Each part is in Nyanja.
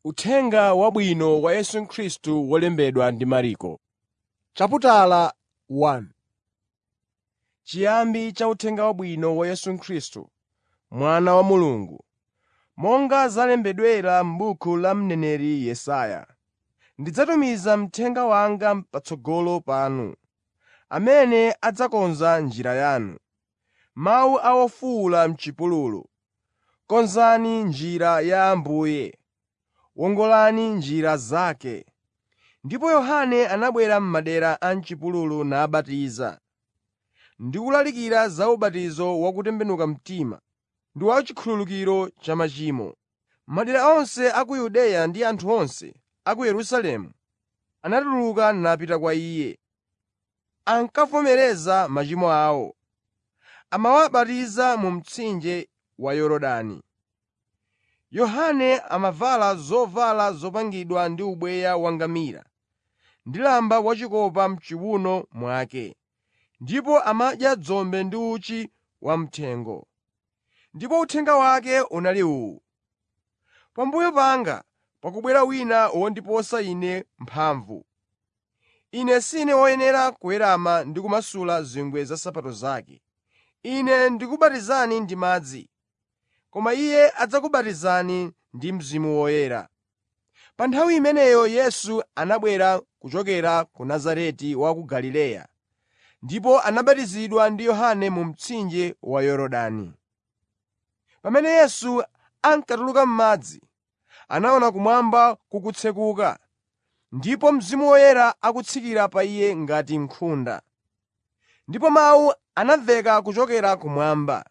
Uthenga Wabwino wa Yesu Khristu wolembedwa ndi Marko. Chiyambi cha Uthenga Wabwino wa Yesu Khristu, Mwana wa Mulungu, monga zalembedwera m'buku la mneneri Yesaya. Ndidzatumiza mthenga wanga patsogolo panu, amene adzakonza njira yanu. Mawu a wofuwula m'chipululu, konzani njira ya Ambuye, wongolani njira zake. Ndipo Yohane anabwera m'madera a m'chipululu nabatiza, ndi kulalikira za ubatizo wa kutembenuka mtima ndi wa chikhululukiro cha machimo. Madera onse a ku Yudeya ndi anthu onse a ku Yerusalemu anatuluka napita kwa Iye. Ankavomereza machimo awo, amawabatiza mu mtsinje wa Yorodani. Yohane amavala zovala zopangidwa ndi ubweya wangamira ndi lamba wachikopa m'chiwuno mwake, ndipo amadya dzombe ndi uchi wamthengo. Ndipo uthenga wake unali uwu: “Pambuyo panga pakubwera wina wondiposa ine mphamvu. Ine sine woyenera kuwerama ndi kumasula zingwe za nsapato zake. Ine ndikubatizani ndi madzi, koma Iye adzakubatizani ndi Mzimu Woyera.” Pa nthawi imeneyo Yesu anabwera kuchokera ku Nazareti wa ku Galileya, ndipo anabatizidwa ndi Yohane mu mtsinje wa Yorodani. Pamene Yesu ankatuluka m'madzi, anaona kumwamba kukutsekuka, ndipo Mzimu Woyera akutsikira pa Iye ngati nkhunda. Ndipo mawu anamveka kuchokera kumwamba: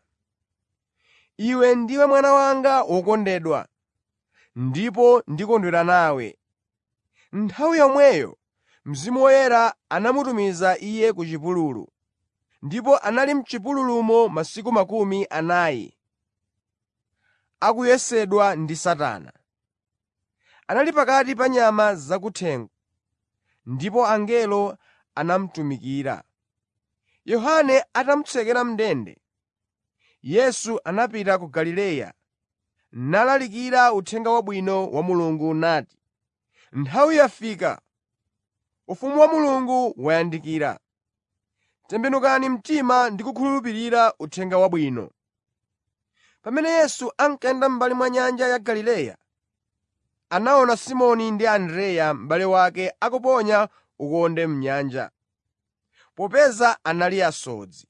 “Iwe ndiwe Mwana wanga wokondedwa, ndipo ndikondwera nawe.” Nthawi yomweyo Mzimu Woyera anamutumiza Iye ku chipululu, ndipo anali m'chipululumo masiku 40, akuyesedwa ndi Satana. Anali pakati pa nyama zakuthengo, ndipo angelo anamutumikira. Yohane atamutsekera m'ndende, Yesu anapita ku Galileya, nalalikira Uthenga Wabwino wa Mulungu nati, “Nthawi yafika, ufumu wa Mulungu wayandikira. Tembenukani mtima ndi kukhulupirira Uthenga Wabwino.” Pamene Yesu ankayenda m'mbali mwa nyanja ya Galileya, anaona Simoni ndi Andreya m'bale wake akuponya ukonde m'nyanja, popeza anali asodzi.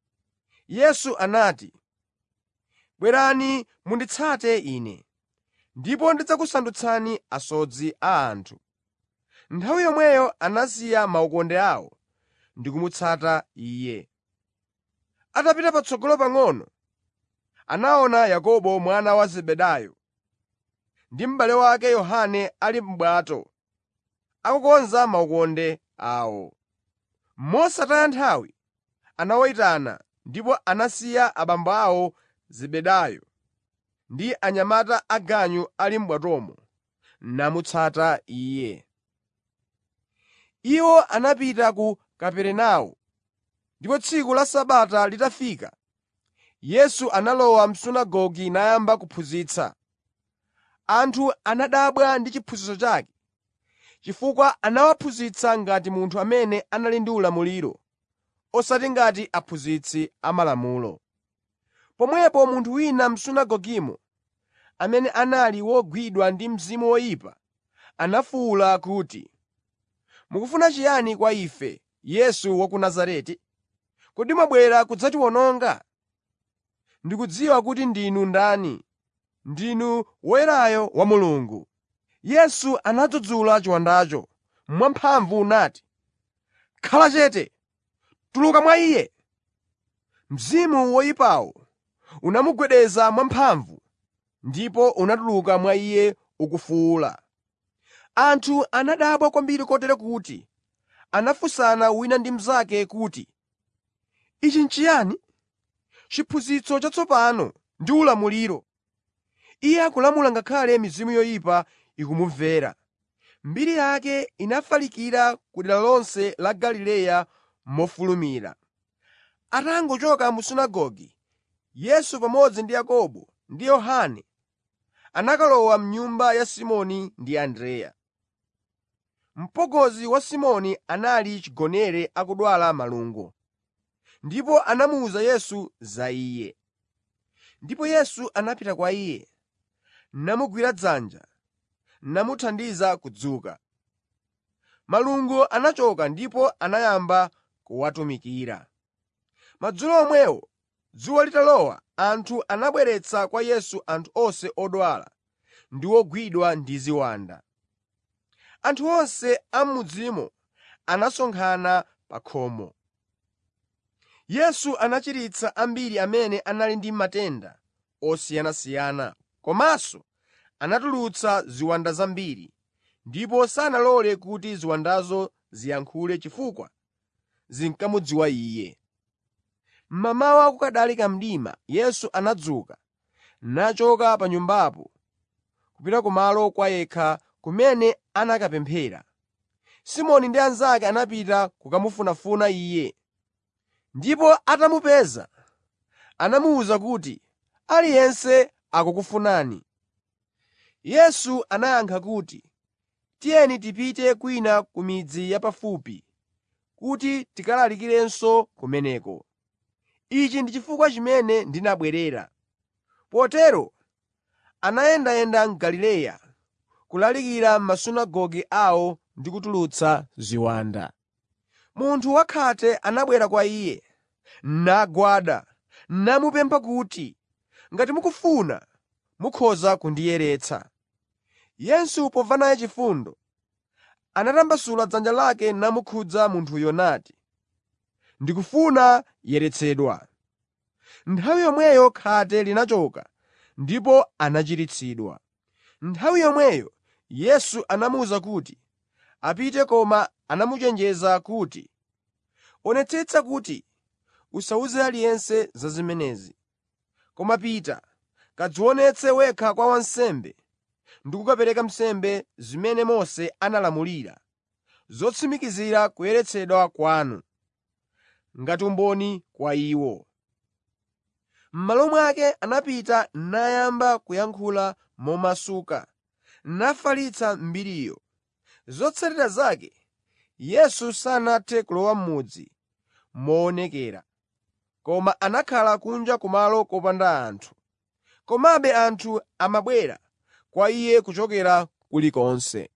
Yesu anati, “Bwerani munditsate Ine, ndipo ndidzakusandutsani asodzi a anthu.” Nthawi yomweyo anasiya maukonde awo ndi kumutsata Iye. Atapita patsogolo pang'ono, anaona Yakobo mwana wa Zebedayo ndi m'bale wake Yohane ali m'bwato, akukonza maukonde awo. Mosataya nthawi, anawayitana, ndipo anasiya abambo awo Zebedayo ndi anyamata aganyu ali m'bwatomo, namutsata Iye. Iwo anapita ku Kaperenawo, ndipo tsiku la Sabata litafika, Yesu analowa m'sunagoge nayamba kuphunzitsa. Anthu anadabwa ndi chiphunzitso chake, chifukwa anawaphunzitsa ngati munthu amene anali ndi ulamuliro, osati ngati aphunzitsi amalamulo. Pomwepo munthu wina m'sunagogemo, amene anali wogwidwa ndi mzimu woyipa, anafuwula kuti, “Mukufuna chiyani kwa ife, Yesu wa ku Nazareti? Kodi mwabwera kudzatiwononga? Ndikudziwa kuti ndinu ndani, ndinu Woyerayo wa Mulungu.” Yesu anadzudzula chiwandacho mwamphamvu nati, “Khala chete! Tuluka mwa iye!” Mzimu woyipawo unamugwedeza mwamphamvu, ndipo unatuluka mwa iye ukufuwula. Anthu anadabwa kwambiri kotero kuti anafunsana wina ndi mnzake kuti, “Ichi n'chiyani? Chiphunzitso chatsopano ndi ulamuliro! Iye akulamula ngakhale mizimu yoyipa ikumumvera.” Mbiri yake inafalikira ku dera lonse la Galileya mofulumira. Atangochoka mu sunagoge, Yesu pamodzi ndi Yakobo ndi Yohane anakalowa m'nyumba ya Simoni ndi Andreya. Mpongozi wa Simoni anali chigonere akudwala malungo, ndipo anamuwuza Yesu za iye. Ndipo Yesu anapita kwa iye, namugwira dzanja, namuthandiza kudzuka. Malungo anachoka ndipo anayamba kuwatumikira. Madzulo omwewo, dzuwa litalowa, anthu anabweretsa kwa Yesu anthu onse odwala ndi ogwidwa ndi ziwanda. Anthu onse a m'mudzimo anasonkhana pa khomo. Yesu anachiritsa ambiri amene anali ndi matenda osiyanasiyana, komanso anatulutsa ziwanda zambiri, ndipo sanalole kuti ziwandazo ziyankhule chifukwa zinkamudziwa Iye. Mmamawa kukanali kamdima, Yesu anadzuka, nachoka pa nyumbapo kupita kumalo kwa yekha kumene anakapemphera. Simoni ndi anzake anapita kukamufunafuna Iye, ndipo atamupeza, anamuwuza kuti, “Aliyense akukufunani.” Yesu anayankha kuti, “Tiyeni tipite kwina ku midzi yapafupi kuti tikalalikirenso kumeneko. Ichi ndi chifukwa chimene ndinabwerera.” Potero anayendayenda m'Galileya, kulalikira m'masunagoge awo ndi kutulutsa ziwanda. Munthu wakhate anabwera kwa Iye, nagwada, namupempha kuti, “Ngati mukufuna, mukhoza kundiyeretsa.” Yesu pomva naye chifundo, anatambasula dzanja lake namukhudza munthuyo nati, “Ndikufuna, yeretsedwa.” Nthawi yomweyo khate linachoka ndipo anachiritsidwa. Nthawi yomweyo Yesu anamuwuza kuti apite, koma anamuchenjeza kuti, “Onetsetsa kuti usawuze aliyense za zimenezi, koma pita, kadzionetse wekha kwa wansembe ndi kukapereka nsembe zimene Mose analamulira, zotsimikizira kuyeretsedwa kwanu, ngati umboni kwa iwo.” M'malo mwake anapita nayamba kuyankhula momasuka, nafalitsa mbiriyo. Zotsatira zake, Yesu sanathe kulowa m'mudzi moonekera, koma anakhala kunja kumalo kopanda anthu. Komabe anthu amabwera kwa Iye kuchokera kulikonse.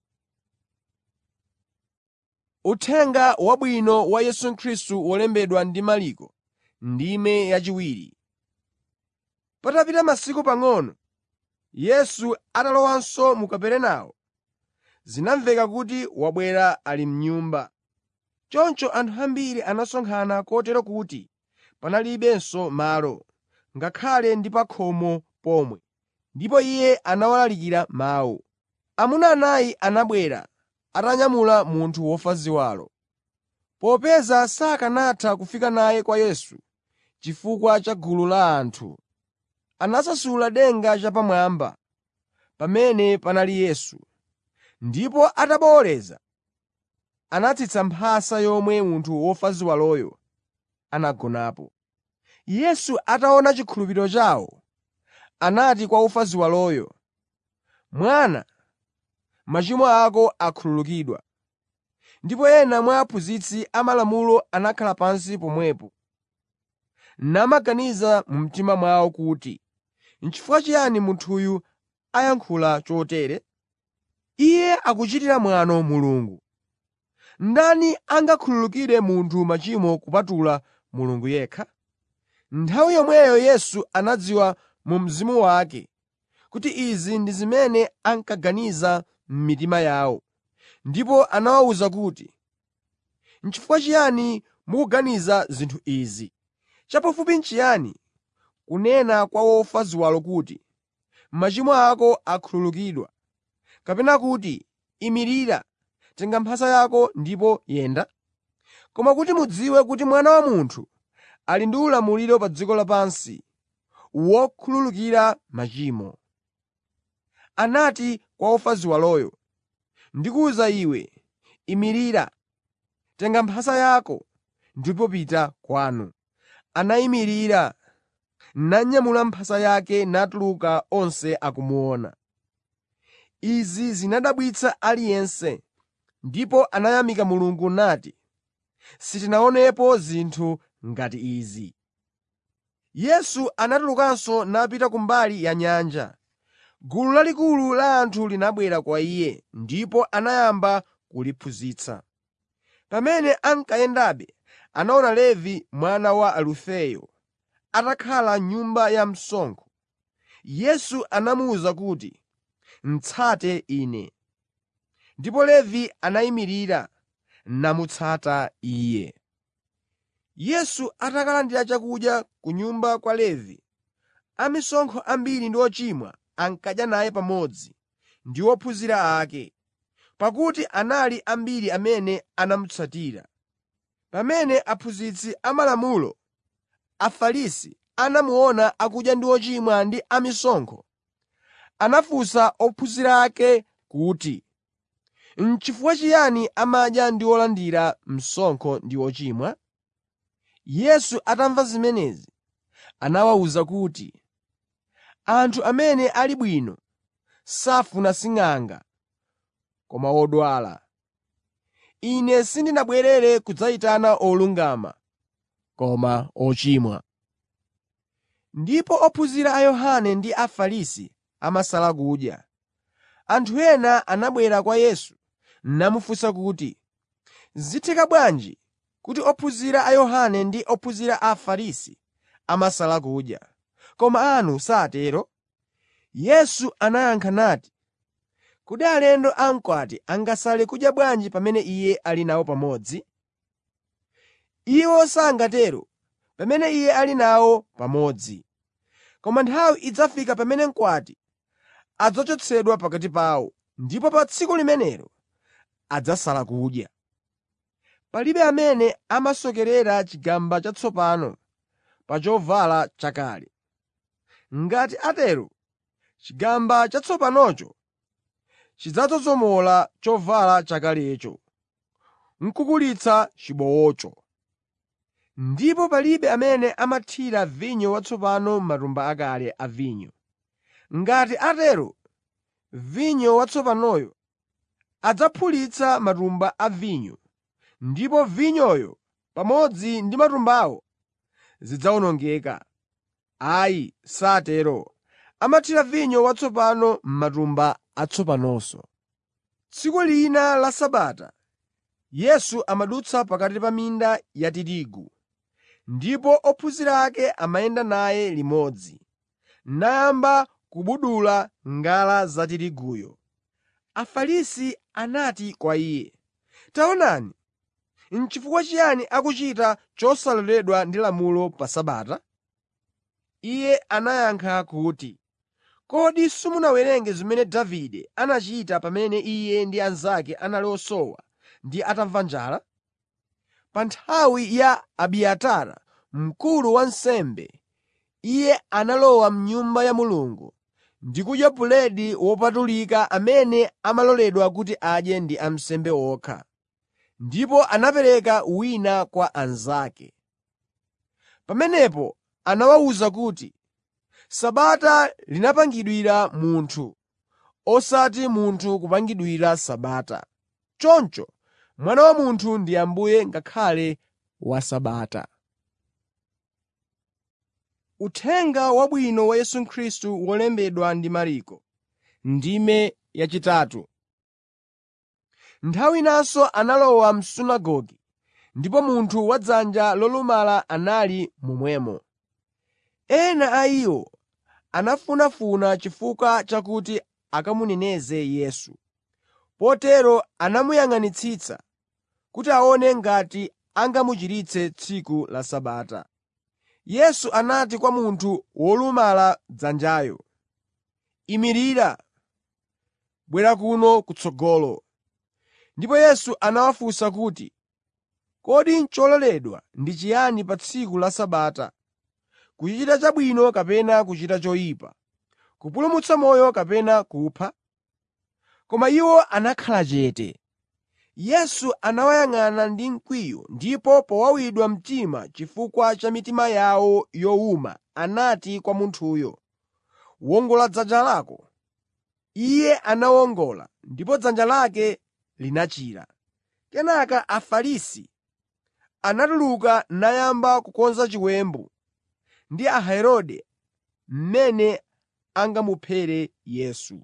Uthenga Wabwino wa Yesu Khristu wolembedwa ndi Marko, ndime yachiwiri. Patapita masiku pang'ono, Yesu atalowanso mu Kaperenawo, zinamveka kuti wabwera ali m'nyumba. Choncho anthu ambiri anasonkhana kotero kuti panalibenso malo, ngakhale ndi pa khomo pomwe, ndipo Iye anawalalikira mawu. Amuna anayi anabwera, atanyamula munthu wofa ziwalo. Popeza sakanatha kufika naye kwa Yesu chifukwa cha gulu la anthu, anasasula denga chapamwamba pamene panali Yesu, ndipo atabowoleza, anatsitsa mphasa yomwe munthu wofa ziwaloyo anagonapo. Yesu ataona chikhulupiriro chawo, anati kwa wofa ziwaloyo, “Mwana, machimo ako akhululukidwa.” Ndipo ena mwa aphunzitsi amalamulo anakhala pansi pomwepo, namaganiza mu mtima mwawo kuti, “N'chifukwa chiyani munthuyu ayankhula chotere? Iye akuchitira mwano Mulungu. Ndani angakhululukire munthu machimo kupatula Mulungu yekha?” Nthawi yomweyo Yesu anadziwa mu mzimu wake kuti izi ndi zimene ankaganiza m'mitima yawo, ndipo anawawuza kuti, “N'chifukwa chiyani mukuganiza zinthu izi? Chapafupi n'chiyani kunena kwa wofa ziwalo kuti, ‘Machimo ako akhululukidwa,’ kapena kuti, ‘Imirira, tenga mphasa yako ndipo yenda?’ Koma kuti mudziwe kuti Mwana wa Munthu ali ndi ulamuliro pa dziko lapansi wokhululukira machimo.” Anati kwa wofa ziwaloyo, “Ndikuwuza iwe, imirira, tenga mphasa yako ndipo pita kwanu.” Anayimirira, nanyamula mphasa yake natuluka onse akumuona. Izi zinadabwitsa aliyense, ndipo anayamika Mulungu nati, “Sitinaonepo zinthu ngati izi.” Yesu anatulukanso napita kumbali ya nyanja. Gulu lalikulu la anthu linabwera kwa Iye, ndipo anayamba kuliphunzitsa. Pamene ankayendabe, anaona Levi mwana wa Alufeyo atakhala m'nyumba ya msonkho. Yesu anamuwuza kuti, “Tsate Ine.” Ndipo Levi anayimirira namutsata Iye. Yesu atakalandira chakudya ku nyumba kwa Levi, amisonkho ambiri ndi ochimwa ankadya naye pamodzi ndi ophunzira ake, pakuti anali ambiri amene anamutsatira. Pamene aphunzitsi amalamulo, Afarisi, anamuona akudya ndi ochimwa ndi amisonkho, anafunsa ophunzira ake kuti, “N'chifukwa chiyani amadya ndi olandira msonkho ndi ochimwa?” Yesu atamva zimenezi, anawawuza kuti, “Anthu amene ali bwino safuna sing'anga, koma odwala. Ine sindinabwere kudzayitana olungama, koma ochimwa.” Ndipo ophunzira a Yohane ndi Afarisi amasala kudya. Anthu ena anabwera kwa Yesu namufunsa kuti, “Zitheka bwanji kuti ophunzira a Yohane ndi ophunzira a Afarisi amasala kudya, koma anu satero?” Yesu anayankha nati, “Kodi alendo amkwati angasale kudya bwanji pamene iye ali nawo pamodzi? Iwo sangatero pamene iye ali nawo pamodzi. Koma nthawi idzafika pamene mkwati adzachotsedwa pakati pawo, ndipo pa tsiku limenelo adzasala kudya. Palibe amene amasokerera chigamba chatsopano pa chovala chakale. Ngati atero, chigamba chatsopanocho chidzadzomola chovala chakalecho, n'kukulitsa chibowocho. Ndipo palibe amene amathira vinyo watsopano m'matumba akale a vinyo. Ngati atero, vinyo watsopanoyo adzaphulitsa matumba a vinyo, ndipo vinyoyo pamodzi ndi matumbawo zidzawonongeka. Ayi, satero. Amathira vinyo watsopano m'matumba atsopanonso. Tsiku lina la Sabata, Yesu amadutsa pakati pa minda ya tirigu, ndipo ophunzira ake amayenda naye limodzi, nayamba kubudula ngala za tiriguyo. Afarisi anati kwa Iye, “Taonani, n'chifukwa chiyani akuchita chosaloledwa ndi lamulo pa Sabata?” Iye anayankha kuti, “Kodi simunawerenge zimene Davide anachita pamene iye ndi anzake anali osowa ndi atamva njala? Pa nthawi ya Abiatara, mkulu wa ansembe, iye analowa m'Nyumba ya Mulungu ndi kudya buledi wopatulika amene amaloledwa kuti adye ndi ansembe okha, ndipo anapereka wina kwa anzake. Pamenepo anawawuza kuti, “Sabata linapangidwira munthu, osati munthu kupangidwira Sabata. Choncho Mwana wa Munthu ndi Ambuye ngakhale wa Sabata.” Uthenga Wabwino wa Yesu Khristu wolembedwa ndi Marko, ndime yachitatu. Nthawi inanso analowa m'sunagoge, ndipo munthu wadzanja lolumala anali momwemo. Ena a iwo anafunafuna chifukwa chakuti akamuneneze Yesu. Potero anamuyang'anitsitsa kuti aone ngati angamuchiritse tsiku la Sabata. Yesu anati kwa munthu wolumala dzanjayo, “Imirira, bwera kuno kutsogolo.” Ndipo Yesu anawafunsa kuti, “Kodi chololedwa ndi chiyani pa tsiku la Sabata: kuchita chabwino kapena kuchita choyipa, kupulumutsa moyo kapena kupha?” Koma iwo anakhala chete. Yesu anawayang'ana ndi mkwiyo ndipo powawidwa mtima chifukwa cha mitima yawo yowuma anati kwa munthuyo, “Wongola dzanja lako.” Iye anawongola ndipo dzanja lake linachira. Kenaka Afarisi anatuluka nayamba kukonza chiwembu ndi Aherode mmene angamuphere Yesu.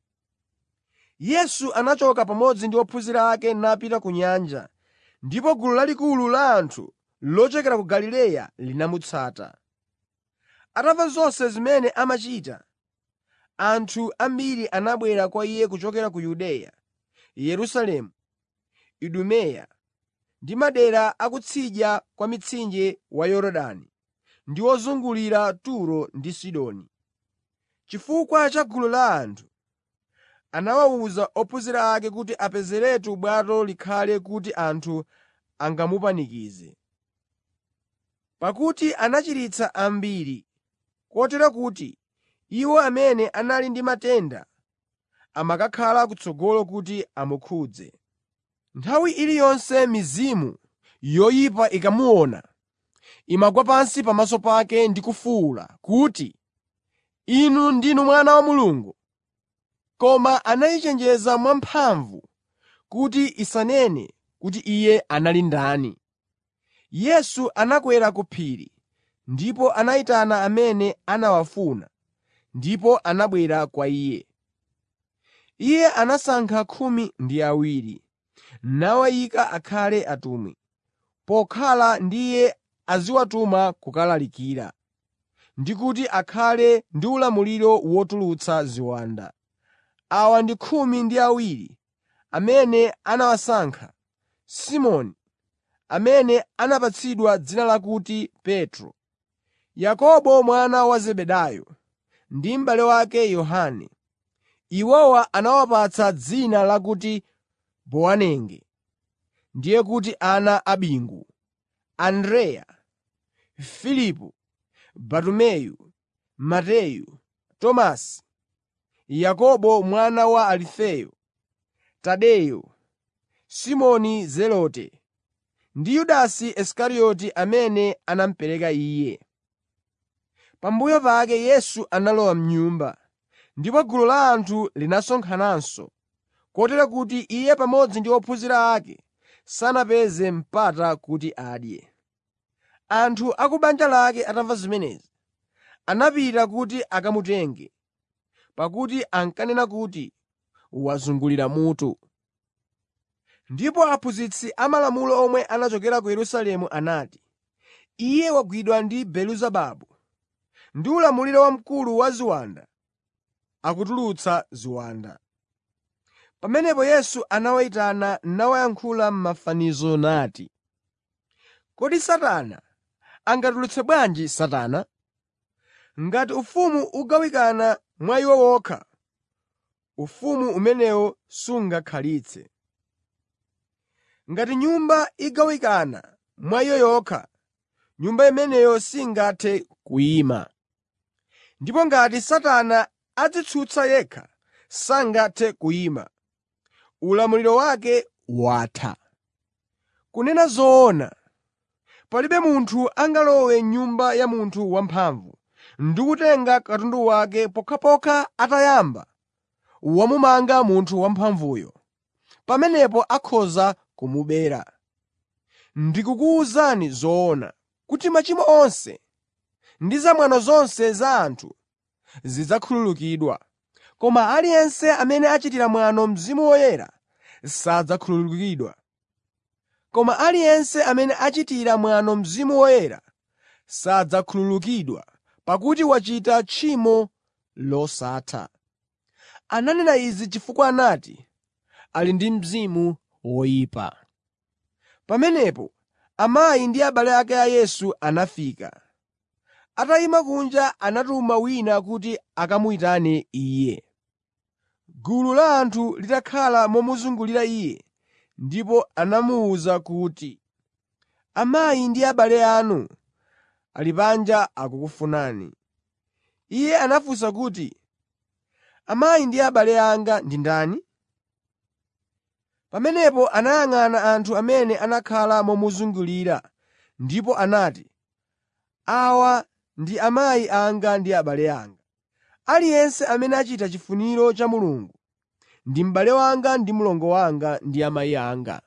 Yesu anachoka pamodzi ndi ophunzira ake napita ku nyanja, ndipo gulu lalikulu la anthu lochokera ku Galileya linamutsata. Atamva zonse zimene amachita, anthu ambiri anabwera kwa Iye kuchokera ku Yudeya, Yerusalemu, Idumeya ndi madera a kutsidya kwa mtsinje wa Yorodani ndi ozungulira Turo ndi Sidoni. Chifukwa cha gulu la anthu, anawawuza ophunzira ake kuti apezeretu bwato likhale kuti anthu angamupanikize. Pakuti anachiritsa ambiri, kotero kuti iwo amene anali ndi matenda amakakhala kutsogolo kuti amukhudze. Nthawi iliyonse mizimu yoyipa ikamuona, imagwa pansi pamaso pake ndi kufuwula kuti, “Inu ndinu Mwana wa Mulungu.” Koma anayichenjeza mwamphamvu kuti isanene kuti Iye anali ndani. Yesu anakwera ku phiri ndipo anayitana amene anawafuna, ndipo anabwera kwa Iye. Iye anasankha 12 nawayika akhale atumwi, pokhala ndi Iye aziwatuma kukalalikira, ndi kuti akhale ndi ulamuliro wotulutsa ziwanda. Awa ndi 12 amene anawasankha: Simoni, amene anapatsidwa dzina lakuti Petro, Yakobo mwana wa Zebedayo ndi m'bale wake Yohane. Iwowa anawapatsa dzina lakuti Bowanege, ndiye kuti ana a bingu, Andreya, Filipo, Bartumeyu, Mateyu, Tomasi, Yakobo mwana wa Alifeyo, Tadeyo, Simoni Zelote ndi Yudasi Isikarioti amene anamupereka Iye. Pambuyo pake Yesu analowa m'nyumba, ndipo gulu la anthu linasonkhananso, kotero kuti Iye pamodzi ndi ophunzira ake sanapeze mpata kuti adye. Anthu a ku banja lake atamva zimenezi, anapita kuti akamutenge, pakuti ankanena kuti wazungulira mutu. Ndipo aphunzitsi amalamulo omwe anachokera ku Yerusalemu anati, “Iye wagwidwa ndi Belezebabu, ndi ulamuliro wa mkulu wa ziwanda akutulutsa ziwanda.” Pamenepo Yesu anawayitana nawayankhula m'mafanizo nati, “Kodi Satana angatulutse bwanji Satana? Ngati ufumu ugawikana mwa iwo wokha, ufumu umenewo sungakhalitse. Ngati nyumba igawikana mwa iyo yokha, nyumba imeneyo singathe kuyima. Ndipo ngati Satana adzitsutsa yekha, sangathe kuyima. Ulamuliro wake watha. Kunena zoona, palibe munthu angalowe m'nyumba ya munthu wamphamvu ndi kutenga katundu wake pokhapokha atayamba wamumanga munthu wamphamvuyo. Pamenepo akhoza kumubera. Ndikukuwuzani zoona kuti machimo onse ndi zamwano zonse za anthu zidzakhululukidwa, koma aliyense amene achitira mwano Mzimu Woyera sadzakhululukidwa. Koma aliyense amene achitira mwano Mzimu Woyera sadzakhululukidwa, pakuti wachita tchimo losatha. Ananena izi chifukwa anati, “Ali ndi mzimu woyipa.” Pamenepo amayi ndi abale ake a Yesu anafika. Atayima kunja anatuma wina kuti akamuyitane Iye. Gulu la anthu litakhala momuzungulira Iye, ndipo anamuwuza kuti, “Amayi ndi abale anu ali panja akukufunani.” Iye anafunsa kuti, “Amayi ndi abale anga ndi ndani?” Pamenepo anayang'ana anthu amene anakhala momuzungulira ndipo anati, “Awa ndi amayi anga ndi abale anga. Aliyense amene achita chifuniro cha Mulungu ndi m'bale wanga ndi mlongo wanga ndi amayi anga.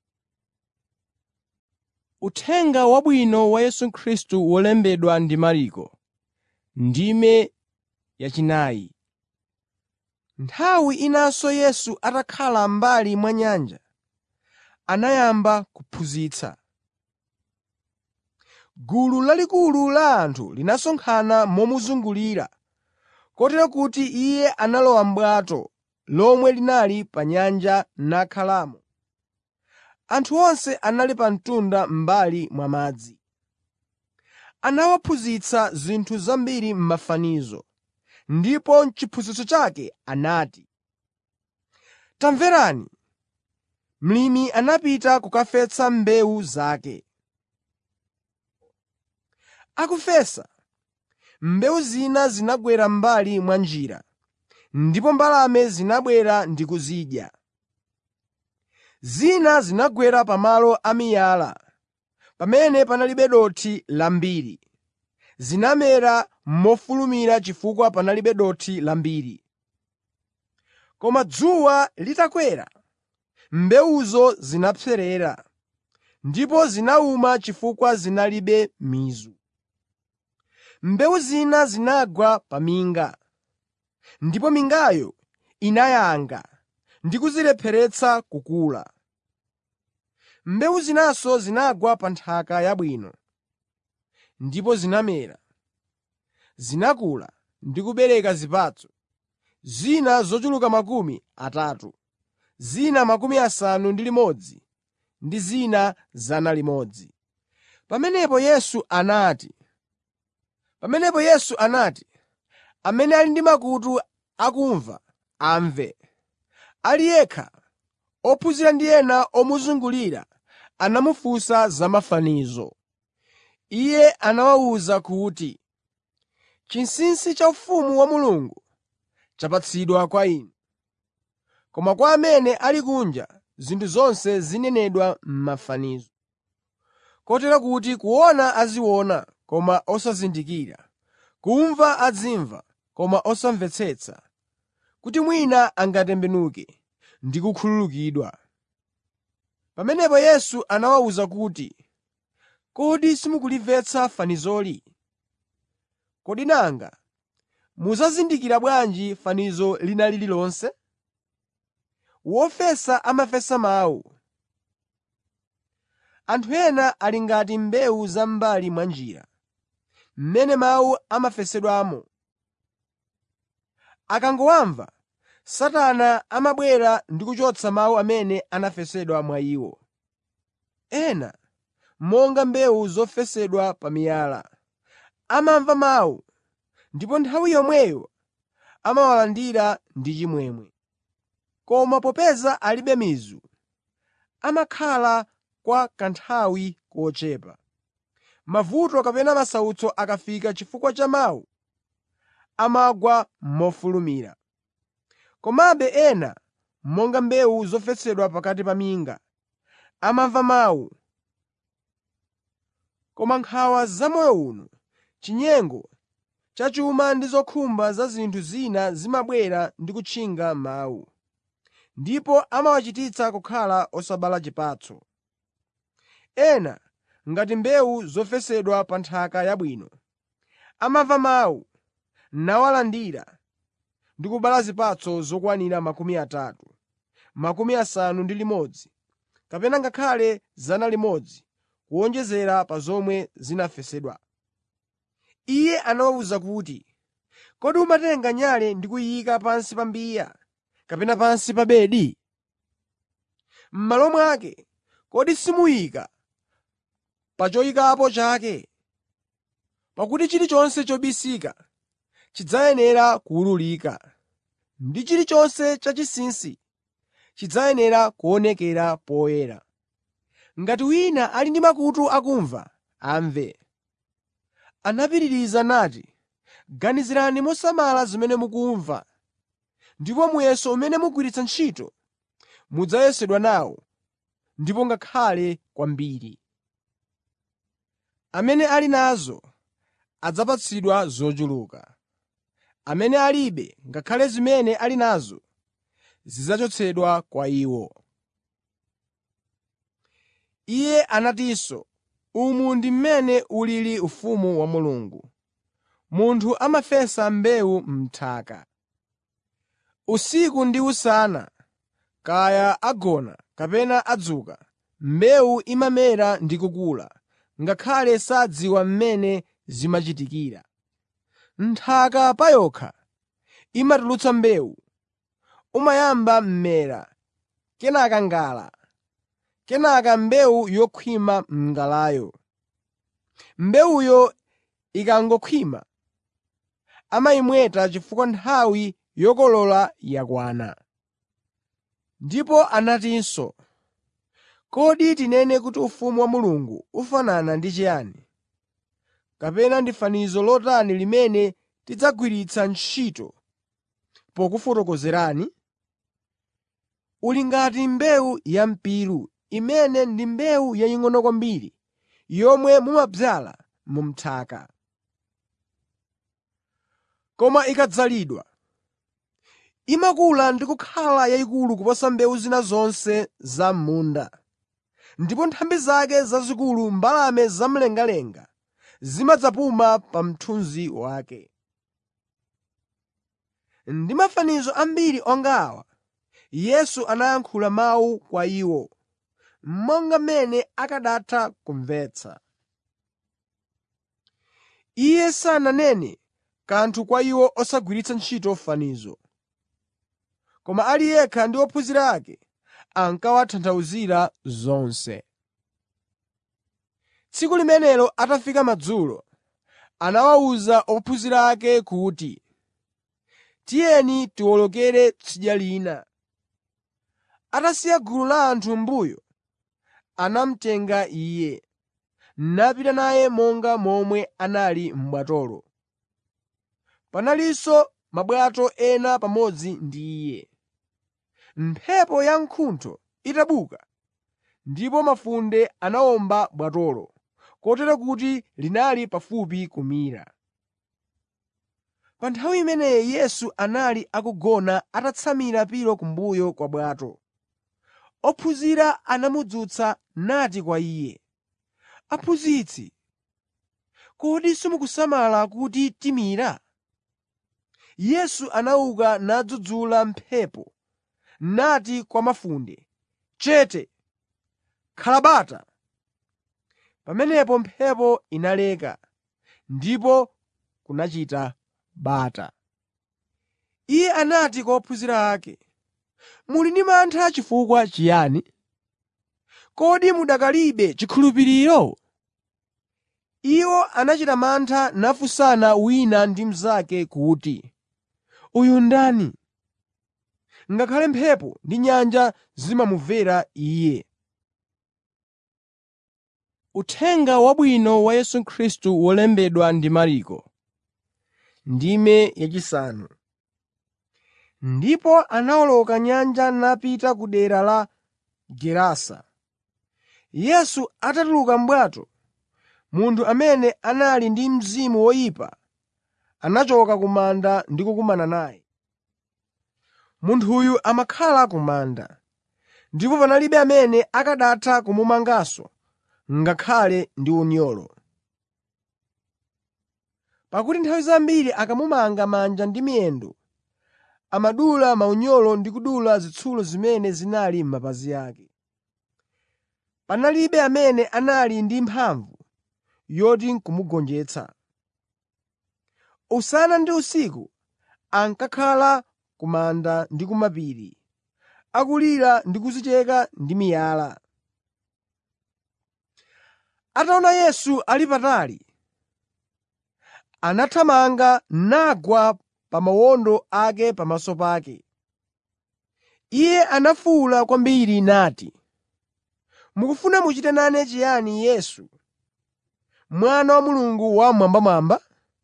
Uthenga Wabwino wa Yesu Khristu wolembedwa ndi Marko, ndime yachinayi. Nthawi inanso Yesu atakhala m'mbali mwa nyanja, anayamba kuphunzitsa. Gulu lalikulu la anthu linasonkhana momuzungulira, kotero kuti Iye analowa m'bwato lomwe linali pa nyanja nakhalamo. Anthu onse anali pa mtunda m'mbali mwa madzi. Anawaphunzitsa zinthu zambiri m'mafanizo, ndipo m'chiphunzitso chake anati, “Tamverani, mlimi anapita kukafesa mbewu zake. Akufesa, mbewu zina zinagwera m'mbali mwa njira, ndipo mbalame zinabwera ndi kuzidya. Zina zinagwera pamalo amiyala, pamene panalibe dothi lambiri. Zinamera mofulumira chifukwa panalibe dothi lambiri. Koma dzuwa litakwera, mbewuzo zinapserera, ndipo zinawuma chifukwa zinalibe mizu. Mbewu zina zinagwa pa minga, ndipo mingayo inayanga ndi kuzilepheretsa kukula. Mbewu zinanso zinagwa pa nthaka yabwino, ndipo zinamera, zinakula ndi kubereka zipatso, zina zochuluka 30, zina 60 ndi zina 100. Pamenepo Yesu anati, “Amene ali ndi makutu akumva, amve.” Ali yekha, ophunzira ndi ena omuzungulira anamufunsa za mafanizo. Iye anawawuza kuti, “Chinsinsi cha ufumu wa Mulungu chapatsidwa kwa inu. Koma kwa amene ali kunja, zinthu zonse zinenedwa m'mafanizo. Kotero kuti kuona aziona, koma osazindikira, kumva azimva, koma osamvetsetsa, kuti mwina angatembenuke ndi kukhululukidwa.” Pamenepo Yesu anawawuza kuti, “Kodi simukulimvetsa fanizoli? Kodi nanga mudzazindikira bwanji fanizo lina lililonse? Wofesa amafesa mawu. Anthu ena ali ngati mbewu za m'mbali mwa njira, mmene mawu amafesedwamo. Akangowamva, Satana amabwera ndi kuchotsa mawu amene anafesedwa mwa iwo. Ena, monga mbewu zofesedwa pa miyala, amamva mawu, ndipo nthawi yomweyo amawalandira ndi chimwemwe. Koma popeza alibe mizu, amakhala kwa kanthawi kochepa. Mavuto kapena masautso akafika chifukwa cha mawu, amagwa mofulumira. Komabe ena, monga mbewu zofesedwa pakati pa minga, amamva mawu, koma nkhawa za moyo uno, chinyengo cha chuma ndi zokhumba za zinthu zina zimabwera ndi kutchinga mawu, ndipo amawachititsa kukhala osabala chipatso. Ena, ngati mbewu zofesedwa pa nthaka yabwino, amamva mawu, nawalandira ndi kubereka zipatso zokwanira 30, 60, kapena ngakhale 100 kuwonjezera pa zomwe zinafesedwa. Iye anawawuza kuti, “Kodi umatenga nyale ndi kuyika pansi pa mbiya, kapena pansi pa bedi? M'malo mwake, kodi simuyika pa choyikapo chake? Pakuti chilichonse chobisika chidzayenera kuwululika, ndi chilichonse chachinsinsi chidzayenera kuonekera poyera. Ngati wina ali ndi makutu akumva, amve.” Anapitiriza nati, “Ganizirani mosamala zimene mukumva, ndipo muyeso umene mugwiritsa ntchito mudzayesedwa nawo, ndipo ngakhale kwambiri. Amene ali nazo adzapatsidwa zochuluka, amene alibe ngakhale zimene ali nazo zidzachotsedwa kwa iwo.” Iye anatinso, “Umu ndi mmene ulili ufumu wa Mulungu. Munthu amafesa mbewu m'nthaka. Usiku ndi usana, kaya agona kapena adzuka, mbewu imamera ndi kukula, ngakhale sadziwa mmene zimachitikira. Nthaka pa yokha imatulutsa mbewu. Umayamba mmera, kenaka ngala, kenaka mbewu yokhwima m'ngalayo. Mbewuyo ikangokhwima, amayimweta chifukwa nthawi yokolola yakwana.” Ndipo anatinso, “Kodi tinene kuti ufumu wa Mulungu ufanana ndi chiyani? Kapena ndi fanizo lotani limene tidzagwiritsa ntchito pokufotokozerani? Uli ngati mbewu ya mpiru imene ndi mbewu yaying'ono kwambiri yomwe mumadzala mu nthaka. Koma ikadzalidwa, imakula ndi kukhala yayikulu kuposa mbewu zina zonse za m'munda, ndipo nthambi zake zazikulu mbalame zamlengalenga zimadzapuma pa mthunzi wake.” Ndi mafanizo ambiri onga awa, Yesu anayankhula mawu kwa iwo, monga mmene akanatha kumvetsa. Iye sananene kanthu kwa iwo osagwiritsa ntchito fanizo, koma ali yekha ndi ophunzira ake ankawatanthauzira zonse. Tsiku limenelo atafika madzulo, anawawuza ophunzira ake kuti, “Tiyeni tiwolokere tsidya lina.” Atasiya gulu la anthu m'mbuyo, anamutenga Iye, napita naye monga momwe anali m'bwatolo. Panalinso mabwato ena pamodzi ndi Iye. Mphepo yamkuntho itabuka, ndipo mafunde anawomba bwatolo, kotero kuti linali pafupi kumira. Pa nthawi imeneyo Yesu anali akugona atatsamira pilo kumbuyo kwa bwato. Ophunzira anamudzutsa nati kwa Iye, “Aphunzitsi, kodi simukusamala kuti timira?” Yesu anauka nadzudzula mphepo nati kwa mafunde, “Chete! Khala bata!” Pamenepo mphepo inaleka, ndipo kunachita bata. Iye anati kwa ophunzira ake, “Muli ndi mantha chifukwa chiyani? Kodi mudakalibe chikhulupiriro?” Iwo anachita mantha nafunsana wina ndi mnzake kuti, “Uyu ndani? Ngakhale mphepo ndi nyanja zimamumvera Iye.” Uthenga Wabwino wa Yesu Khristu wolembedwa ndi Marko, ndime yachisanu. Ndipo anawoloka nyanja napita ku dera la Gerasa. Yesu atatuluka m'bwato, munthu amene anali ndi mzimu woyipa anachoka ku manda ndi kukumana naye. Munthuyu amakhala ku manda, ndipo panalibe amene akanatha kumumanganso ngakhale ndi unyolo. Pakuti nthawi zambiri akamumanga manja ndi miyendo, amadula maunyolo ndi kudula zitsulo zimene zinali m'mapazi ake. Panalibe amene anali ndi mphamvu yoti n'kumugonjetsa. Usana ndi usiku ankakhala ku manda ndi ku mapiri, akulira ndi kudzicheka ndi miyala. Ataona Yesu ali patali, anathamanga nagwa pa mawondo ake pamaso pake. Iye anafuwula kwambiri nati, “Mukufuna muchite nane chiyani Yesu, Mwana wa Mulungu Wammwambamwamba?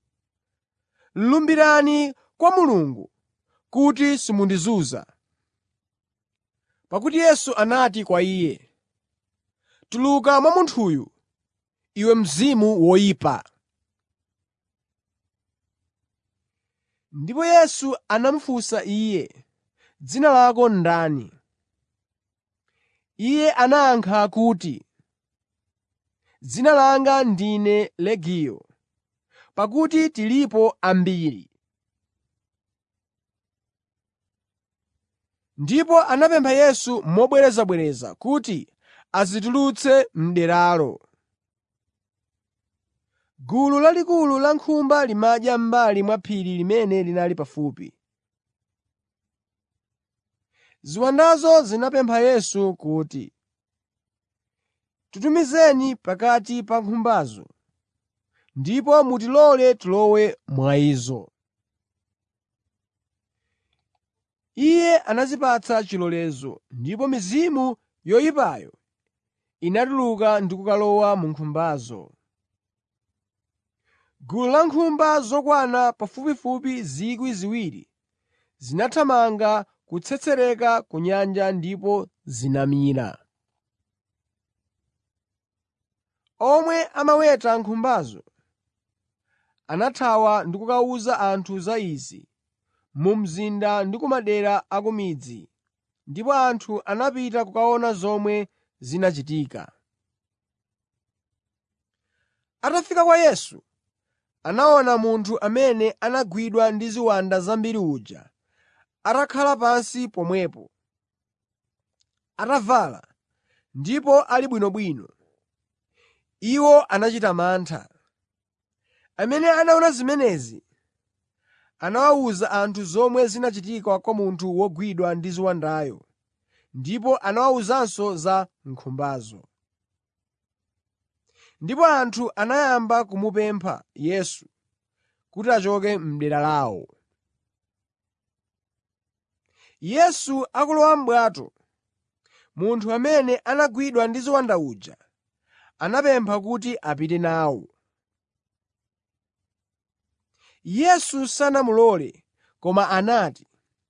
Lumbirani kwa Mulungu kuti simundizunza.” Pakuti Yesu anati kwa iye, “Tuluka mwa munthuyu, iwe mzimu woyipa!” Ndipo Yesu anamufunsa iye, “Dzina lako ndani?” Iye anayankha kuti, “Dzina langa ndine Legiyo, pakuti tilipo ambiri.” Ndipo anamupempha Yesu mobwerezabwereza kuti asazitulutse m'deralo. Gulu lalikulu la nkhumba limadya m'mbali mwa phiri limene linali pafupi. Ziwandazo zinapempha Yesu kuti, “Titumizeni pakati pa nkhumbazo, ndipo mutilole tilowe mwa izo.” Iye anazipatsa chilolezo, ndipo mizimu yoyipayo inatuluka ndi kukalowa mu nkhumbazo. Gulu la nkhumba zokwana pafupifupi 2,000 zinathamanga kutsetsereka ku nyanja ndipo zinamira. Omwe amaweta nkhumbazo anathawa ndi kukawuza anthu za izi mu mzinda ndi ku madera a ku midzi, ndipo anthu anapita kukaona zomwe zinachitika. Atafika kwa Yesu, anaona munthu amene anagwidwa ndi ziwanda zambiri uja atakhala pansi pomwepo, atavala ndipo ali bwinobwino. Iwo anachita mantha. Amene anaona zimenezi anawawuza anthu zomwe zinachitika kwa munthu wogwidwa ndi ziwandayo, ndipo anawawuzanso za nkhumbazo. Ndipo anthu anayamba kumupempha Yesu kuti achoke m'dera lawo. Yesu akulowa m'bwato, munthu amene anagwidwa ndi ziwanda uja anamupempha kuti apite nawo. Yesu sanamulole, koma anati,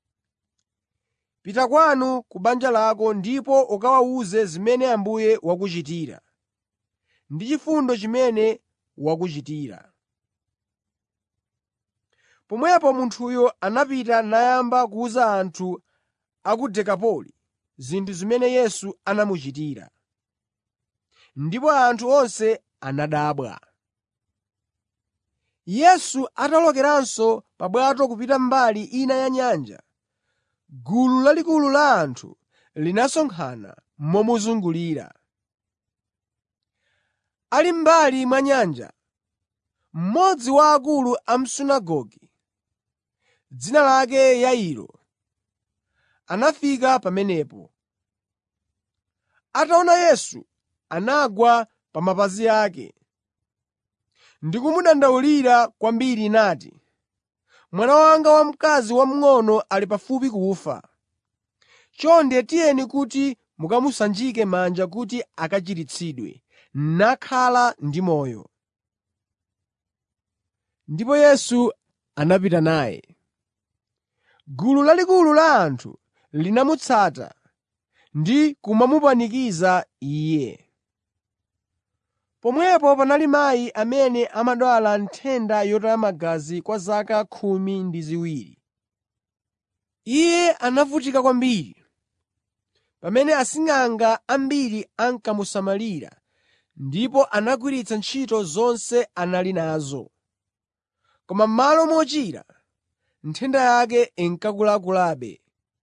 “Pita kwanu ku banja lako ndipo ukawawuze zimene Ambuye wakuchitira ndi chifundo chimene wakuchitira.” Pomwepo munthuyo anapita nayamba kuwuza anthu a ku Dekapoli zinthu zimene Yesu anamuchitira. Ndipo anthu onse anadabwa. Yesu atawolokeranso pa bwato kupita mbali ina ya nyanja, gulu lalikulu la anthu linasonkhana momuzungulira. Ali m'mbali mwa nyanja, mmodzi wa akulu a m'sunagoge, dzina lake Yairo, anafika pamenepo. Ataona Yesu, anagwa pa mapazi ake ndi kumudandaulira kwambiri nati, “Mwana wanga wamkazi wamng'ono ali pafupi kufa. Chonde tiyeni kuti mukamusanjike manja kuti akachiritsidwe nakhala ndi moyo.” Ndipo Yesu anapita naye. Gulu lalikulu la anthu linamutsata ndi kumamupanikiza Iye. Pomwepo panali mayi amene amadwala nthenda yotaya magazi kwa zaka 12. Iye anavutika kwambiri pamene asing'anga ambiri ankamusamalira ndipo anagwiritsa ntchito zonse anali nazo. Koma m'malo mochira, nthenda yake inkakulakulabe.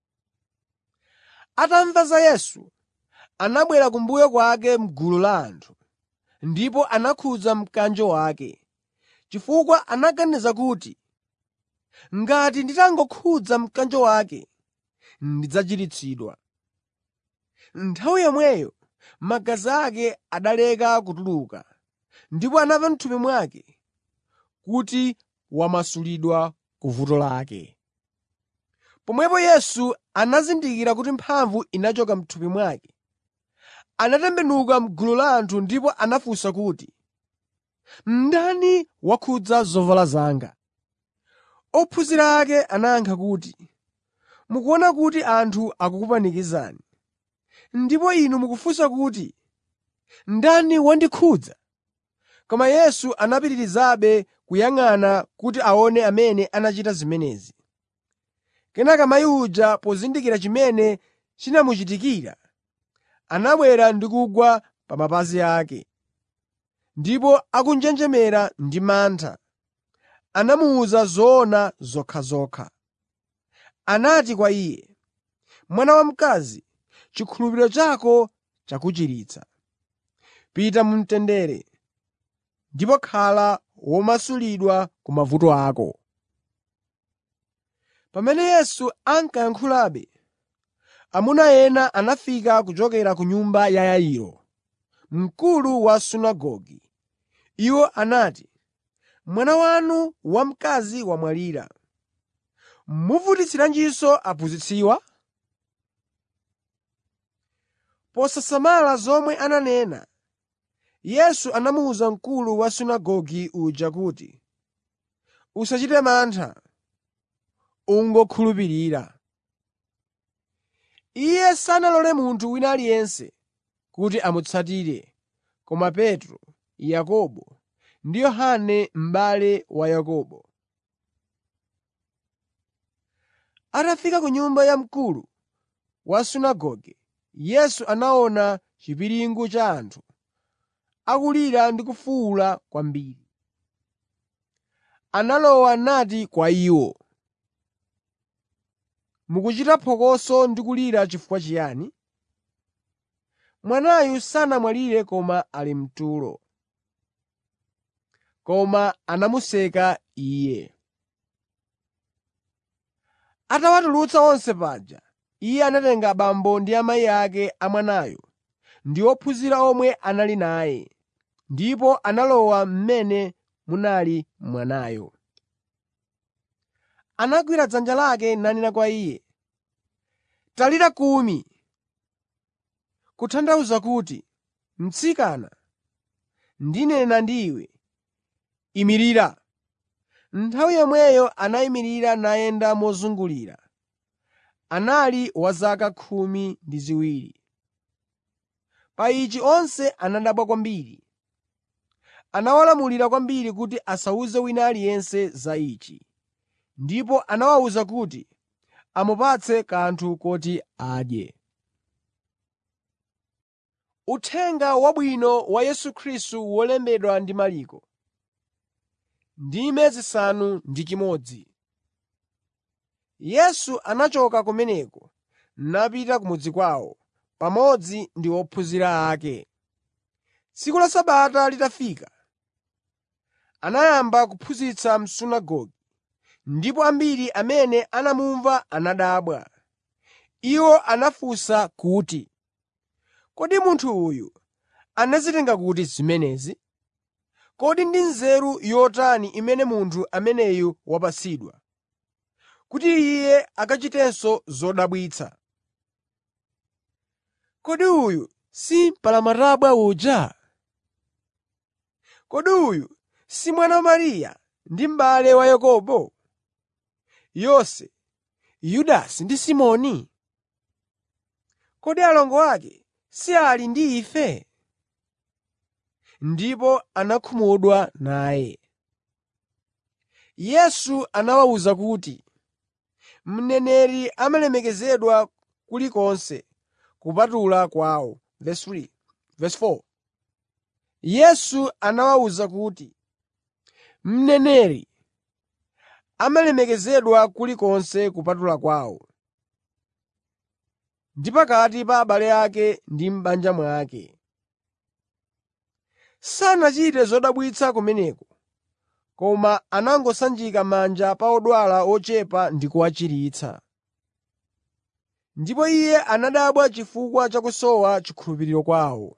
Atamva za Yesu, anabwera kumbuyo kwake m'gulu la anthu, ndipo anakhudza mkanjo wake, chifukwa anaganiza kuti, “Ngati nditangokhudza mkanjo wake, ndidzachiritsidwa.” Nthawi yomweyo magazi ake analeka kutuluka, ndipo anamva m'thupi mwake kuti wamasulidwa ku vuto lake. Pomwepo Yesu anazindikira kuti mphamvu inachoka m'thupi mwake. Anatembenuka m'gulu la anthu ndipo anafunsa kuti, “Ndani wakhudza zovala zanga?” Ophunzira ake anayankha kuti, “Mukuona kuti anthu akukupanikizani, ndipo inu mukufunsa kuti, ‘Ndani wandikhudza?’ Koma Yesu anapitirizabe kuyang'ana kuti aone amene anachita zimenezi. Kenaka mayi uja, pozindikira chimene chinamuchitikira, anabwera ndi kugwa pa mapazi ake. Ndipo akunjenjemera ndi mantha, anamuwuza zoona zokhazokha. Anati kwa iye, “Mwana wamkazi, chikhulupiriro chako chakuchiritsa. Pita mu mtendere ndipo khala womasulidwa ku mavuto ako.” Pamene Yesu ankayankhulabe, amuna ena anafika kuchokera ku nyumba ya Yairo, mkulu wa sunagoge. Iwo anati, “Mwana wanu wamkazi wamwalira. Muvutitsiranjinso aphunzitsiwa?” Posasamala zomwe ananena, Yesu anamuwuza mkulu wa sunagoge uja kuti, “Usachite mantha, ungokhulupirira.” Iye sanalole munthu wina aliyense kuti amutsatire, koma Petro, Yakobo ndi Yohane m'bale wa Yakobo. Atafika ku nyumba ya mkulu wa sunagoge, Yesu anaona chipiringu cha anthu akulira ndi kufuwula kwambiri. Analowa nati kwa iwo, “Mukuchita phokoso ndi kulira chifukwa chiyani? Mwanayu sanamwalire koma ali mtulo.” Koma anamuseka Iye. Atawatulutsa onse paja, Iye anatenga abambo ndi amayi ake a mwanayo ndi ophunzira omwe anali naye, ndipo analowa m'mene munali mwanayo. Anagwira dzanja lake nanena kwa iye, “Talita kumi,” kutanthauza kuti, “Mtsikana, ndinena ndi iwe, imirira.” Nthawi yomweyo anayimirira nayenda mozungulira. Anali wa zaka 12. Pa ichi onse anadabwa kwambiri. Anawalamulira kwambiri kuti asawuze wina aliyense za ichi, ndipo anawawuza kuti amupatse kanthu koti adye. Uthenga Wabwino wa Yesu Khristu wolembedwa ndi Marko. Ndime zisanu ndi chimodzi. Yesu anachoka kumeneko napita ku mudzi kwawo, pamodzi ndi ophunzira ake. Tsiku la Sabata litafika, anayamba kuphunzitsa m'sunagoge, ndipo ambiri amene anamumva anadabwa. Iwo anafunsa kuti, “Kodi munthu uyu anazitenga kuti zimenezi? Kodi ndi nzeru yotani imene munthu ameneyu wapatsidwa, kuti iye akachitenso zodabwitsa? Kodi uyu si mpalamatabwa uja? Kodi uyu si mwana wa Mariya ndi m'bale wa Yakobo, Yose, Yudasi ndi Simoni? Kodi alongo ake si ali ndi ife?” Ndipo anakhumudwa naye. Yesu anawawuza kuti, “Mneneri amalemekezedwa kulikonse kupatula kwawo.” Verse 4. Yesu anawawuza kuti, “Mneneri amalemekezedwa kulikonse kupatula kwawo, ndi pakati pa abale ake ndi m'banja mwake. Sanachite zodabwitsa kumeneko, koma anangosanjika manja pa odwala ochepa ndi kuwachiritsa.” Ndipo Iye anadabwa chifukwa cha kusowa chikhulupiriro kwawo.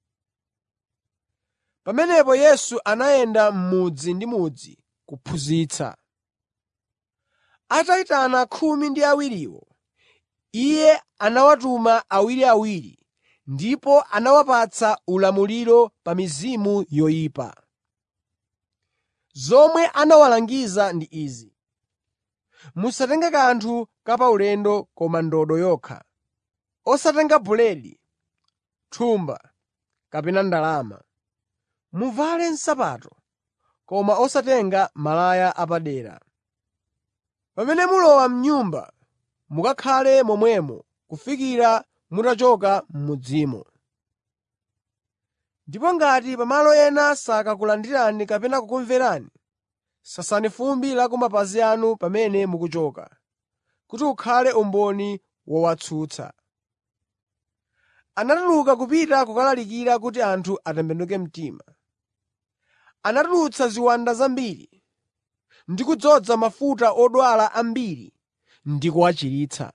Pamenepo Yesu anayenda m'mudzi ndi mudzi kuphunzitsa. Atayitana khumi ndi awiriwo, Iye anawatuma awiriawiri ndipo anawapatsa ulamuliro pa mizimu yoyipa. Zomwe anawalangiza ndi izi: “Musatenge kanthu ka paulendo koma ndodo yokha, osatenga buledi, thumba kapena ndalama. Muvale nsapato, koma osatenga malaya apadera. Pamene mulowa m'nyumba, mukakhale momwemo kufikira mutachoka m'mudzimo. Ndipo ngati pamalo ena sakakulandirani kapena kukumverani, sasani fumbi la ku mapazi anu pamene mukuchoka, kuti ukhale umboni wowatsutsa. Anatuluka kupita kukalalikira kuti anthu atembenuke mtima. Anatulutsa ziwanda zambiri ndi kudzoza mafuta odwala ambiri ndi kuwachiritsa.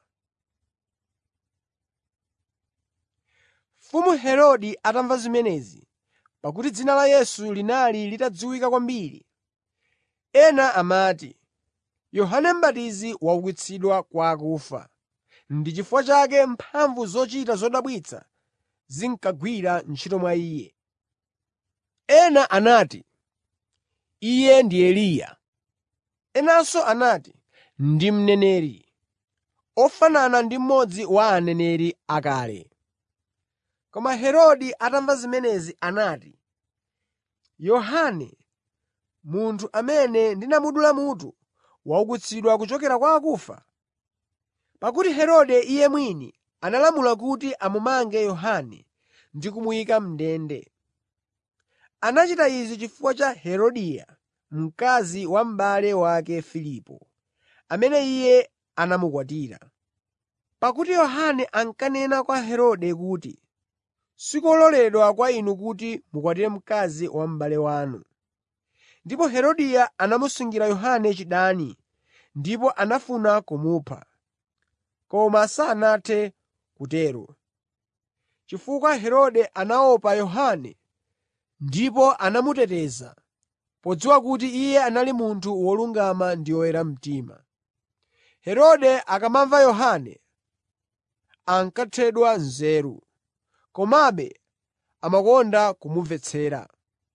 Mfumu Herode atamva zimenezi, pakuti dzina la Yesu linali litadziwika kwambiri, ena amati, “Yohane M'batizi waukitsidwa kwa akufa, ndi chifukwa chake mphamvu zochita zodabwitsa zinkagwira ntchito mwa iye.” Ena anati, “Iye ndi Eliya.” Enanso anati, “Ndi mneneri, ofanana ndi mmodzi wa aneneri akale.” Koma Herode atamva zimenezi anati, “Yohane, munthu amene ndinamudula mutu, waukitsidwa kuchokera kwa akufa.” Pakuti Herode iye mwini analamula kuti amumange Yohane ndi kumuyika m'ndende. Anachita izi chifukwa cha Herodia, mkazi wa m'bale wake Filipo, amene iye anamukwatira. Pakuti Yohane ankanena kwa Herode kuti, “Sikololedwa kwa inu kuti mukwatire mkazi wa m'bale wanu.” Ndipo Herodia anamusungira Yohane chidani ndipo anafuna kumupha, koma sanathe kutero, chifukwa Herode anaopa Yohane ndipo anamuteteza, podziwa kuti iye anali munthu wolungama ndi woyera mtima. Herode akamamva Yohane, ankathedwa nzeru, komabe amakonda kumumvetsera.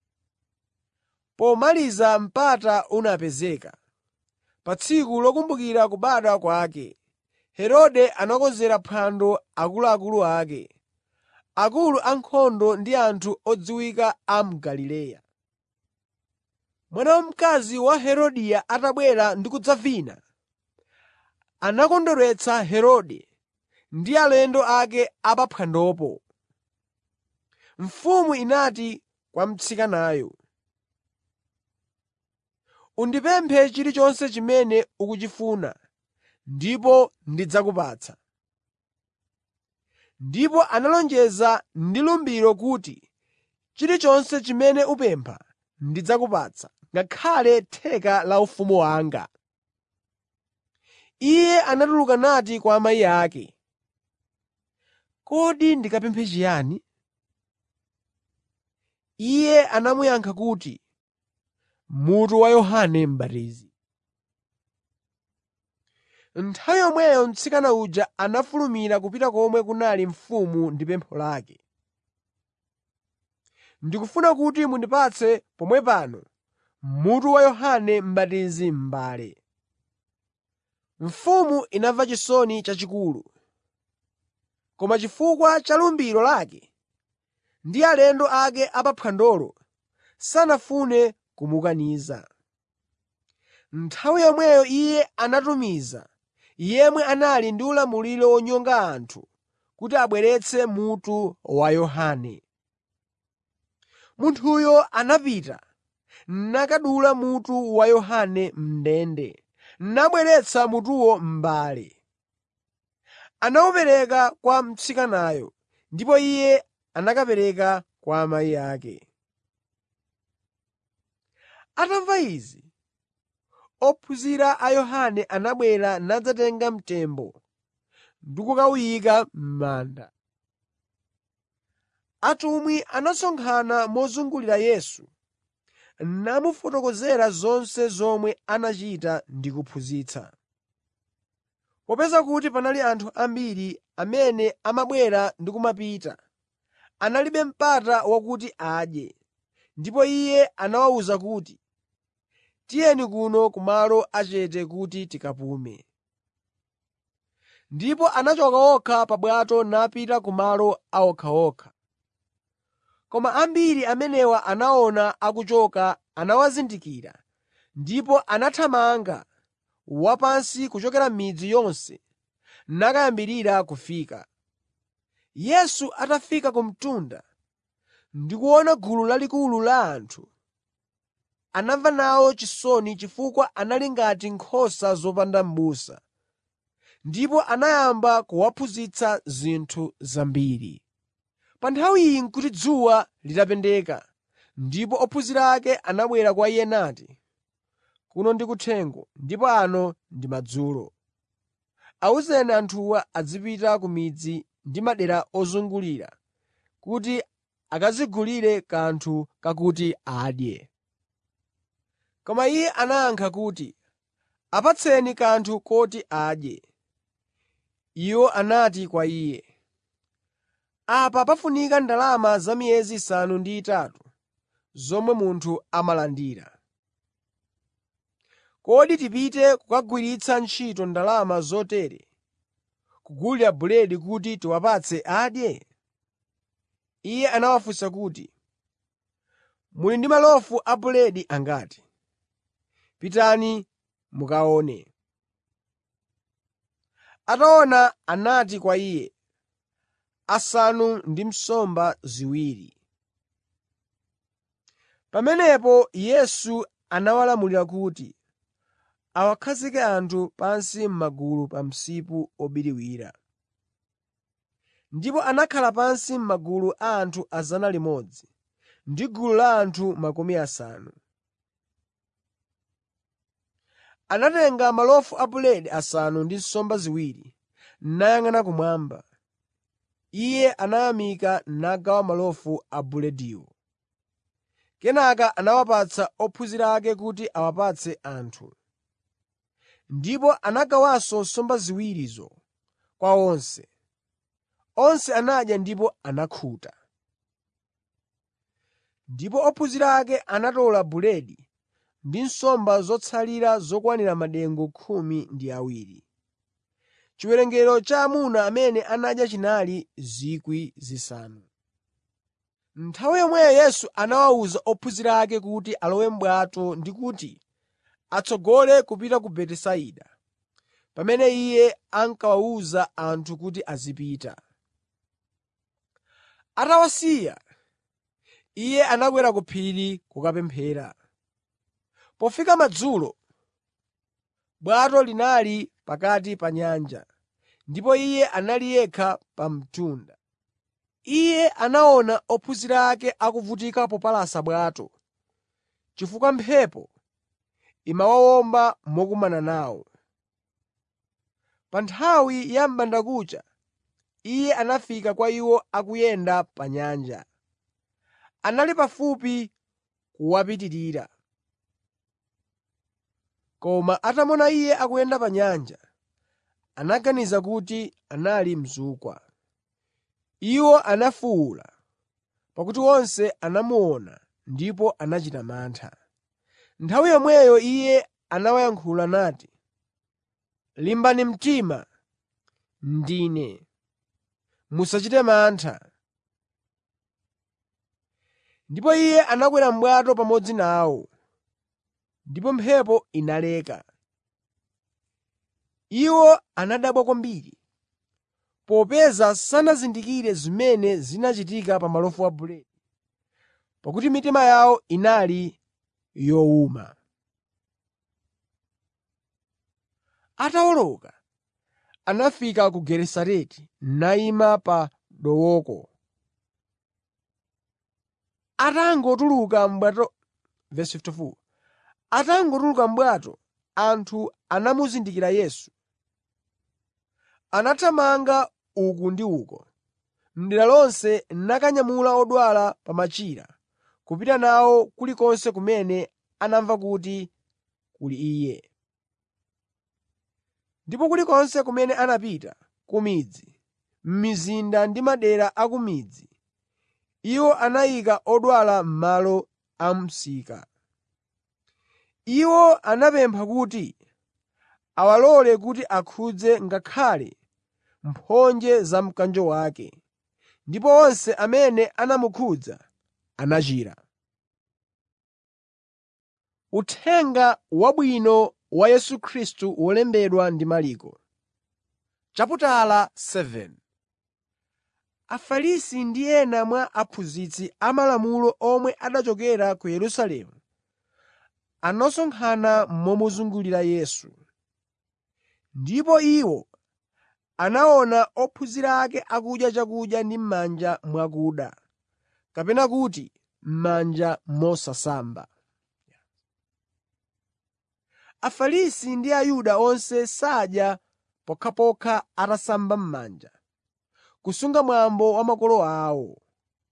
Pomaliza mpata unapezeka. Pa tsiku lokumbukira kubadwa kwake, Herode anakonzera phwando akuluakulu ake, akulu ankhondo ndi anthu odziwika a mu Galileya. Mwana wamkazi wa Herodia atabwera ndi kudzavina, anakondweretsa Herode ndi alendo ake a pa phwandopo. Mfumu inati kwa mtsikanayo, “Undipemphe chilichonse chimene ukuchifuna ndipo ndidzakupatsa.” Ndipo analonjeza ndi lumbiro kuti, “Chilichonse chimene upempha ndidzakupatsa, ngakhale theka la ufumu wanga.” Iye anatuluka nati kwa amayi ake, “Kodi ndikapemphe chiyani?” Iye anamuyankha kuti, “Mutu wa Yohane M'batizi.” Nthawi yomweyo mtsikana uja anafulumira kupita komwe kunali mfumu ndi pempho lake. “Ndikufuna kuti mundipatse pomwe pano mutu wa Yohane M'batizi m'mbale.” Mfumu inamva chisoni chachikulu, koma chifukwa cha lumbiro lake ndi alendo ake a pa phwandolo, sanafune kumukaniza. Nthawi yomweyo iye anatumiza yemwe anali ndi ulamuliro wonyonga anthu kuti abweretse mutu wa Yohane. Munthuyo anapita nakadula mutu wa Yohane m'ndende, nabweretsa mutuwo m'mbale. Anawupereka kwa mtsikanayo, ndipo iye anakapereka kwa amayi ake. Atamva izi, ophunzira a Yohane anabwera nadzatenga mtembo ndi kukawuyika m'manda. Atumwi anasonkhana mozungulira Yesu, namufotokozera zonse zomwe anachita ndi kuphunzitsa. Popeza kuti panali anthu ambiri amene amabwera ndi kumapita, analibe mpata wakuti adye, ndipo Iye anawawuza kuti, “Tiyeni kuno kumalo achete kuti tikapume.” Ndipo anachoka okha pa bwato napita kumalo a okhaokha. Koma ambiri amenewa anaona akuchoka anawazindikira ndipo anathamanga wapansi kuchokera m'midzi yonse nakayambirira kufika. Yesu atafika ku mtunda ndi kuona gulu lalikulu la anthu, anamva nawo chisoni chifukwa anali ngati nkhosa zopanda m'busa, ndipo anayamba kuwaphunzitsa zinthu zambiri. Pa nthawi iyi n'kuti dzuwa litapendeka, ndipo ophunzira ake anabwera kwa Iye nati, “Kuno ndi kuthengo ndipo ano ndi madzulo. Awuzeni anthuwa azipita ku midzi ndi madera ozungulira kuti akadzigulire kanthu kakuti adye.” Koma Iye anayankha kuti, “Apatseni kanthu koti adye.” Iwo anati kwa Iye, “Apa pafunika ndalama za miyezi isanu ndi itatu zomwe munthu amalandira. Kodi tipite kukagwiritsa ntchito ndalama zotere kugulira buledi kuti tiwapatse adye?” Iye anawafunsa kuti, “Muli ndi malofu a buledi angati? Pitani mukaone.” Ataona anati kwa Iye, “Asanu ndi nsomba ziwiri.” Pamenepo Yesu anawalamulira kuti awakhazike anthu pansi m'magulu pa msipu obiriwira. Ndipo anakhala pansi m'magulu a anthu 100 ndi gulu la anthu 50. Anatenga malofu a buledi asanu ndi nsomba ziwiri, nayang'ana kumwamba. Iye anayamika nagawa malofu a bulediwo. Kenaka anawapatsa ophunzira ake kuti awapatse anthu. Ndipo anagawanso nsomba ziwirizo kwa onse. Onse anadya ndipo anakhuta. Ndipo ophunzira ake anatola buledi ndi nsomba zotsalira zokwanira madengu 12. Chiwerengero cha amuna amene anadya chinali 5,000. Nthawi yomweyo Yesu anawuza ophunzira ake kuti alowe m'bwato ndi kuti atsogole kupita ku Betisaida, pamene Iye ankawawuza anthu kuti azipita. Atawasiya, Iye anakwera ku phiri kukapemphera. Pofika madzulo, bwato linali pakati pa nyanja, ndipo Iye anali yekha pa mtunda. Iye anaona ophunzira ake akuvutika popalasa bwato, chifukwa mphepo imawawomba mokumana nawo. Pa nthawi ya m'bandakucha, Iye anafika kwa iwo akuyenda pa nyanja. Anali pafupi kuwapitirira. Koma atamuona Iye akuyenda pa nyanja, anaganiza kuti anali mzukwa. Iwo anafuwula, pakuti onse anamuona ndipo anachita mantha. Nthawi yomweyo Iye anawayankhula nati, “Limbani mtima, ndine. Musachite mantha.” Ndipo Iye anakwera m'bwato pamodzi nawo, ndipo mphepo inaleka. Iwo anadabwa kwambiri, popeza sanazindikire zimene zinachitika pa malofu a buledi, pakuti mitima yawo inali yowuma. Atawoloka, anafika ku Genesareti nayima pa dowoko. Atangotuluka m'bwato, anthu anamuzindikira Yesu. Anathamanga uku ndi uko m'dera lonse nakanyamula odwala pa machira kupita nawo kulikonse kumene anamva kuti kuli Iye. Ndipo kulikonse kumene anapita, ku midzi, m'mizinda ndi madera a ku midzi, iwo anayika odwala m'malo a msika. Iwo anamupempha kuti awalole kuti akhudze ngakhale mphonje za mkanjo wake, ndipo onse amene anamukhudza anachira. Uthenga Wabwino wa Yesu Khristu wolembedwa ndi Marko. Afarisi ndi ena mwa aphunzitsi amalamulo omwe anachokera ku Yerusalemu anasonkhana momuzungulira Yesu. Ndipo iwo anaona ophunzira ake akudya chakudya ndi m'manja mwakuda, kapena kuti m'manja mosasamba. Afarisi ndi Ayuda onse sadya pokhapokha atasamba m'manja, kusunga mwambo wa makolo awo.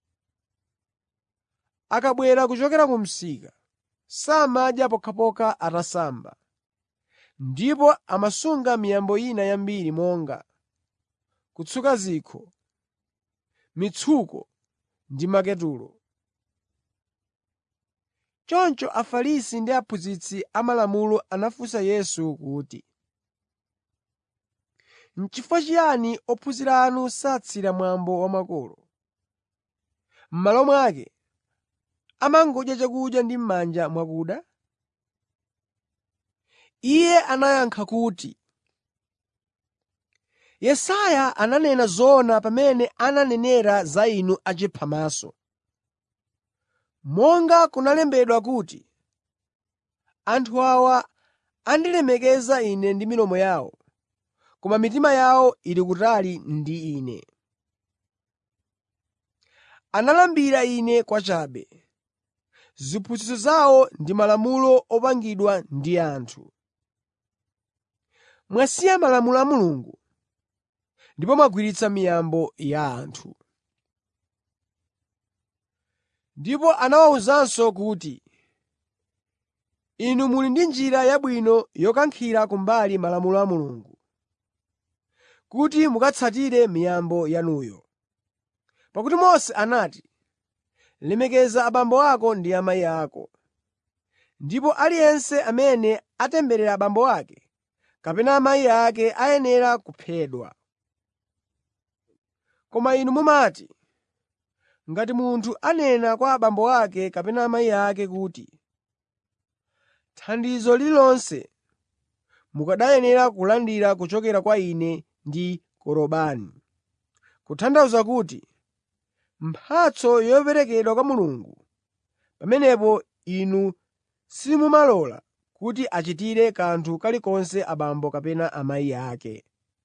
Akabwera kuchokera ku msika, samadya pokhapokha atasamba, ndipo amasunga miyambo ina yambiri monga kutsuka zikho, mitsuko ndi maketulo. Choncho Afarisi ndi aphunzitsi amalamulo anafunsa Yesu kuti, “N'chifukwa chiyani ophunzira anu satsira mwambo wa makolo? M'malo mwake, amangodya chakudya ndi m'manja mwakuda?” Iye anayankha kuti, “Yesaya ananena zoona pamene ananenera za inu achiphamaso. Monga kunalembedwa kuti, ‘Anthu awa andilemekeza Ine ndi milomo yawo, koma mitima yawo ili kutali ndi Ine. Analambira Ine kwachabe. Ziphunzitso zawo ndi malamulo opangidwa ndi anthu. Mwasiya malamulo a Mulungu ndipo mwagwiritsa miyambo ya anthu.’ ” Ndipo anawawuzanso kuti, “Inu muli ndi njira yabwino yokankhira kumbali malamulo a Mulungu, kuti mukatsatire miyambo yanuyo. Pakuti Mose anati, ‘Lemekeza abambo ako ndi amayi ako,’ ndipo aliyense amene atemberera abambo ake kapena amayi ake ayenera kuphedwa. Koma inu mumati, ngati munthu anena kwa abambo ake kapena amayi ake kuti, ‘Thandizo lililonse mukanayenera kulandira kuchokera kwa ine ndi Korobani,’ kutanthauza kuti mphatso yoperekedwa kwa Mulungu, pamenepo inu simumalola kuti achitire kanthu kalikonse abambo kapena amayi ake.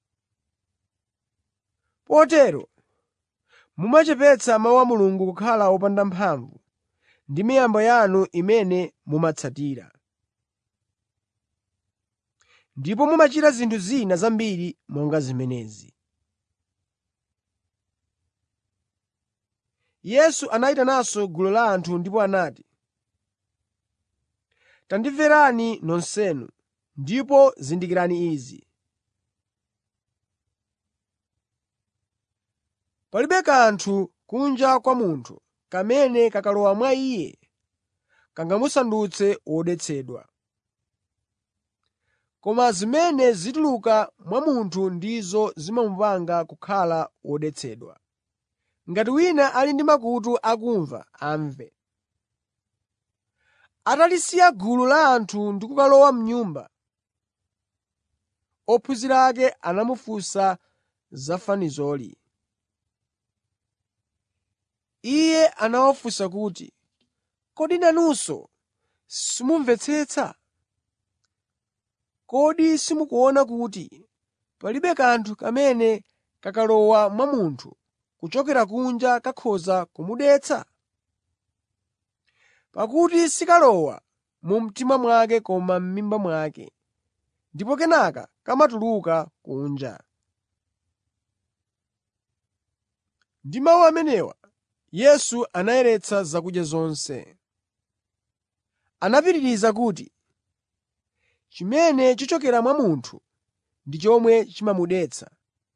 Potero mumachepetsa mawu a Mulungu kukhala opanda mphamvu ndi miyambo yanu imene mumatsatira. Ndipo mumachita zinthu zina zambiri monga zimenezi.” Yesu anayitananso gulu la anthu ndipo anati, “Tandimverani nonsenu, ndipo zindikirani izi. Palibe kanthu kunja kwa munthu kamene kakalowa mwa iye kangamusandutse wodetsedwa. Koma zimene zituluka mwa munthu ndizo zimamupanga kukhala wodetsedwa. Ngati wina ali ndi makutu akumva, amve.” Atalisiya gulu la anthu ndi kukalowa m'nyumba, ophunzira ake anamufunsa za fanizoli. Iye anawafunsa kuti, “Kodi nanunso simumvetsetsa? Kodi simukuona kuti palibe kanthu kamene kakalowa mwa munthu kuchokera kunja kakhoza kumudetsa? Pakuti sikalowa mu mtima mwake koma m'mimba mwake, ndipo kenaka kamatuluka kunja.” Ndi mawu amenewa Yesu anayeretsa zakudya zonse. Anapitiriza kuti, “Chimene chichokera mwa munthu ndi chomwe chimamudetsa.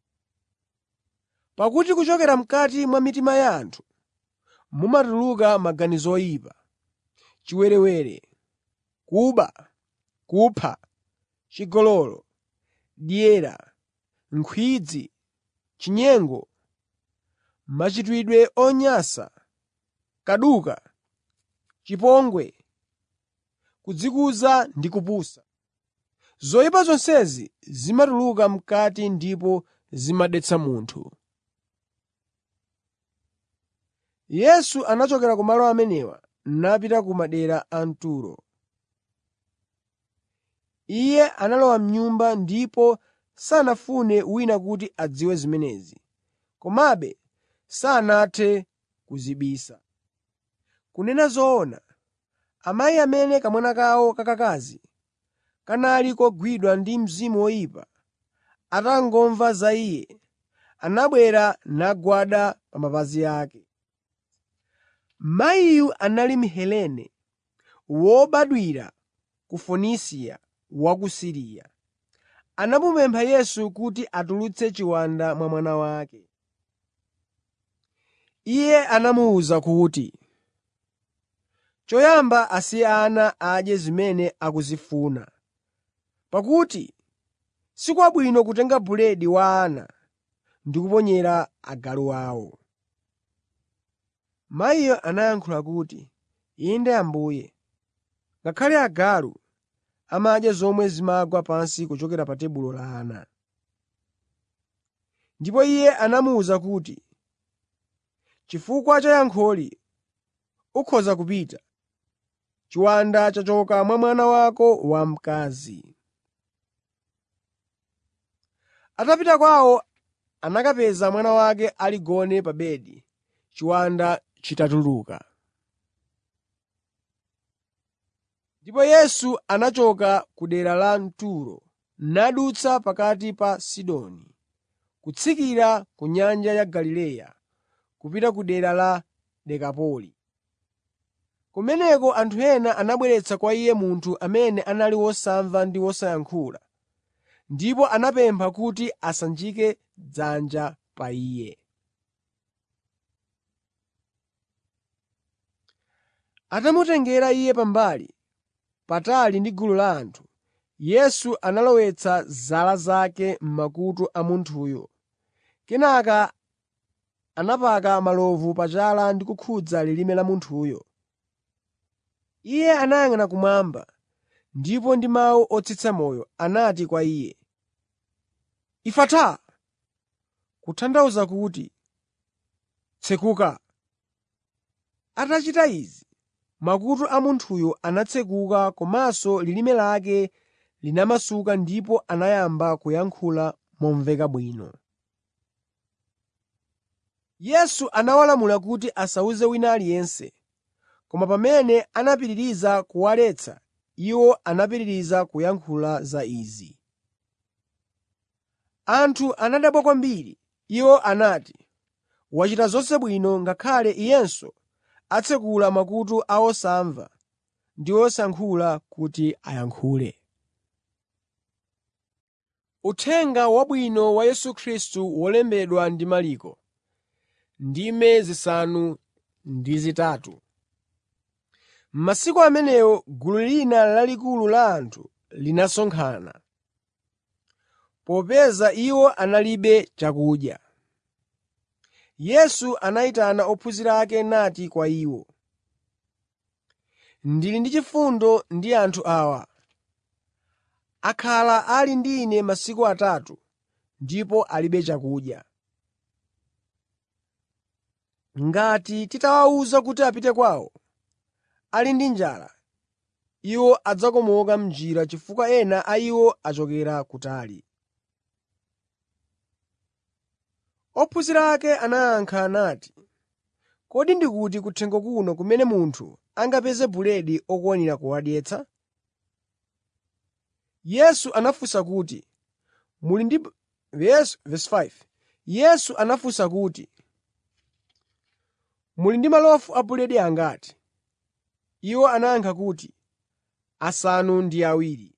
Pakuti kuchokera m'kati mwa mitima ya anthu mumatuluka maganizo oyipa, chiwerewere, kuba, kupha, chigololo, dyera, nkhwidzi, chinyengo, machitidwe onyansa, kaduka, chipongwe, kudzikuza ndi kupusa. Zoyipa zonsezi zimatuluka m'kati ndipo zimadetsa munthu. Yesu anachokera ku malo amenewa napita ku madera a Turo. Iye analowa m'nyumba ndipo sanafune wina kuti adziwe zimenezi, komabe sanathe kuzibisa. Kunena zoona, amayi amene kamwana kawo kakakazi kanali kogwidwa ndi mzimu woyipa, atangomva za Iye, anabwera nagwada pa mapazi ake. Mayiyu anali Mhelene, wobadwira ku Fonisia wa ku Siriya. Anamupempha Yesu kuti atulutse chiwanda mwa mwana wake. Iye anamuwuza kuti, choyamba asiye ana adye zimene akuzifuna, pakuti si kwabwino kutenga buledi wa ana ndi kuponyera agalu awo. Mayiyo anayankha kuti, “Inde Ambuye, ngakhale agalu amadya zomwe zimagwa pansi kuchokera pa tebulo la ana.” Ndipo Iye anamuwuza kuti, “Chifukwa cha yankholi, ukhoza kupita. Chiwanda chachoka mwa mwana wako wamkazi.” Atapita kwawo, anakapeza mwana wake aligone pa bedi, chiwanda chitatuluka. Ndipo Yesu anachoka ku dera la Turo nadutsa pakati pa Sidoni, kutsikira ku nyanja ya Galileya kupita ku dera la Dekapoli. Kumeneko anthu ena anabweretsa kwa Iye munthu amene anali wosamva ndi wosayankhula, ndipo anamupempha kuti asanjike dzanja pa Iye. Atamutengera Iye pambali, patali ndi gulu la anthu, Yesu analowetsa zala zake m'makutu a munthuyo. Kenaka anapaka malovu pachala ndi kukhudza lilime la munthuyo. Iye anayang'ana kumwamba ndipo ndi mawu otsitsa moyo anati kwa iye, “Ifata!” Kutanthauza kuti, “Tsekuka!” Atachita izi, makutu a munthuyo anatsekuka komanso lilime lake linamasuka ndipo anayamba kuyankhula momveka bwino. Yesu anawalamula kuti asawuze wina aliyense, koma pamene anapitiriza kuwaletsa, iwo anapitiriza kuyankhula za izi. Anthu anadabwa kwambiri. Iwo anati, “Wachita zonse bwino, ngakhale iyenso atsekula makutu a osamva ndi osayankhula kuti ayankhule.” Uthenga Wabwino wa Yesu Khristu wolembedwa ndi Marko, ndime 5:3. M'masiku amenewo gulu lina lalikulu la anthu linasonkhana, popeza iwo analibe chakudya. Yesu anayitana ophunzira ake nati kwa iwo, “Ndili ndi chifundo ndi anthu awa. Akhala ali ndi Ine masiku atatu ndipo alibe chakudya. Ngati titawawuza kuti apite kwawo, ali ndi njala, iwo adzakomoka m'njira chifukwa ena a iwo achokera kutali.” Ophunzira ake anayankha nati, “Kodi ndikuti kuthengo kuno kumene munthu angapeze buledi okwanira kuwadyetsa?” Yesu anafunsa kuti, “Muli ndi malofu a buledi angati?” Iwo anayankha kuti, “2.”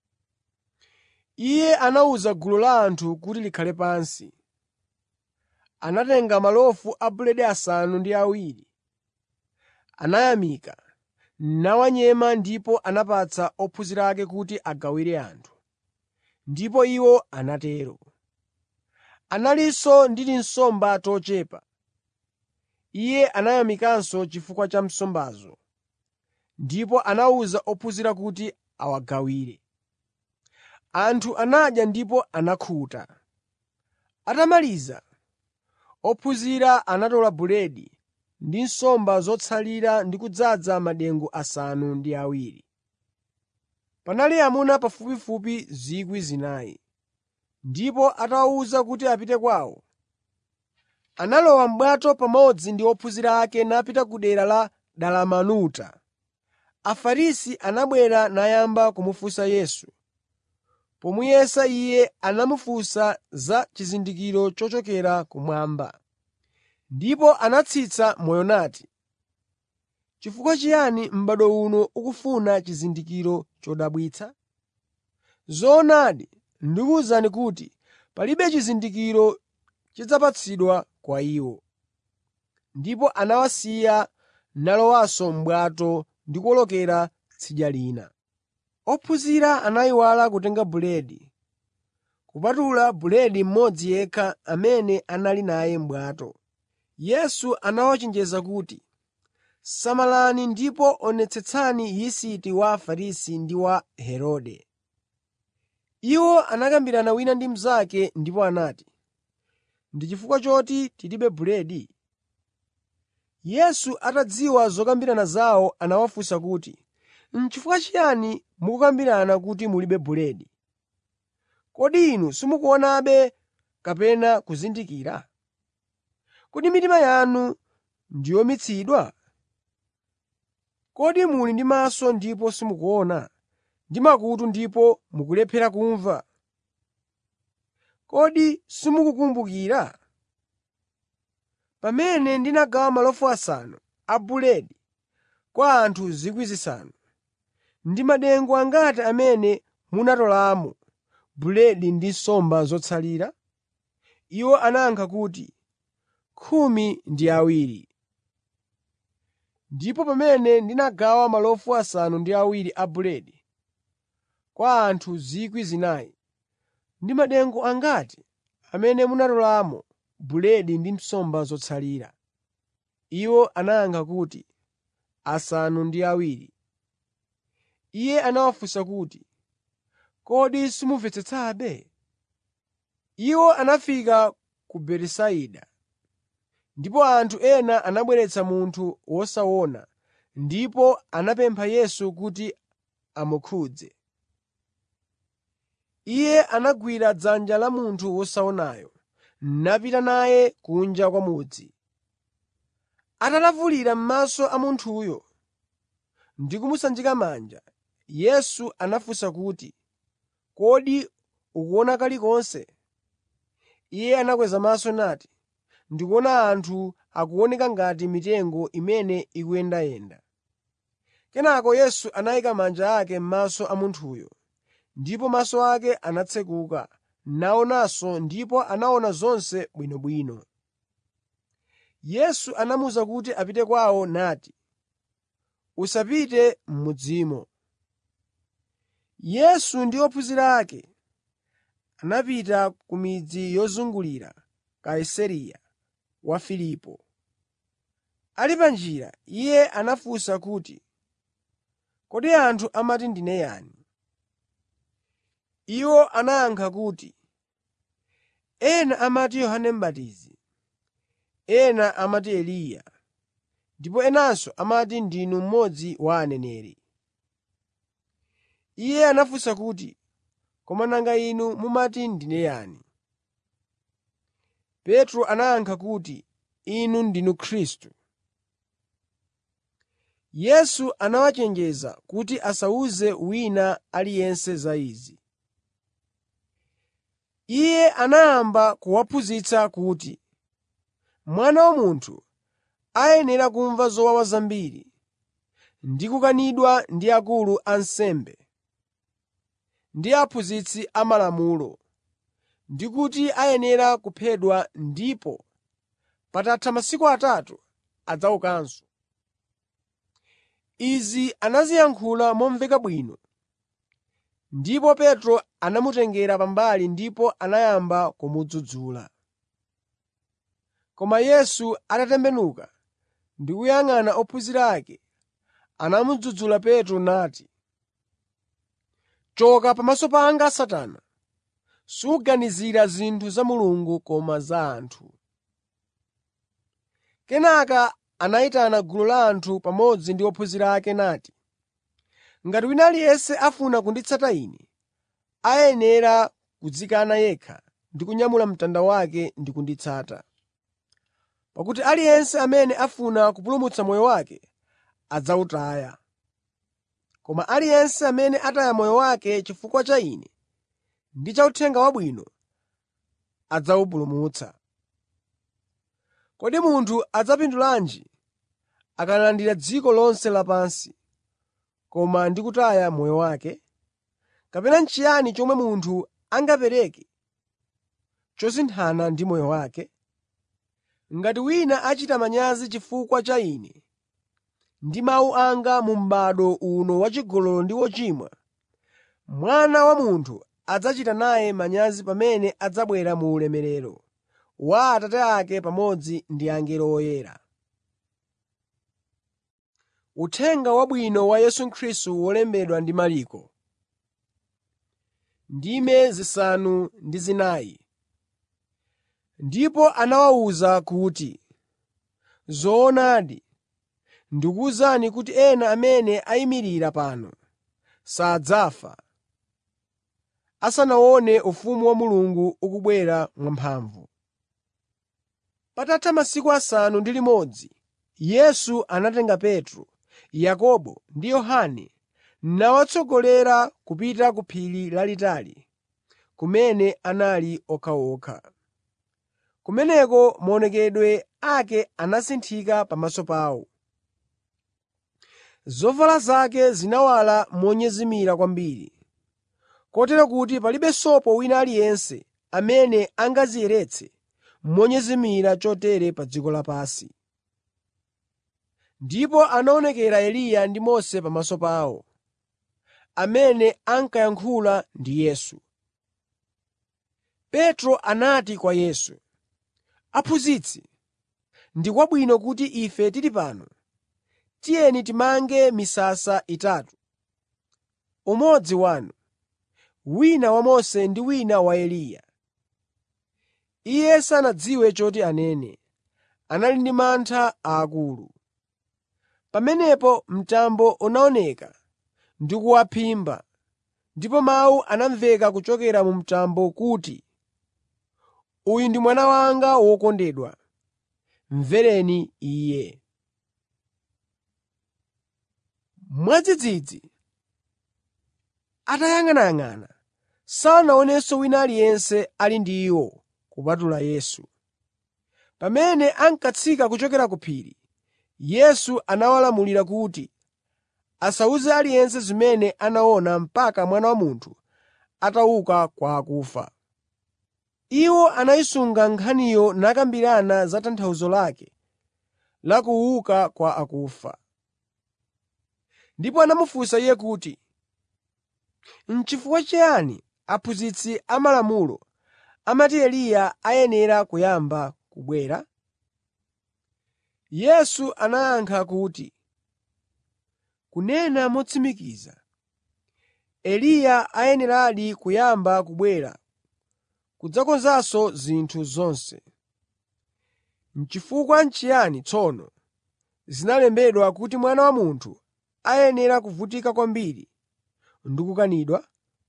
Iye anawuza gulu la anthu kuti likhale pansi. Anatenga malofu a buledi 7, anayamika, nawanyema ndipo anapatsa ophunzira ake kuti agawire anthu. Ndipo iwo anatero. Analinso ndi tinsomba tochepa. Iye anayamikanso chifukwa cha nsombazo, ndipo anawuza ophunzira kuti awagawire. Anthu anadya ndipo anakhuta. Atamaliza, ophunzira anatola buledi ndi nsomba zotsalira ndi kudzaza madengu asanu ndi awiri. Panali amuna pafupifupi 4,000, ndipo atawawuza kuti apite kwawo, analowa m'bwato pamodzi ndi ophunzira ake napita ku dera la Dalamanuta. Afarisi anabwera nayamba kumufunsa Yesu. Pomuyesa Iye anamufunsa za chizindikiro chochokera kumwamba. Ndipo anatsitsa moyo nati, “Chifukwa chiyani m'bado uno ukufuna chizindikiro chodabwitsa? Zoonadi, ndikuwuzani kuti palibe chizindikiro chidzapatsidwa kwa iwo.” Ndipo anawasiya nalowanso m'bwato ndi kuwolokera tsidya lina. Ophunzira anayiwala kutenga buledi, kupatula buledi mmodzi yekha amene anali naye m'bwato. Yesu anawachenjeza kuti, “Samalani ndipo onetsetsani yisiti wa Afarisi ndi wa Herode.” Iwo anakambirana wina ndi mnzake ndipo anati, “Ndi chifukwa choti tilibe buledi?” Yesu atadziwa zokambirana zawo anawafunsa kuti, “N'chifukwa chiyani mukukambirana kuti mulibe buledi? Kodi inu simukuonabe kapena kuzindikira? Kodi mitima yanu ndi yomitsidwa? Kodi muli ndi maso ndipo simukuona, ndi makutu ndipo mukulephera kumva? Kodi simukukumbukira? Pamene ndinagawa malofu asanu a buledi kwa anthu 5,000, ndi madengu angati amene munatolamo buledi ndi nsomba zotsalira?” Iwo anayankha kuti, 12. “Ndipo pamene ndinagawa malofu asanu ndi awiri a buledi kwa anthu 4,000, ndi madengu angati amene munatolamo buledi ndi nsomba zotsalira?” Iwo anayankha kuti, 7. Iye anawafunsa kuti, “Kodi simumvetsetsabe?” Iwo anafika ku Betisaida, ndipo anthu ena anabweretsa munthu wosaona ndipo anamupempha Yesu kuti amukhudze. Iye anagwira dzanja la munthu wosaonayo napita naye kunja kwa mudzi. Atalavulira m'maso a munthuyo ndi kumusanjika manja, Yesu anafunsa kuti, “Kodi ukuona kalikonse?” Iye anakweza maso nati, “Ndikuona anthu akuoneka ngati mitengo imene ikuyendayenda.” Kenaka Yesu anayika manja ake m'maso a munthuyo, ndipo maso ake anatsekuka, naonanso ndipo anaona zonse bwinobwino. Yesu anamuwuza kuti apite kwawo nati, “Usapite m'mudzimo.” Yesu ndi ophunzira ake anapita ku midzi yozungulira Kaisareya wa Filipo. Ali pa njira, Iye anafunsa kuti, “Kodi anthu amati ndine yani?” Iwo anayankha kuti, “Ena amati Yohane M'batizi, ena amati Eliya, ndipo enanso amati ndinu mmodzi wa aneneri.” Iye anafunsa kuti, “Koma nanga inu mumati ndine yani?” Petro anayankha kuti, “Inu ndinu Khristu.” Yesu anawachenjeza kuti asawuze wina aliyense za izi. Iye anayamba kuwaphunzitsa kuti, “Mwana wa Munthu ayenera kumva zowawa zambiri ndi kukanidwa ndi akulu a ansembe ndi aphunzitsi amalamulo, ndi kuti ayenera kuphedwa ndipo patatha masiku atatu adzaukanso.” Izi anaziyankhula momveka bwino, ndipo Petro anamutengera pambali ndipo anayamba kumudzudzula. Koma Yesu atatembenuka ndi kuyang'ana ophunzira ake, anamudzudzula Petro nati, “Choka pamaso panga Satana! Suganizira zinthu za Mulungu koma za anthu.” Kenaka anayitana gulu la anthu pamodzi ndi ophunzira ake nati, “Ngati wina aliyense afuna kunditsata Ine, ayenera kudzikana yekha ndi kunyamula mtanda wake ndi kunditsata. Pakuti aliyense amene afuna kupulumutsa moyo wake adzawutaya. Koma aliyense amene ataya moyo wake chifukwa cha Ine ndi cha Uthenga Wabwino adzawupulumutsa. Kodi munthu adzapindulanji akalandira dziko lonse lapansi, koma ndi kutaya moyo wake? Kapena n'chiyani chomwe munthu angapereke chosinthana ndi moyo wake? Ngati wina achita manyazi chifukwa cha Ine ndi mawu anga mu m'bado uno wachigololo ndi wochimwa, Mwana wa Munthu adzachita naye manyazi pamene adzabwera mu ulemerero wa Atate ake pamodzi ndi angelo oyera. Uthenga Wabwino wa Yesu Khristu wolembedwa ndi Marko. Ndime zisanu ndi zinayi. Ndipo anawawuza kuti, “Zoonadi, ndikuwuzani kuti ena amene ayimirira pano sadzafa asanaone ufumu wa Mulungu ukubwera mwamphamvu.” Patatha masiku asanu ndi limodzi, Yesu anatenga Petro, Yakobo ndi Yohane nawatsogolera kupita ku phiri lalitali, kumene anali okhaokha. Kumeneko maonekedwe ake anasinthika pamaso pawo. Zovala zake zinawala monyezimira kwambiri, kotero kuti palibe sopo wina aliyense amene angaziyeretse monyezimira chotere pa dziko lapansi. Ndipo anaonekera Eliya ndi Mose pamaso pawo, amene ankayankhula ndi Yesu. Petro anati kwa Yesu, “Aphunzitsi, ndi kwabwino kuti ife tili pano. Tiyeni timange misasa itatu, umodzi wanu, wina wa Mose ndi wina wa Eliya.” Iye sanadziwe choti anene, anali ndi mantha aakulu. Pamenepo mtambo unaoneka ndi kuwaphimba, ndipo mawu anamveka kuchokera mu mtambo kuti, “Uyu ndi Mwana wanga wokondedwa. Mvereni Iye.” Mwadzidzidzi atayang'anayang'ana, sanaonenso wina aliyense ali ndi iwo kupatula Yesu. Pamene ankatsika kuchokera ku phiri, Yesu anawalamulira kuti asawuze aliyense zimene anaona mpaka Mwana wa Munthu atauka kwa akufa. Iwo anayisunga nkhaniyo nakambirana za tanthauzo lake la kuuka kwa akufa. Ndipo anamufunsa Iye kuti, “N'chifukwa chiyani aphunzitsi amalamulo amati Eliya ayenera kuyamba kubwera?” Yesu anayankha kuti, “Kunena motsimikiza, Eliya ayeneradi kuyamba kubwera kudzakonzanso zinthu zonse. N'chifukwa n'chiyani tsono zinalembedwa kuti Mwana wa Munthu ayenera kuvutika kwambiri ndi kukanidwa?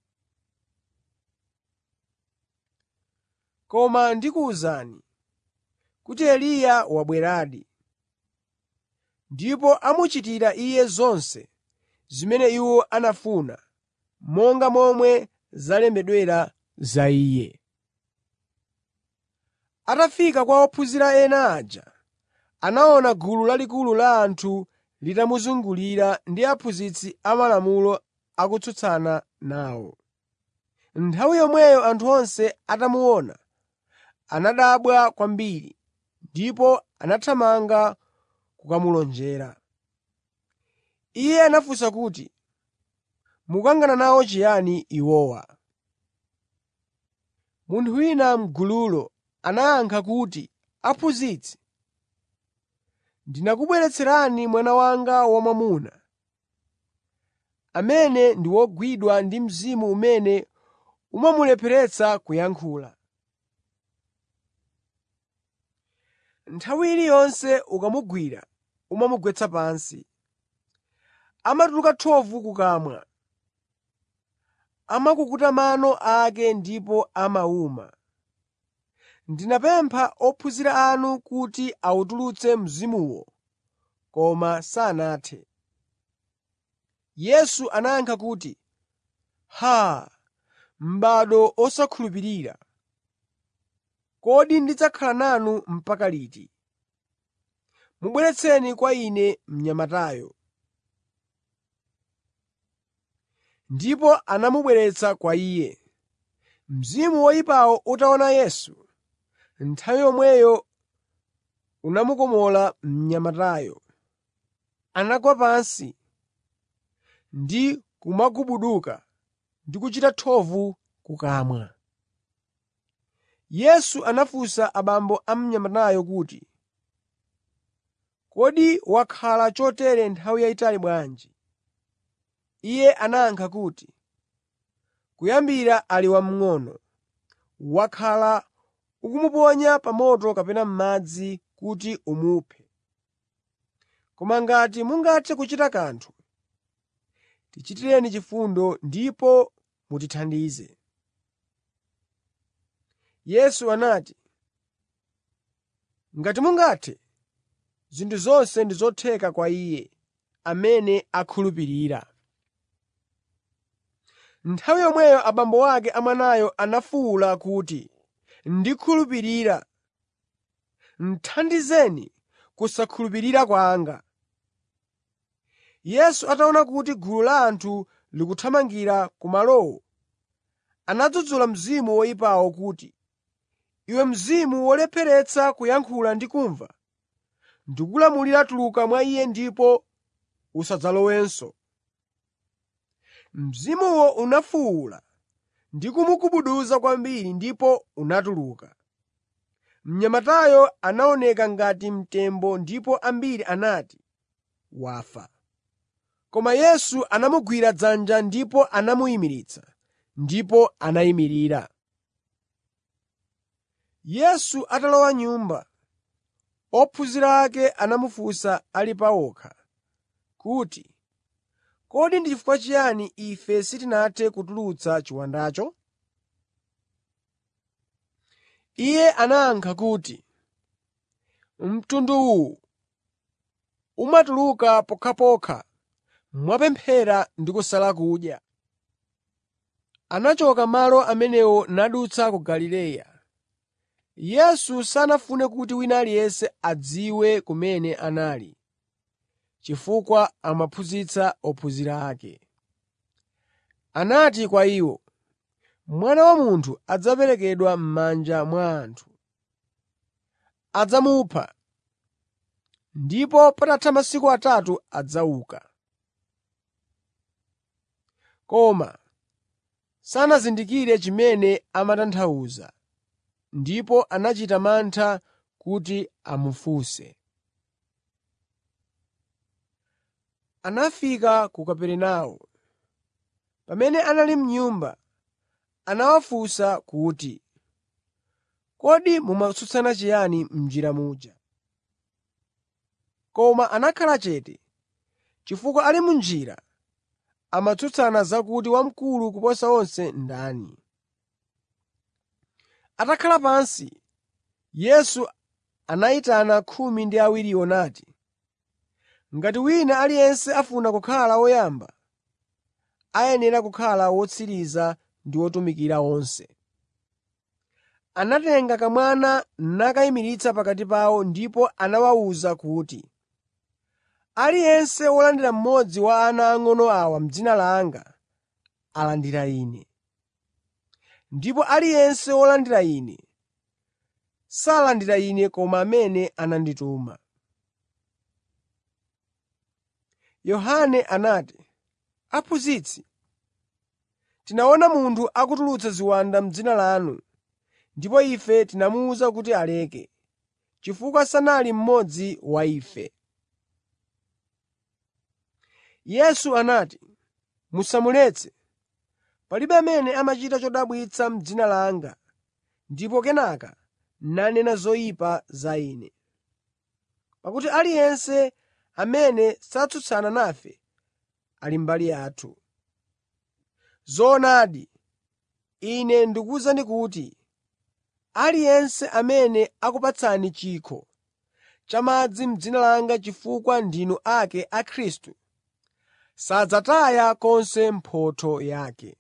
Koma ndikuwuzani kuti Eliya wabweradi, ndipo amuchitira iye zonse zimene iwo anafuna, monga momwe zalembedwera za iye.” Atafika kwa ophunzira ena aja, anaona gulu lalikulu la anthu litamuzungulira ndi aphunzitsi amalamulo akutsutsana nawo. Nthawi yomweyo anthu onse atamuona, anadabwa kwambiri ndipo anathamanga kukamulonjera. Iye anafunsa kuti, “Mukukangana nawo chiyani iwowa?” Munthu wina m'gululo anayankha kuti, “Aphunzitsi, Ndinakubweretserani mwana wanga wamwamuna, amene ndi wogwidwa ndi mzimu umene umamulepheretsa kuyankhula. Nthawi iliyonse ukamugwira umamugwetsa pansi. Amatuluka thovu kukamwa, amakukuta mano ake ndipo amawuma. Ndinapempha ophunzira anu kuti awutulutse mzimuwo, koma sanathe.” Yesu anayankha kuti, “Haa! M'bado osakhulupirira! Kodi ndidzakhala nanu mpaka liti? Mubweretseni kwa Ine mnyamatayo.” Ndipo anamubweretsa kwa Iye. Mzimu woyipawo utaona Yesu, nthawi yomweyo unamukomola mnyamatayo. Anagwa pansi ndi kumagubuduka ndi kuchita thovu kukamwa. Yesu anafunsa abambo a mnyamatayo kuti, “Kodi wakhala chotere nthawi yayitali bwanji?” Iye anayankha kuti, “Kuyambira ali wamng'ono, wakhala ukumuponya pa moto kapena m'madzi kuti umuphe. Koma ngati mungathe kuchita kanthu, tichitireni chifundo ndipo mutithandize.” Yesu anati, “Ngati mungathe, zinthu zonse ndi zotheka kwa iye amene akhulupirira.” Nthawi yomweyo abambo ake a mwanayo anafuwula kuti, “Ndikhulupirira, thandizeni kusakhulupirira kwanga.” Yesu ataona kuti gulu la anthu likuthamangira kumalowo, anadzudzula mzimu woyipawo kuti, “Iwe mzimu wolepheretsa kuyankhula ndi kumva, ndikulamulira tuluka mwa iye ndipo usadzalowenso.” Mzimuwo unafuwula ndi kumugubuduza kwambiri ndipo unatuluka. Mnyamatayo anaoneka ngati mtembo ndipo ambiri anati, “Wafa.” Koma Yesu anamugwira dzanja ndipo anamuyimiritsa, ndipo anayimirira. Yesu atalowa m'nyumba, ophunzira ake anamufunsa ali pa okha kuti, “Kodi ndi chifukwa chiyani ife sitinathe kutulutsa chiwandacho?” Iye anayankha kuti, “Mtundu uwu umatuluka pokhapokha mwapemphera ndi kusala kudya.” Anachoka malo amenewo nadutsa ku Galileya. Yesu sanafune kuti wina aliyense adziwe kumene anali, chifukwa amaphunzitsa ophunzira ake. Anati kwa iwo, “Mwana wa Munthu adzaperekedwa m'manja mwa anthu. Adzamupha, ndipo patatha masiku atatu adzauka.” Koma sanazindikire chimene amatanthauza, ndipo anachita mantha kuti amufunse. Anafika ku Kaperenawo. Pamene anali m'nyumba, anawafunsa kuti, “Kodi mumatsutsana chiyani m'njira muja?” Koma anakhala chete, chifukwa ali m'njira amatsutsana zakuti wamkulu kuposa onse ndani. Atakhala pansi, Yesu anayitana khumi ndi awiriwo nati, “Ngati wina aliyense afuna kukhala woyamba, ayenera kukhala wotsiriza ndi wotumikira onse.” Anatenga kamwana nakayimiritsa pakati pawo ndipo anawawuza kuti, “Aliyense wolandira mmodzi wa ana ang'ono awa m'dzina langa, alandira Ine. Ndipo aliyense wolandira Ine, salandira Ine koma amene anandituma.” Yohane anati, “Aphunzitsi, tinaona munthu akutulutsa ziwanda m'dzina lanu, ndipo ife tinamuwuza kuti aleke.” chifukwa sanali mmodzi wa ife.” Yesu anati, “Musamuletse. Palibe amene amachita chodabwitsa m'dzina langa ndipo kenaka nanena zoyipa za Ine. Pakuti aliyense amene satsutsana nafe ali mbali yathu. Zoonadi, Ine ndikuwuzani kuti aliyense amene akupatsani chikho cha madzi m'dzina langa chifukwa ndinu ake a Khristu, sadzataya konse mphotho yake.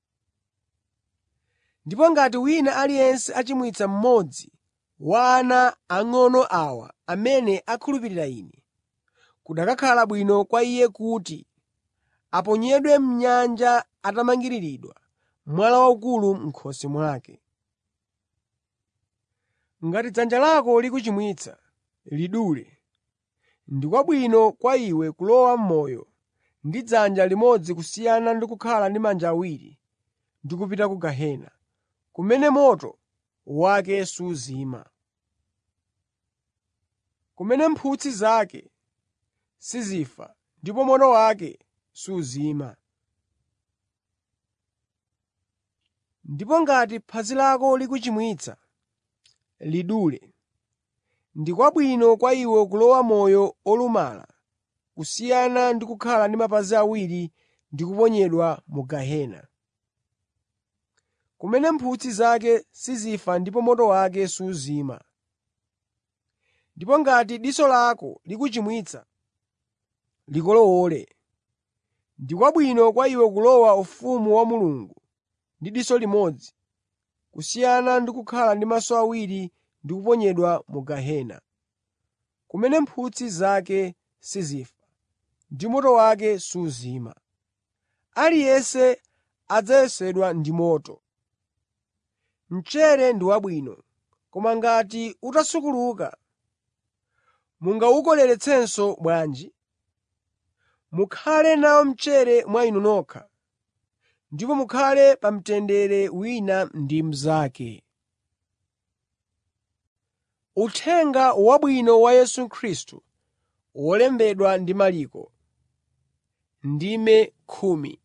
Ndipo ngati wina aliyense achimwitsa mmodzi wa ana ang'ono awa amene akhulupirira Ine, kukanakhala bwino kwa iye kuti aponyedwe m'nyanja atamangiriridwa mwala waukulu m'khosi mwake. Ngati dzanja lako likuchimwitsa, lidule. Ndi kwabwino kwa iwe kulowa m'moyo ndi dzanja limodzi kusiyana ndi kukhala ndi manja awiri ndi kupita ku gehena, kumene moto wake suzima, kumene mphutsi zake sizifa ndipo moto wake suzima. Ndipo ngati phazi lako likuchimwitsa, lidule. Ndi kwabwino kwa iwe kulowa moyo olumala kusiyana ndi kukhala ndi mapazi awiri ndi kuponyedwa mu gehena, kumene mphutsi zake sizifa ndipo moto wake suzima. Ndipo ngati diso lako likuchimwitsa, likolowole. Ndi kwabwino kwa iwe kulowa ufumu wa Mulungu ndi diso limodzi, kusiyana ndi kukhala ndi maso awiri ndi kuponyedwa mu gehena, kumene mphutsi zake sizifa ndi moto wake suzima. Aliyense adzayesedwa ndi moto. Mchere ndi wabwino, koma ngati utasukuluka, mungawukoleretsenso bwanji? Mukhale nawo mchere mwa inu nokha, ndipo mukhale pa mtendere wina ndi mnzake. Uthenga Wabwino wa Yesu Khristu wolembedwa ndi Marko. Ndime 10.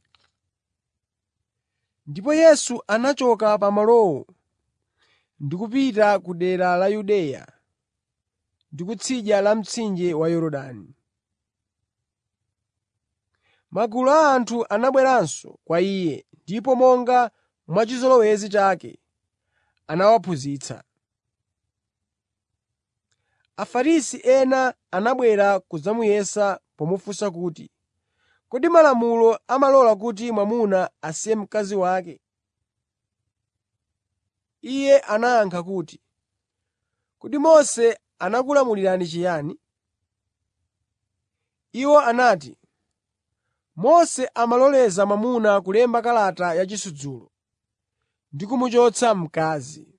Ndipo Yesu anachoka pa malowo ndi kupita ku dera la Yudeya ndi kutsidya la mtsinje wa Yorodani. Magulu a anthu anabweranso kwa Iye, ndipo monga mwachizolowezi chake anawaphunzitsa. Afarisi ena anabwera kudzamuyesa pomufunsa kuti, “Kodi malamulo amalola kuti mwamuna asiye mkazi wake?” Iye anayankha kuti, “Kodi Mose anakulamulirani chiyani?” Iwo anati, “Mose amaloleza mwamuna kulemba kalata yachisudzulo ndi kumuchotsa mkazi.”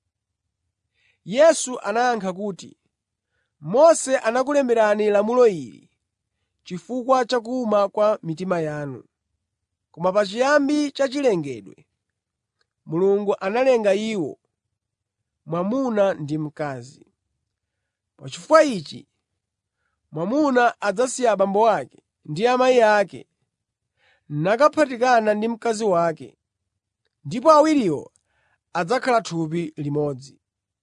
Yesu anayankha kuti, “Mose anakulemberani lamulo ili chifukwa cha kuwuma kwa mitima yanu. Koma pachiyambi cha chilengedwe, Mulungu analenga iwo, mwamuna ndi mkazi. Pa chifukwa ichi, mwamuna adzasiya abambo ake ndi amayi ake nakaphatikana ndi mkazi wake, ndipo awiriwo adzakhala thupi limodzi.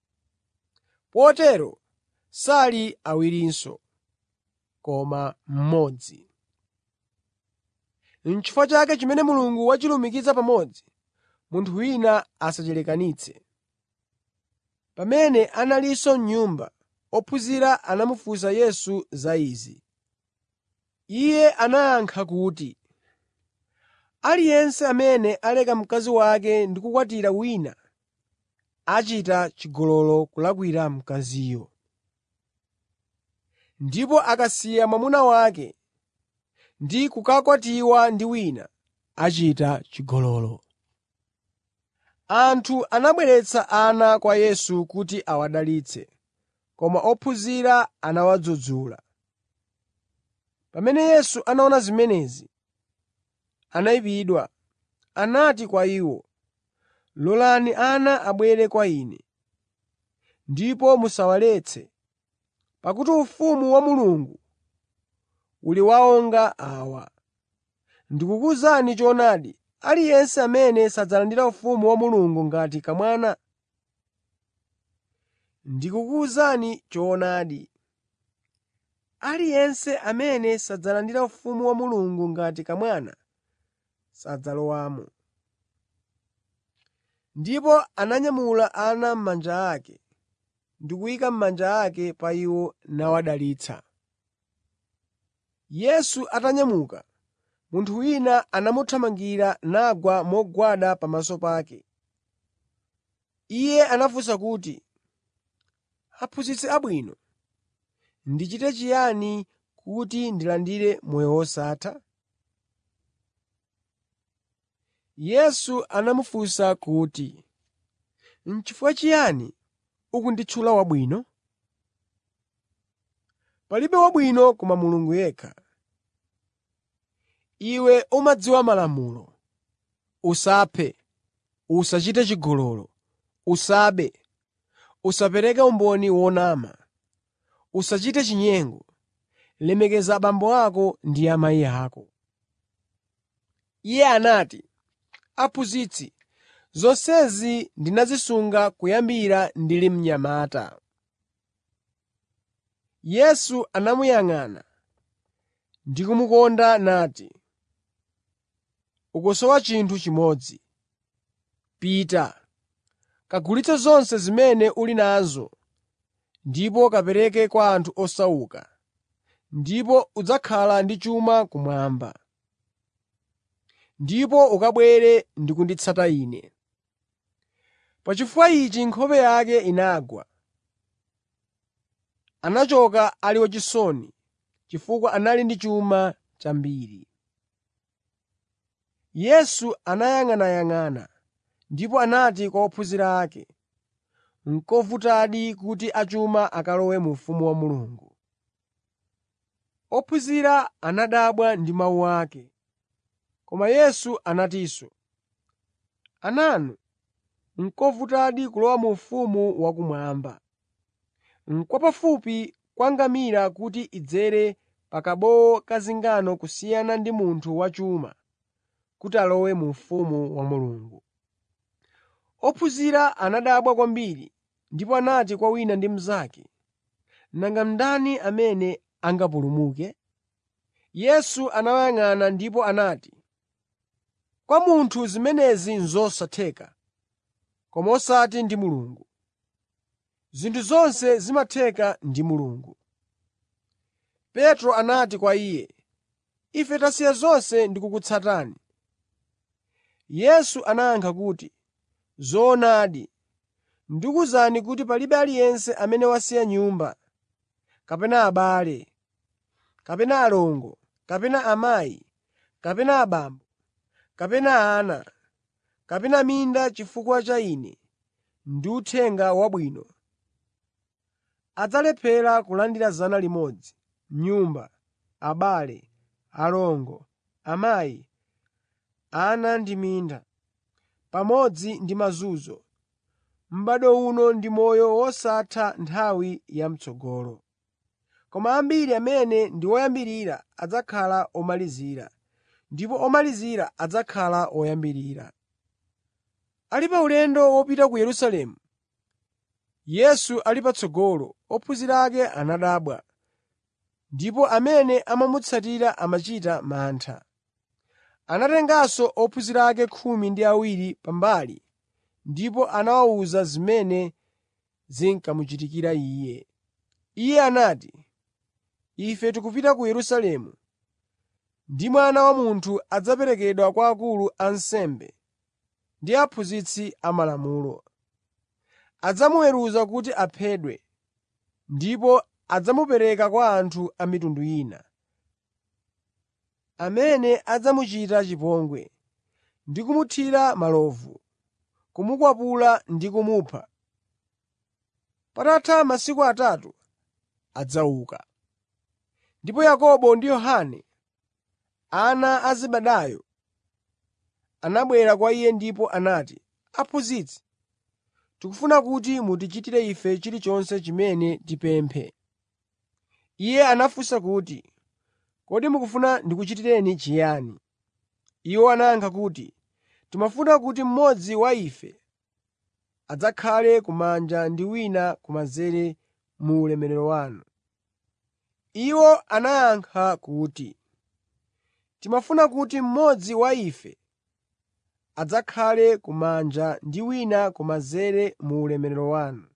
Potero sali awirinso, koma mmodzi. N'chifukwa chake chimene Mulungu wachilumikiza pamodzi, munthu wina asachilekanitse. Pamene analinso m'nyumba, ophunzira anamufunsa Yesu za izi. Iye anayankha kuti, “Aliyense amene aleka mkazi wake ndi kukwatira wina achita chigololo kulakwira mkaziyo. Ndipo akasiya mwamuna wake ndi kukakwatiwa ndi wina, achita chigololo.” Anthu anabweretsa ana kwa Yesu kuti awadalitse, koma ophunzira anawadzudzula. Pamene Yesu anaona zimenezi, anayipidwa. Anati kwa iwo, “Lolani ana abwere kwa Ine, ndipo musawaletse, pakuti ufumu wa Mulungu uli wa onga awa. Ndikukuwuzani choonadi, aliyense amene sadzalandira ufumu wa Mulungu ngati kamwana. Ndikukuwuzani choonadi, aliyense amene sadzalandira ufumu wa Mulungu ngati kamwana sadzalowamo.” Ndipo ananyamula ana m'manja ake ndi kuyika m'manja ake pa iwo nawadalitsa. Yesu atanyamuka, munthu wina anamuthamangira nagwa mogwada pamaso pake. Iye anafunsa kuti, “Aphunzitsi abwino, ndichite chiyani kuti ndilandire moyo wosatha?” Yesu anamufunsa kuti, “N'chifukwa chiyani ukunditchula wabwino? Palibe wabwino koma Mulungu yekha. Iwe umadziwa malamulo: usaphe, usachite chigololo, usabe, usapereke umboni wonama, usachite chinyengo, lemekeza abambo ako ndi amayi ako.” Iye anati, “Aphunzitsi, zonsezi ndinazisunga kuyambira ndili mnyamata.” Yesu anamuyang'ana ndi kumukonda nati, “Ukusowa chinthu chimodzi. Pita, kagulitse zonse zimene uli nazo ndipo kapereke kwa anthu osauka, ndipo udzakhala ndi chuma kumwamba. Ndipo ukabwere ndi kunditsata Ine.” Pa chifukwa ichi nkhope yake inagwa. Anachoka ali wachisoni chifukwa anali ndi chuma chambiri. Yesu anayang'anayang'ana ndipo anati kwa ophunzira ake, “N'kovutadi kuti achuma akalowe mu ufumu wa Mulungu.” Ophunzira anadabwa ndi mawu ake. Koma Yesu anatinso, “Ananu, n'kovutadi kulowa mu ufumu wakumwamba. N'kwapafupi kwa ngamira kuti idzere pa kabowo ka zingano kusiyana ndi munthu wachuma kuti alowe mu ufumu wa Mulungu.” Ophunzira anadabwa kwambiri ndipo anati kwa wina ndi mnzake, “Nanga ndani amene angapulumuke?” Yesu anawayang'ana ndipo anati, “Kwa munthu zimenezi n'zosatheka, koma osati ndi Mulungu. Zinthu zonse zimatheka ndi Mulungu.” Petro anati kwa Iye, “Ife tasiya zonse ndi kukutsatani.” Yesu anayankha kuti, “Zoonadi, ndikuwuzani kuti palibe aliyense amene wasiya nyumba, kapena abale, kapena alongo, kapena amayi, kapena abambo, kapena ana, kapena minda chifukwa cha Ine ndi Uthenga Wabwino, adzalephera kulandira 100 nyumba, abale, alongo, amayi, ana ndi minda, pamodzi ndi mazunzo, m'bado uno ndi moyo wosatha nthawi ya m'tsogolo. Koma ambiri amene ndi oyambirira adzakhala omalizira, ndipo omalizira adzakhala oyambirira. Ali pa ulendo wopita ku Yerusalemu, Yesu ali patsogolo, ophunzira ake anadabwa, ndipo amene amamutsatira amachita mantha. Anatenganso ophunzira ake 12 pambali ndipo anawawuza zimene zinkamuchitikira Iye. Iye anati, “Ife tikupita ku Yerusalemu, ndi Mwana wa Munthu adzaperekedwa kwa akulu a ansembe ndi aphunzitsi amalamulo. Adzamuweruza kuti aphedwe, ndipo adzamupereka kwa anthu a mitundu ina, amene adzamuchita chipongwe ndi kumuthira malovu, kumukwapula ndi kumupha. Patatha masiku atatu adzauka.” Ndipo Yakobo ndi Yohane, ana a Zebedayo, anabwera kwa Iye ndipo anati, “Aphunzitsi, tikufuna kuti mutichitire ife chilichonse chimene tipemphe.” Iye anafunsa kuti, “Kodi mukufuna ndikuchitireni chiyani?” Iwo anayankha kuti, “Timafuna kuti mmodzi wa ife adzakhale kumanja ndi wina kumanzere mu ulemerero wanu.” Iwo anayankha kuti, “Timafuna kuti mmodzi wa ife adzakhale kumanja ndi wina kumanzere mu ulemerero wanu.”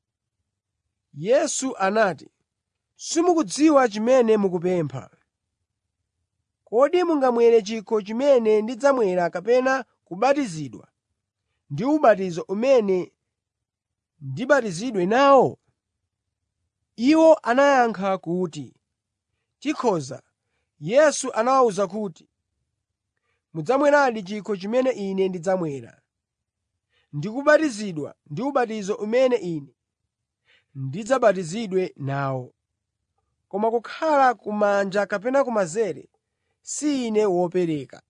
Yesu anati, “Simukudziwa chimene mukupempha. Kodi mungamwere chikho chimene ndidzamwera kapena kubatizidwa ndi ubatizo umene ndibatizidwe nawo?” Iwo anayankha kuti, “Tikhoza.” Yesu anawawuza kuti, “Mudzamweradi chikho chimene Ine ndidzamwera, ndi kubatizidwa ndi ubatizo umene Ine ndidzabatizidwe nawo. Koma kukhala kumanja kapena kumanzere si Ine wopereka.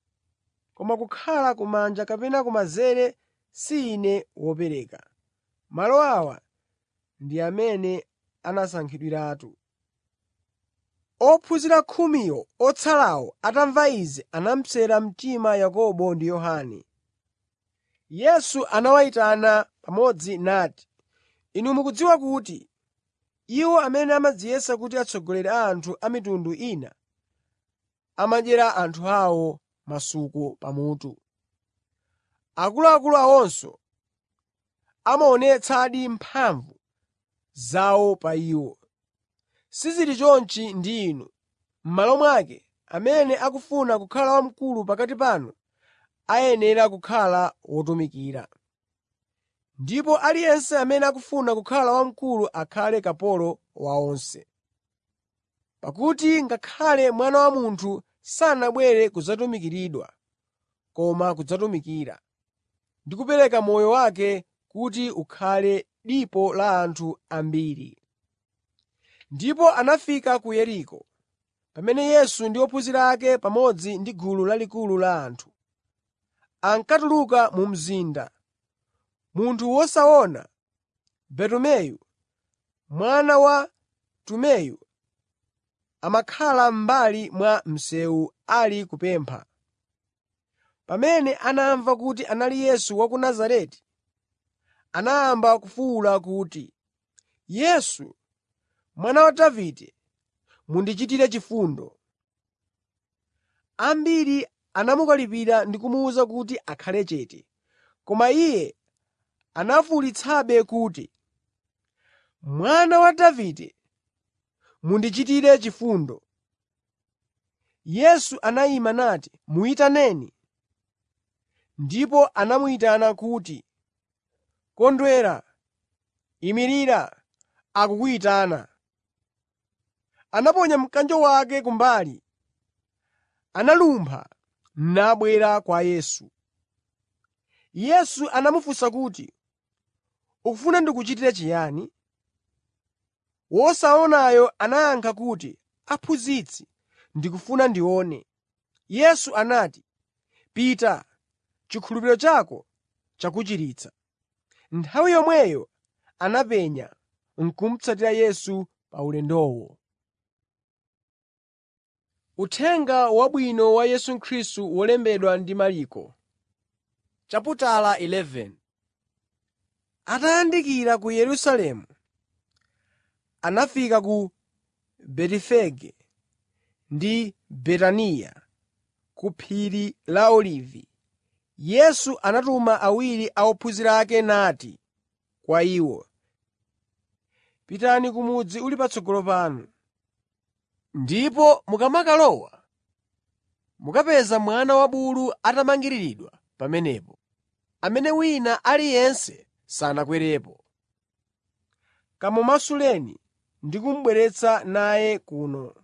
Malo awa ndi amene anasankhidwiratu.” Ophunzira khumiwo otsalawo atamva izi anamupsera mtima Yakobo ndi Yohane. Yesu anawayitana pamodzi nati, “Inu mukudziwa kuti iwo amene amadziyesa kuti atsogoleri a anthu a mitundu ina amadyera anthu awo masuku pamutu. Akuluakulu awonso amaonetsadi mphamvu zawo pa iwo. Sizili chonchi ndi inu. M'malo mwake, amene akufuna kukhala wamkulu pakati panu ayenera kukhala wotumikira. Ndipo aliyense amene akufuna kukhala wamkulu akhale kapolo wa onse. Pakuti ngakhale Mwana wa Munthu sanabwere kudzatumikiridwa, koma kudzatumikira, ndi kupereka moyo wake kuti ukhale dipo la anthu ambiri.” Ndipo anafika ku Yeriko. Pamene Yesu ndi ophunzira ake pamodzi ndi gulu lalikulu la anthu ankatuluka mu mzinda, munthu wosaona, Bartumeyu, mwana wa Tumeyu, amakhala m'mbali mwa msewu ali kupempha. Pamene anamva kuti anali Yesu wa ku Nazareti, anayamba kufuwula kuti, “Yesu, Mwana wa Davide, mundichitire chifundo!” Ambiri anamukalipira ndi kumuwuza kuti akhale chete, koma iye anafuwulitsabe kuti, “Mwana wa Davide, mundichitire chifundo!” Yesu anayima nati, “Muyitaneni.” Ndipo anamuyitana kuti, “Kondwera, imirira, akukuyitana.” Anaponya mkanjo wake kumbali, analumpha nabwera kwa Yesu. Yesu anamufunsa kuti, “Ukufuna ndikuchitire chiyani?” Wosaonayo anayankha kuti, “Aphunzitsi, ndikufuna ndione.” Yesu anati, “Pita, chikhulupiriro chako chakuchiritsa.” Nthawi yomweyo anapenya n'kumutsatira Yesu pa ulendowo. Uthenga Wabwino wa Yesu Khristu wolembedwa ndi Marko. Chaputala 11. Atayandikira ku Yerusalemu, anafika ku Betifage ndi Betaniya, ku phiri la Olivi. Yesu anatuma awiri a ophunzira ake nati kwa iwo, “Pitani ku mudzi uli patsogolo panu, ndipo mukamakalowa, mukapeza mwana wa bulu atamangiriridwa pamenepo, amene wina aliyense sanakwerepo. Kamumasuleni ndi kumubweretsa naye kuno.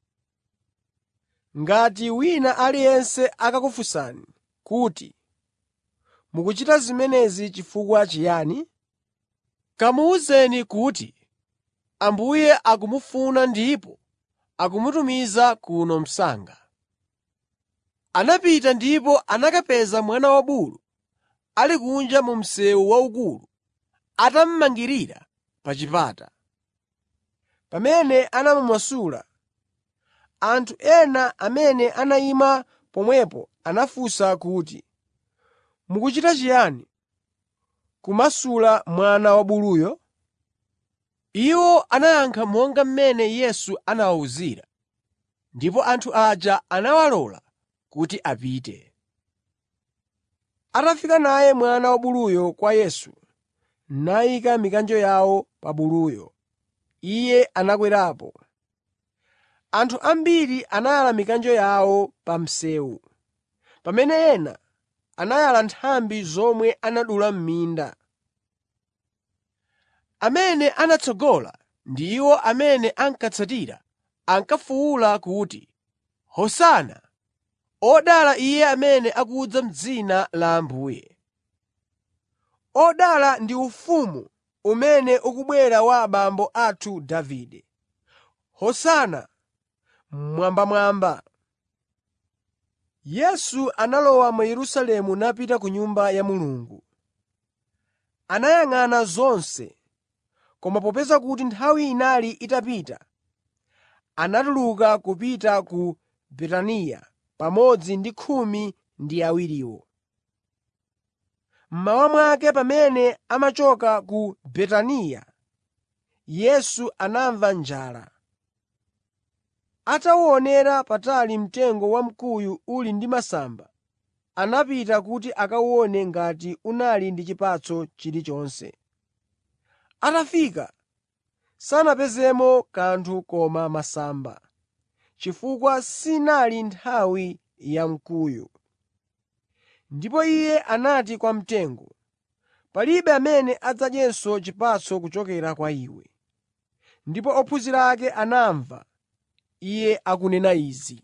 Ngati wina aliyense akakufunsani kuti, ‘Mukuchita zimenezi chifukwa chiyani?’ kamuwuzeni kuti, ‘Ambuye akumufuna ndipo akumutumiza kuno msanga.’ Anapita ndipo anakapeza mwana wa bulu ali kunja mu msewu waukulu, atamumangirira pa chipata. Pamene anamumasula, anthu ena amene anayima pomwepo anafunsa kuti, “Mukuchita chiyani, kumasula mwana wabuluyo?” Iwo anayankha monga mmene Yesu anawawuzira, ndipo anthu aja anawalola kuti apite. Atafika naye mwana wabuluyo kwa Yesu, nayika mikanjo yawo pa buluyo, Iye anakwerapo. Anthu ambiri anayala mikanjo yawo pa msewu, pamene ena anayala nthambi zomwe anadula m'minda. Amene anatsogola ndi iwo amene ankatsatira ankafuwula kuti, “Hosana! Odala Iye amene akudza m'dzina la Ambuye! Odala ndi ufumu umene ukubwera wa abambo athu Davide! Hosana mmwambamwamba!” Yesu analowa mu Yerusalemu napita ku Nyumba ya Mulungu. Anayang'ana zonse, koma popeza kuti nthawi inali itapita, anatuluka kupita ku Betaniya pamodzi ndi khumi ndi awiriwo. Mmawa mwake pamene amachoka ku Betaniya, Yesu anamva njala. Atawuonera patali mtengo wamkuyu uli ndi masamba, anapita kuti akawuone ngati unali ndi chipatso chilichonse. Atafika, sanapezemo kanthu koma masamba, chifukwa sinali nthawi ya mkuyu. Ndipo Iye anati kwa mtengo, “Palibe amene adzadyenso chipatso kuchokera kwa iwe.” Ndipo ophunzira ake anamva Iye akunena izi.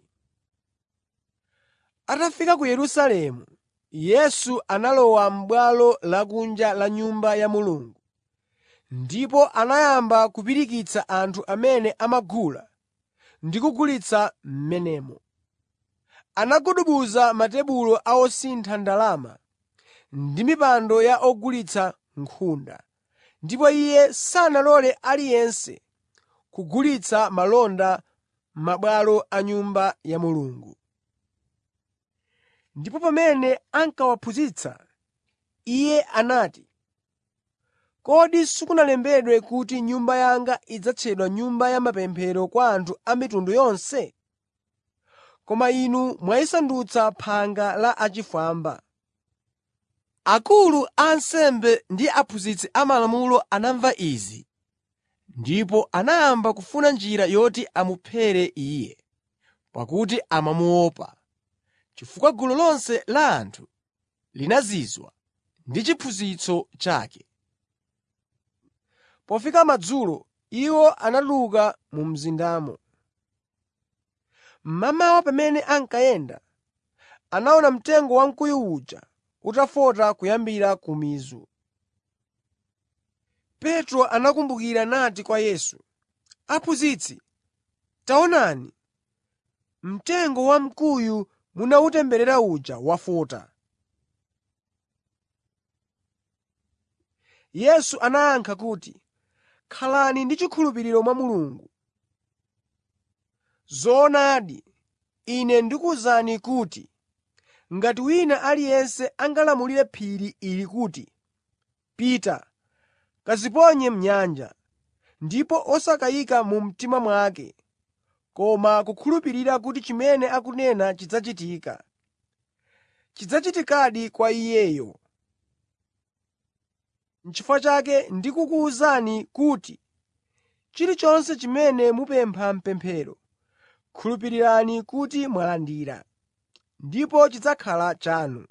Atafika ku Yerusalemu, Yesu analowa m'bwalo lakunja la Nyumba ya Mulungu, ndipo anayamba kupirikitsa anthu amene amagula ndi kugulitsa m'menemo. Anagubuduza matebulo a osintha ndalama ndi mipando ya ogulitsa nkhunda, ndipo Iye sanalole aliyense kugulitsa malonda m'mabwalo a Nyumba ya Mulungu. Ndipo pamene ankawaphunzitsa, Iye anati, “Kodi sikunalembedwe kuti Nyumba yanga idzatchedwa Nyumba ya mapemphero kwa anthu a mitundu yonse? Koma inu mwayisandutsa phanga la achifwamba.” Akulu a ansembe ndi aphunzitsi amalamulo anamva izi, ndipo anayamba kufuna njira yoti amuphere Iye, pakuti amamuopa, chifukwa gulu lonse la anthu linazizwa ndi chiphunzitso chake. Pofika madzulo, iwo anatuluka mu mzindamo. Mmamawa pamene ankayenda, anaona mtengo wamkuyu uja utafota kuyambira ku mizu. Petro anakumbukira nati kwa Yesu, “Aphunzitsi, taonani, mtengo wamkuyu munawutemberera uja wafota.” Yesu anayankha kuti, “Khalani ndi chikhulupiriro mwa Mulungu. Zoonadi, Ine ndikuwuzani kuti ngati wina aliyense angalamulire phiri ili kuti, ‘Pita, kadziponye m'nyanja,’ ndipo osakayika mu mtima mwake, koma kukhulupirira kuti chimene akunena chidzachitika, chidzachitikadi kwa iyeyo. N'chifukwa chake ndikukuwuzani kuti chilichonse chimene mupempha m'pemphero, khulupirirani kuti mwalandira, ndipo chidzakhala chanu.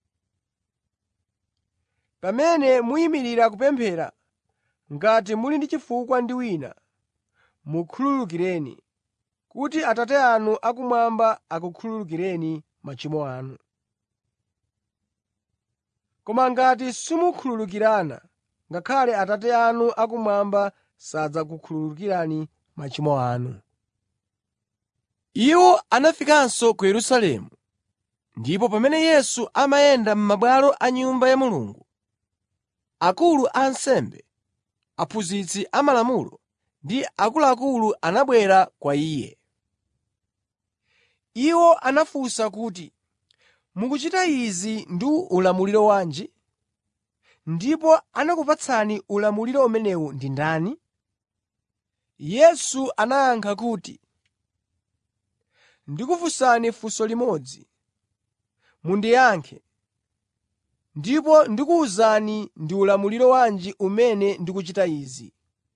Pamene muyimirira kupemphera, ngati muli ndi chifukwa ndi wina, mukhululukireni, kuti Atate anu akumwamba akukhululukireni machimo anu. Koma ngati simukhululukirana, ngakhale Atate anu akumwamba sadzakukhululukirani machimo anu.” Iwo anafikanso ku Yerusalemu, ndipo pamene Yesu amayenda m'mabwalo a Nyumba ya Mulungu, akulu a ansembe, aphunzitsi amalamulo ndi akuluakulu anabwera kwa Iye. Iwo anafunsa kuti, “Mukuchita izi ndi ulamuliro wanji? Ndipo anakupatsani ulamuliro umenewu ndi ndani?” Yesu anayankha kuti, “Ndikufunsani funso limodzi. Mundiyankhe, ndipo ndikuwuzani ndi ulamuliro wanji umene ndikuchita izi.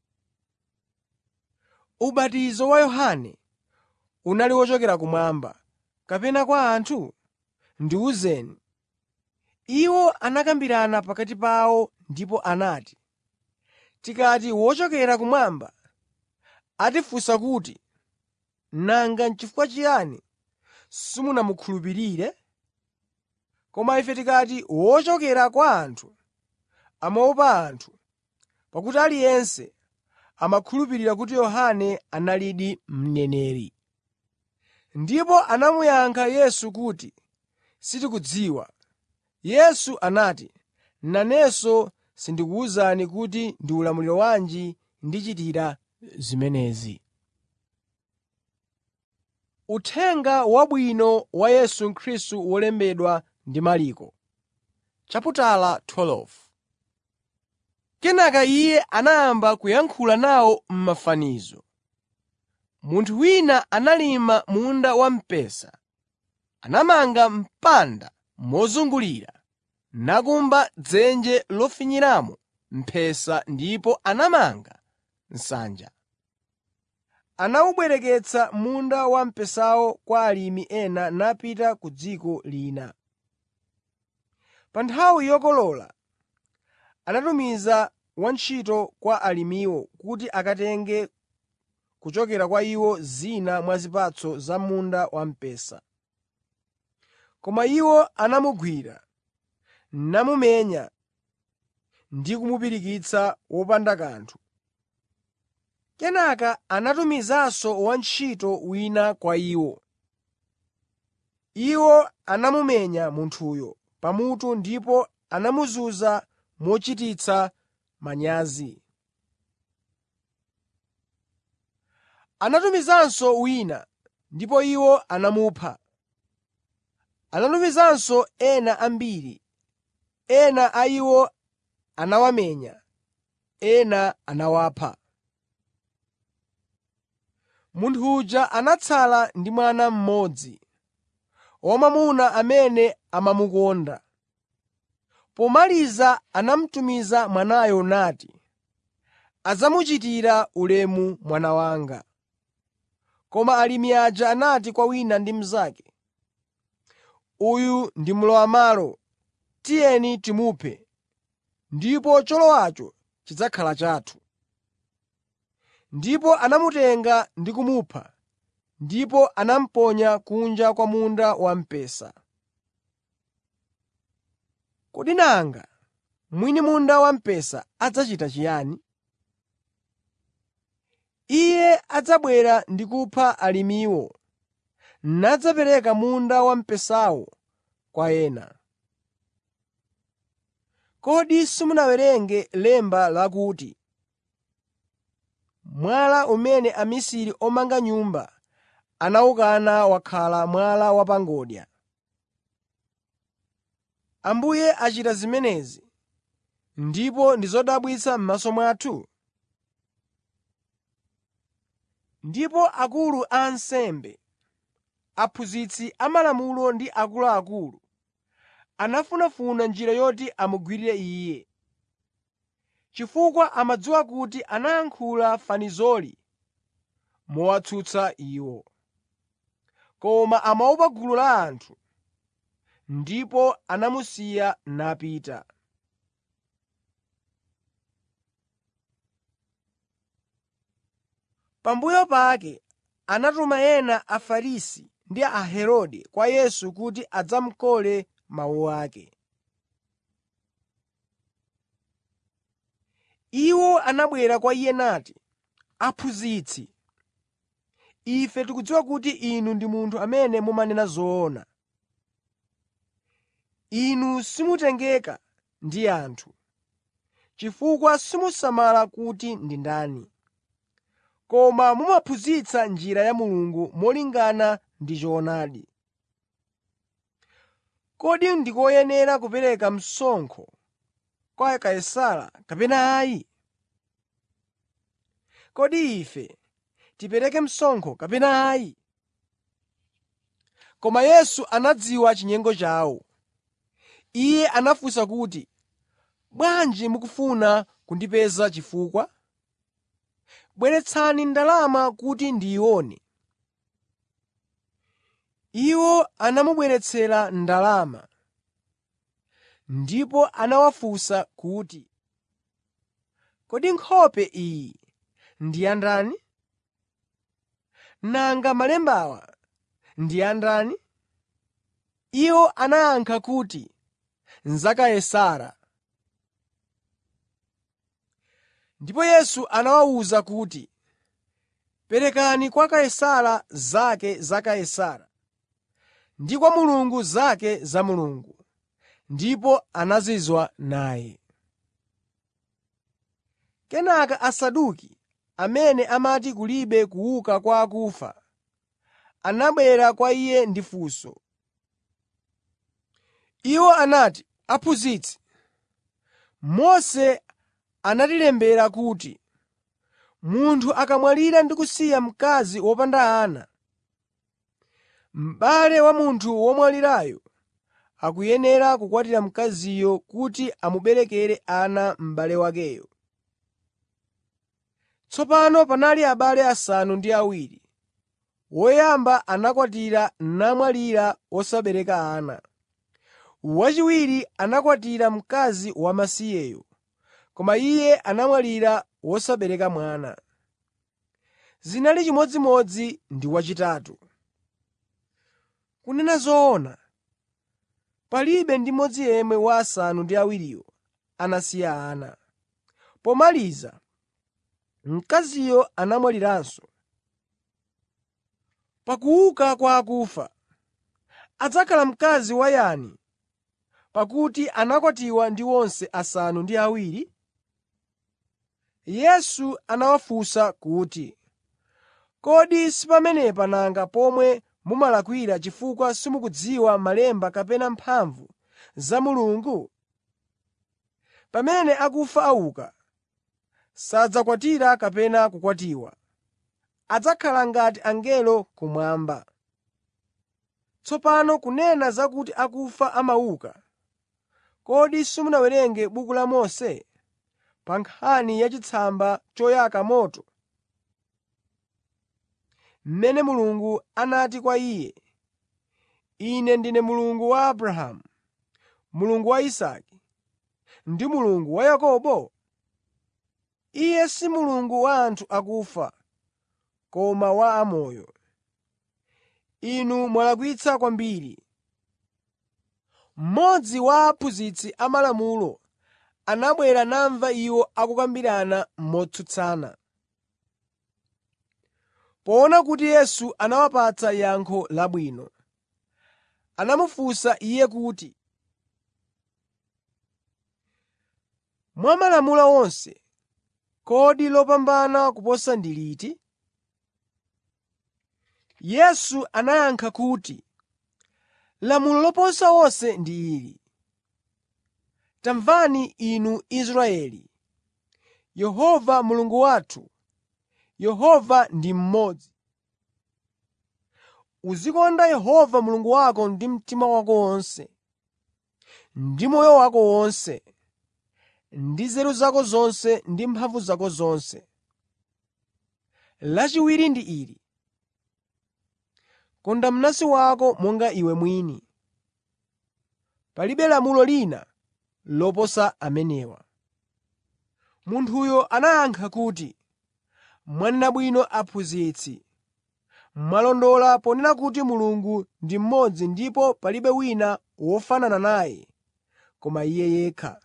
Ubatizo wa Yohane unali wochokera kumwamba, kapena kwa anthu? Ndiwuzeni.” Iwo anakambirana pakati pawo ndipo anati, “Tikati wochokera kumwamba, atifunsa kuti, nanga n'chifukwa chiyani simunamukhulupirire? Koma ife tikati wochokera kwa anthu, amaopa anthu, pakuti aliyense amakhulupirira kuti Yohane analidi mneneri.” Ndipo anamuyankha Yesu kuti, “Sitikudziwa.” Yesu anati, “Nanenso sindikuwuzani kuti ndi ulamuliro wanji ndichitira zimenezi.” Uthenga Wabwino wa Yesu Khristu wolembedwa ndi Marko. Chaputala 12. Kenaka Iye anayamba kuyankhula nawo m'mafanizo. Munthu wina analima munda wamphesa, anamanga mpanda mozungulira, nakumba dzenje lofinyiramo mphesa ndipo anamanga nsanja. Anawubwereketsa munda wamphesawo kwa alimi ena napita ku dziko lina. Pa nthawi yokolola anatumiza wantchito kwa alimiwo kuti akatenge kuchokera kwa iwo zina mwa zipatso za munda wamphesa. Koma iwo anamugwira, namumenya ndi kumupirikitsa wopanda kanthu. Kenaka anatumizanso wantchito wina kwa iwo. Iwo anamumenya munthuyo pamutu ndipo anamuzunza mochititsa manyazi. Anatumizanso wina, ndipo iwo anamupha. Anatumizanso ena ambiri. Ena a iwo anawamenya, ena anawapha. Munthu uja anatsala ndi mwana mmodzi, wamwamuna amene amamukonda. Pomaliza anamutumiza mwanayo nati, “Adzamuchitira ulemu mwana wanga.” Koma alimi aja anati kwa wina ndi mnzake, “Uyu ndi mlowam'malo. Tiyeni timuphe, ndipo cholowacho chidzakhala chathu.” Ndipo anamutenga ndi kumupha, ndipo anamuponya kunja kwa munda wamphesa. Kodi nanga mwini munda wamphesa adzachita chiyani? Iye adzabwera ndi kupha alimiwo, nadzapereka munda wamphesawo kwa ena. Kodi simunawerenge lemba lakuti, “Mwala umene amisiri omanga nyumba anawukana wakhala mwala wa pa ngodya.” Ambuye achita zimenezi, ndipo ndi zodabwitsa m'maso mwathu. Ndipo akulu a ansembe, aphunzitsi amalamulo ndi akuluakulu anafunafuna njira yoti amugwirire Iye, chifukwa amadziwa kuti anayankhula fanizoli mowatsutsa iwo. Koma amaopa gulu la anthu, ndipo anamusiya napita. Pambuyo pake anatuma ena a Afarisi ndi a Herode kwa Yesu kuti adzamukole mawu ake. Iwo anabwera kwa Iye nati, “Aphunzitsi, ife tikudziwa kuti Inu ndi munthu amene mumanena zoona. Inu simutengeka ndi anthu, chifukwa simusamala kuti ndi ndani, koma mumaphunzitsa njira ya Mulungu molingana ndi choonadi. Kodi ndikoyenera kupereka msonkho kwa Kaisara kapena ayi? Kodi ife tipereke msonkho kapena ayi?” Koma Yesu anadziwa chinyengo chawo. Iye anafunsa kuti, “Bwanji mukufuna kundipeza chifukwa? Bweretsani ndalama kuti ndiyione.” Iwo anamubweretsera ndalama, ndipo anawafunsa kuti, “Kodi nkhope iyi ndi ya ndani? Nanga malembawa ndi ya ndani?” Iwo anayankha kuti, “Za Kaisara.” Ndipo Yesu anawawuza kuti, “Perekani kwa Kaisara zake za Kaisara ndi kwa Mulungu zake za Mulungu.” Ndipo anazizwa naye. Kenaka Asaduki, amene amati kulibe kuuka kwa akufa, anabwera kwa Iye ndi funso. Iwo anati, “Aphunzitsi, Mose anatilembera kuti, munthu akamwalira ndi kusiya mkazi wopanda ana, m'bale wa munthu womwalirayo akuyenera kukwatira mkaziyo kuti amuberekere ana m'bale wakeyo. Tsopano panali abale asanu ndi awiri. Woyamba anakwatira namwalira wosabereka ana. Wachiwiri anakwatira mkazi wamasiyeyo, koma iye anamwalira wosabereka mwana. Zinali chimodzimodzi ndi wachitatu. Kunena zoona, palibe ndi mmodzi yemwe wa asanu ndi awiriwo anasiya ana. Pomaliza, mkaziyo anamwaliranso. Pakuuka kwa akufa, adzakhala mkazi wa yani, pakuti anakwatiwa ndi onse asanu ndi awiri? Yesu anawafunsa kuti, “Kodi si pamenepa nanga pomwe mumalakwira chifukwa simukudziwa malemba kapena mphamvu za Mulungu? Pamene akufa auka, sadzakwatira kapena kukwatiwa. Adzakhala ngati angelo kumwamba. Tsopano kunena zakuti akufa amauka, kodi simunawerenge m'buku la Mose pa nkhani ya chitsamba choyaka moto, mmene Mulungu anati kwa iye, ‘Ine ndine Mulungu wa Abrahamu, Mulungu wa Isake ndi Mulungu wa Yakobo?’ Iye si Mulungu wa anthu akufa, koma wa amoyo. Inu mwalakwitsa kwambiri.” Mmodzi wa aphunzitsi amalamulo anabwera namva iwo akukambirana motsutsana. Poona kuti Yesu anawapatsa yankho labwino, anamufunsa Iye kuti, “Mwa malamulo onse, kodi lopambana kuposa ndi liti?” Yesu anayankha kuti, “Lamulo loposa onse ndi ili: ‘Tamvani inu Israeli, Yehova Mulungu wathu, Yehova ndi mmodzi. Uzikonda Yehova Mulungu wako ndi mtima wako wonse, ndi moyo wako wonse, ndi nzeru zako zonse ndi mphamvu zako zonse.’ Lachiwiri ndi ili: ‘Konda mnansi wako monga iwe mwini.’ Palibe lamulo lina loposa amenewa.” Munthuyo anayankha kuti, “Mwanena bwino Aphunzitsi. Mwalondola ponena kuti Mulungu ndi mmodzi ndipo palibe wina wofanana naye koma Iye yekha.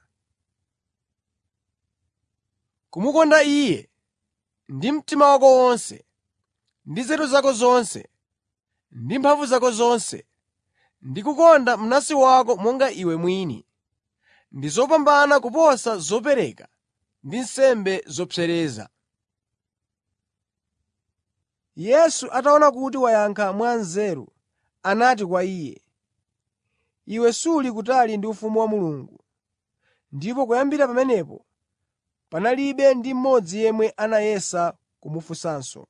Kumukonda Iye ndi mtima wako wonse, ndi nzeru zako zonse, ndi mphamvu zako zonse, ndi kukonda mnansi wako monga iwe mwini, ndi zopambana kuposa zopereka ndi nsembe zopsereza. Yesu ataona kuti wayankha mwanzeru, anati kwa iye, “Iwe suli kutali ndi ufumu wa Mulungu.” Ndipo kuyambira pamenepo panalibe ndi mmodzi yemwe anayesa kumufunsanso.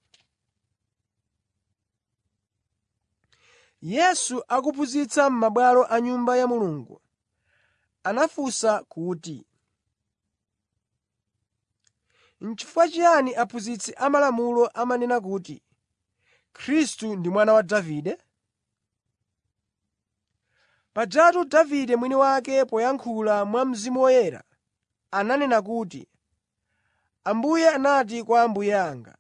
Yesu akuphunzitsa m'mabwalo a Nyumba ya Mulungu, anafunsa kuti, “N'chifukwa chiyani aphunzitsi amalamulo amanena kuti Khristu ndi mwana wa Davide? Pajatu Davide mwini wake poyankhula mwa Mzimu Woyera ananena kuti, Ambuye anati kwa Ambuye anga,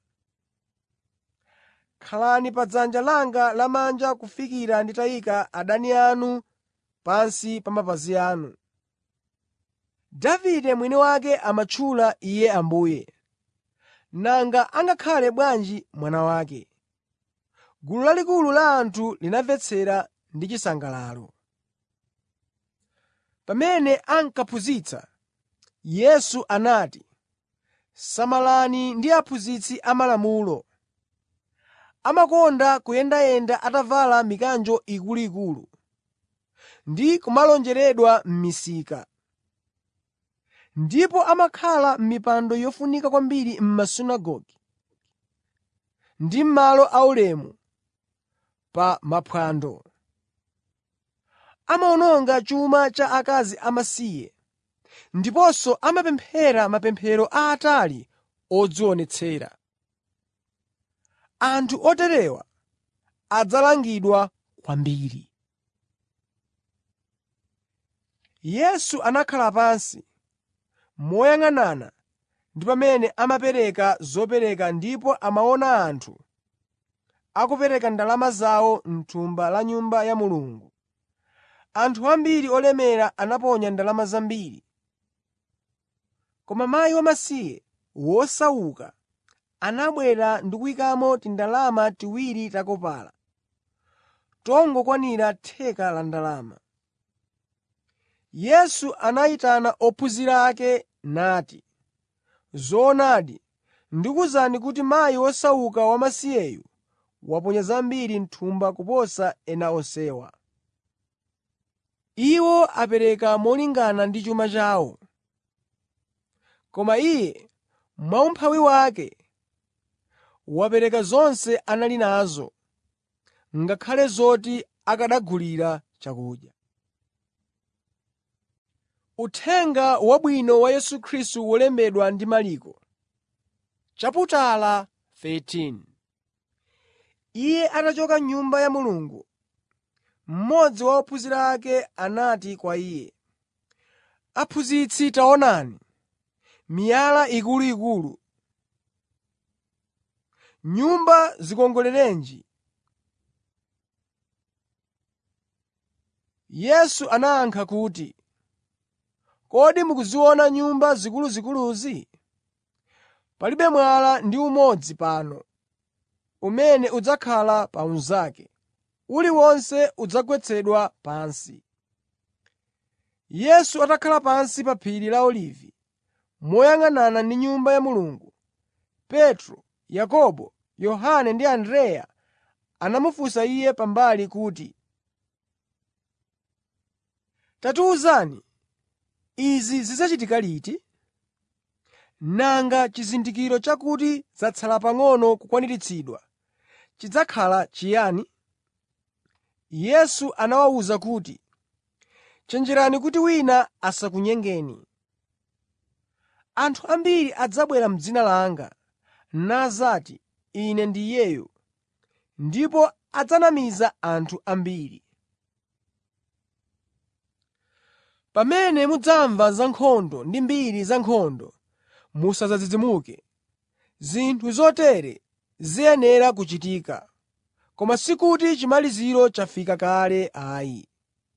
‘Khalani pa dzanja langa lamanja kufikira nditayika adani anu pansi pa mapazi anu.’ Davide mwini wake amatchula Iye Ambuye. Nanga angakhale bwanji mwana wake?” Gulu lalikulu la anthu linamvetsera ndi chisangalalo. Pamene ankaphunzitsa, Yesu anati, “Samalani ndi aphunzitsi amalamulo. Amakonda kuyendayenda atavala mikanjo ikuluikulu ndi kumalonjeredwa m'misika. Ndipo amakhala m'mipando yofunika kwambiri m'masunagoge ndi m'malo aulemu pa maphwando. Amawononga chuma cha akazi amasiye ndiponso amapemphera mapemphero aatali odzionetsera. Anthu oterewa adzalangidwa kwambiri.” Yesu anakhala pansi moyang'anana ndi pamene amapereka zopereka ndipo amaona anthu akupereka ndalama zawo m'thumba la Nyumba ya Mulungu. Anthu ambiri olemera anaponya ndalama zambiri. Koma mkazi wamasiye wosauka anabwera ndi kuyikamo tindalama tiwiri ta kopala, tongokwanira theka la ndalama. Yesu anayitana ophunzira ake nati, “Zoonadi, ndikuwuzani kuti mkazi wosauka wamasiyeyu waponya zambiri m'thumba kuposa ena onsewa. Iwo apereka molingana ndi chuma chawo, koma iye mwaumphawi wake wapereka zonse anali nazo, ngakhale zoti akanagulira chakudya.” Uthenga Wabwino wa Yesu Khristu wolembedwa ndi Marko. Chaputala 13. Iye atachoka m'Nyumba ya Mulungu, mmodzi wa ophunzira ake anati kwa Iye, “Aphunzitsi, taonani, miyala ikuluikulu! Nyumba zikongolerenji!” Yesu anayankha kuti, “Kodi mukuziona nyumba zikuluzikuluzi? Palibe mwala ndi umodzi pano umene udzakhala pa unzake; uliwonse udzagwetsedwa pansi.” Yesu atakhala pansi pa phiri la Olivi, moyang'anana ndi Nyumba ya Mulungu, Petro, Yakobo, Yohane ndi Andreya anamufunsa Iye pambali kuti, “Tatiwuzani, izi zidzachitika liti? Nanga chizindikiro chakuti zatsala pang'ono kukwaniritsidwa chidzakhala chiyani?” Yesu anawawuza kuti, “Chenjerani kuti wina asakunyengeni. Anthu ambiri adzabwera m'dzina langa, nadzati, ‘Ine ndi Iyeyo,’ ndipo adzanamiza anthu ambiri. Pamene mudzamva za nkhondo ndi mbiri za nkhondo, musadzadzidzimuke. Zinthu zotere ziyenera kuchitika, koma sikuti chimaliziro chafika kale ayi.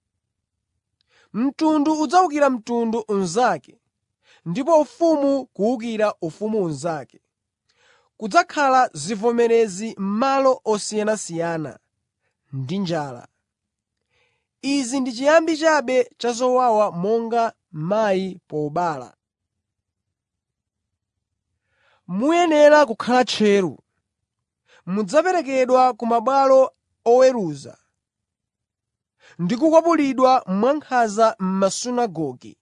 Mtundu udzawukira mtundu unzake, ndipo ufumu kuwukira ufumu unzake. Kudzakhala zivomerezi m'malo osiyanasiyana ndi njala. Izi ndi chiyambi chabe cha zowawa monga mayi pobereka. Muyenera kukhala tcheru. Mudzaperekedwa ku mabwalo oweruza ndi kukwapulidwa mwankhanza m'masunagoge.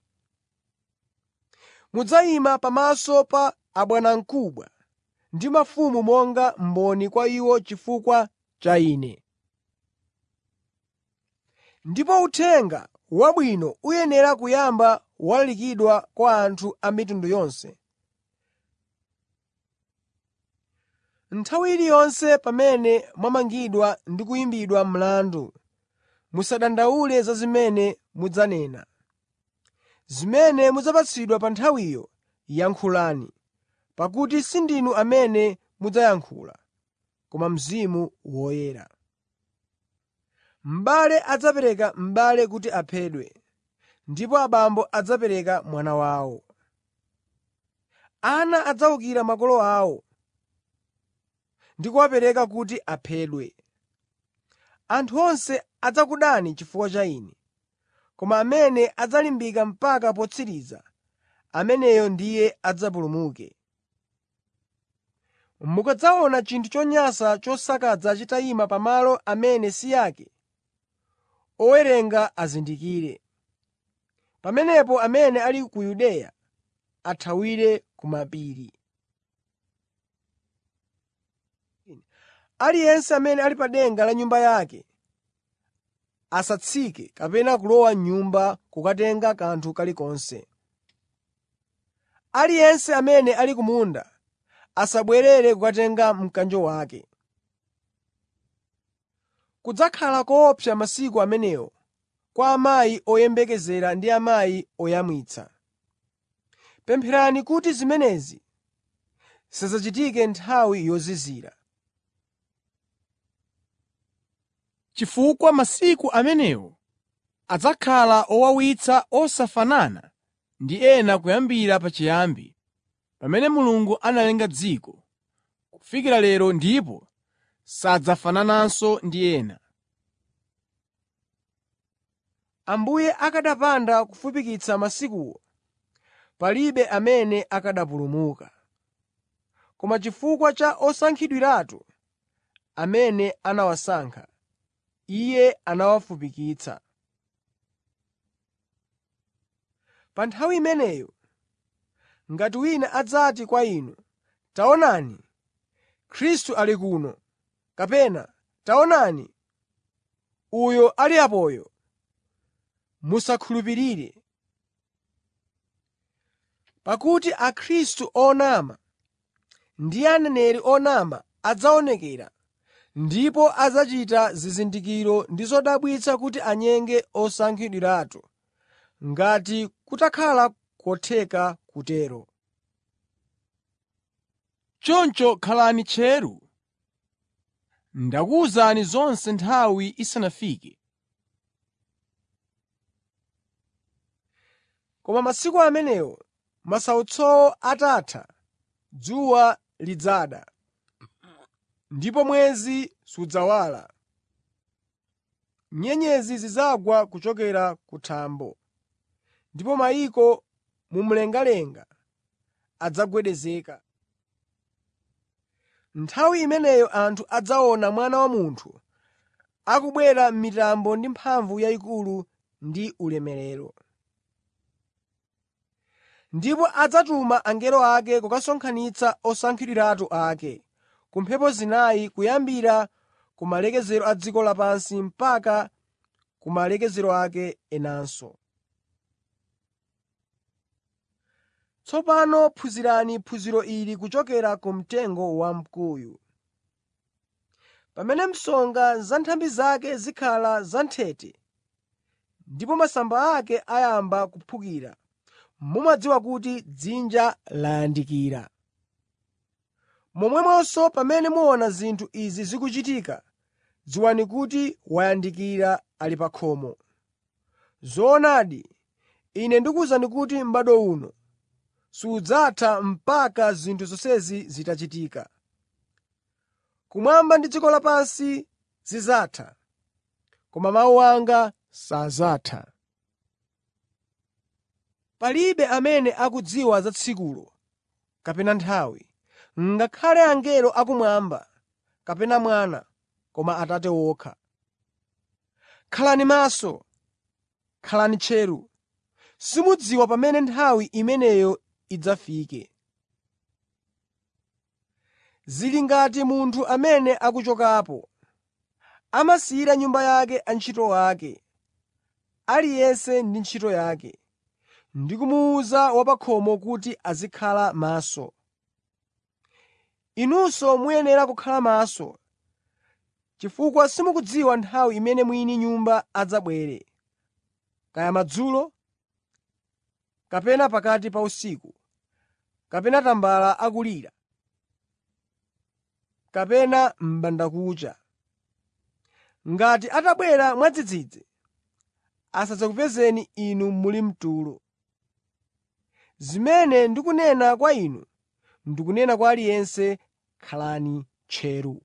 Mudzayima pamaso pa abwanamkubwa ndi mafumu monga mboni kwa iwo chifukwa cha Ine. Ndipo Uthenga Wabwino uyenera kuyamba walalikidwa kwa anthu a mitundu yonse. Nthawi iliyonse pamene mwamangidwa ndi kuyimbidwa mlandu, musadandaule za zimene mudzanena. Zimene mudzapatsidwa pa nthawiyo yankhulani, pakuti si ndinu amene mudzayankhula, koma Mzimu Woyera. M'bale adzapereka m'bale kuti aphedwe, ndipo abambo adzapereka mwana wawo. Ana adzawukira makolo awo ndi kuwapereka kuti aphedwe. Anthu onse adzakudani chifukwa cha Ine, koma amene adzalimbika mpaka potsiriza, ameneyo ndiye adzapulumuke. Mukadzaona chinthu chonyansa chosakaza chitayima pamalo amene si ake, owerenga azindikire. Pamenepo amene ali ku Yudeya athawire ku mapiri. Aliyense amene ali pa denga la nyumba yake asatsike kapena kulowa m'nyumba kukatenga kanthu kalikonse. Aliyense amene ali ku munda asabwerere kukatenga mkanjo wake. Kudzakhala koopsa masiku amenewo kwa amayi oyembekezera ndi amayi oyamwitsa. Pempherani kuti zimenezi zisadzachitike nthawi yozizira. Chifukwa masiku amenewo adzakhala owawitsa osafanana ndi ena kuyambira pachiyambi, pamene Mulungu analenga dziko, kufikira lero ndipo sadzafanananso ndi ena. Ambuye akanapanda kufupikitsa masikuwo, palibe amene akanapulumuka. Koma chifukwa cha osankhidwiratu amene anawasankha, Iye anawafupikitsa. Pa nthawi imeneyo, ngati wina adzati kwa inu, “Taonani, Khristu ali kuno,” kapena “Taonani, uyo ali apoyo,” musakhulupirire. Pakuti akhristu onama ndi aneneri onama adzaonekera, ndipo adzachita zizindikiro ndi zodabwitsa kuti anyenge osankhidwiratu, ngati kutakhala kotheka kutero. Choncho khalani tcheru. Ndakuwuzani zonse nthawi isanafike. Koma masiku amenewo, masautsowo atatha, dzuwa lidzada, ndipo mwezi sudzawala. Nyenyezi zidzagwa kuchokera ku thambo, ndipo mayiko mumlengalenga adzagwedezeka. Nthawi imeneyo anthu adzaona Mwana wa Munthu akubwera m'mitambo ndi mphamvu yayikulu ndi ulemerero. Ndipo adzatuma angelo ake kukasonkhanitsa osankhidwiratu ake ku mphepo zinayi, kuyambira ku malekezero a dziko lapansi mpaka ku malekezero ake enanso. Tsopano phunzirani phunziro ili kuchokera ku mtengo wamkuyu. Pamene msonga za nthambi zake zikhala zanthete ndipo masamba ake ayamba kuphukira, mumadziwa kuti dzinja layandikira. Momwemonso pamene muona zinthu izi zikuchitika, dziwani kuti wayandikira ali pa khomo. Zoonadi, Ine ndikuwuzani kuti m'bado uno sudzatha mpaka zinthu zonsezi zitachitika. Kumwamba ndi dziko lapansi zidzatha, koma mawu anga sadzatha. Palibe amene akudziwa za tsikulo kapena nthawi, ngakhale angelo akumwamba kapena Mwana, koma Atate wokha. Khalani maso, khalani tcheru. Simudziwa pamene nthawi imeneyo idzafike. Zili ngati munthu amene akuchokapo, amasiyira nyumba yake antchito ake, aliyense ndi ntchito yake, ndi kumuwuza wa pa khomo kuti azikhala maso. Inunso muyenera kukhala maso, chifukwa simukudziwa nthawi imene mwini nyumba adzabwere, kaya madzulo, kapena pakati pa usiku, kapena tambala akulira, kapena m'bandakucha. Ngati atabwera mwadzidzidzi, asadzakupezeni inu muli mtulo. Zimene ndikunena kwa inu, ndikunena kwa aliyense: khalani tcheru.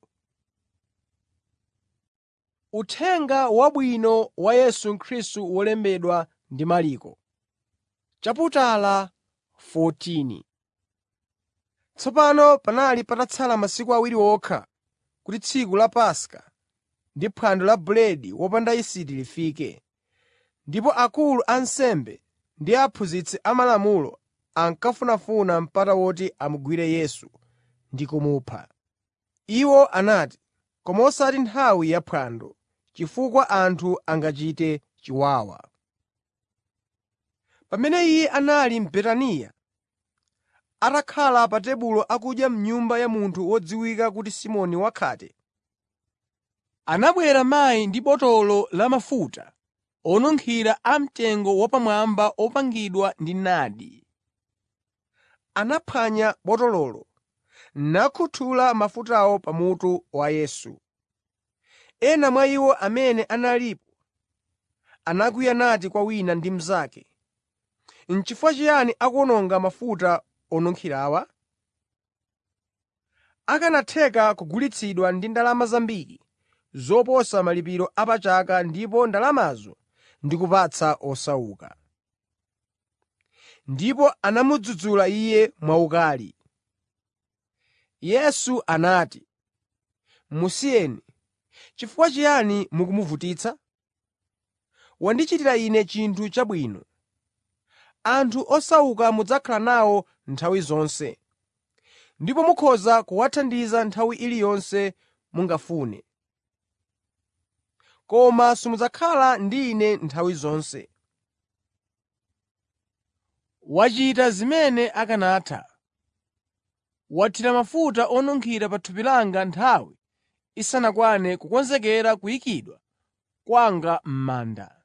Uthenga Wabwino wa Yesu Khristu wolembedwa ndi Marko. Chaputala 14. Tsopano panali patatsala masiku awiri okha kuti tsiku la Paska ndi phwando la buledi wopanda yisiti lifike, ndipo akulu a ansembe ndi aphunzitsi amalamulo ankafunafuna mpata woti amugwire Yesu ndi kumupha. Iwo anati, koma osati nthawi ya phwando, chifukwa anthu angachite chiwawa. Pamene Iye anali m'Betaniya, atakhala pa tebulo akudya m'nyumba ya munthu wodziwika kuti Simoni wakhate, anabwera mayi ndi botolo la mafuta onunkhira amtengo wapamwamba opangidwa ndi nadi. Anaphwanya botololo, nakhuthula mafutawo pamutu wa Yesu. Ena mwa iwo amene analipo anakwiya nati kwa wina ndi mnzake, “N'chifukwa chiyani akuwononga mafuta onunkhirawa? Akanatheka kugulitsidwa ndi ndalama zambiri zoposa malipiro a pa chaka ndipo ndalamazo ndi kupatsa osauka.” Ndipo anamudzudzula Iye mwaukali. Yesu anati, “Musiyeni. Chifukwa chiyani mukumuvutitsa? Wandichitira Ine chinthu chabwino. Anthu osauka mudzakhala nawo nthawi zonse, ndipo mukhoza kuwathandiza nthawi iliyonse mungafune. Koma simudzakhala ndi Ine nthawi zonse. Wachita zimene akanatha. Wathira mafuta onunkhira pa thupi langa nthawi isanakwane kukonzekera kuyikidwa kwanga m'manda.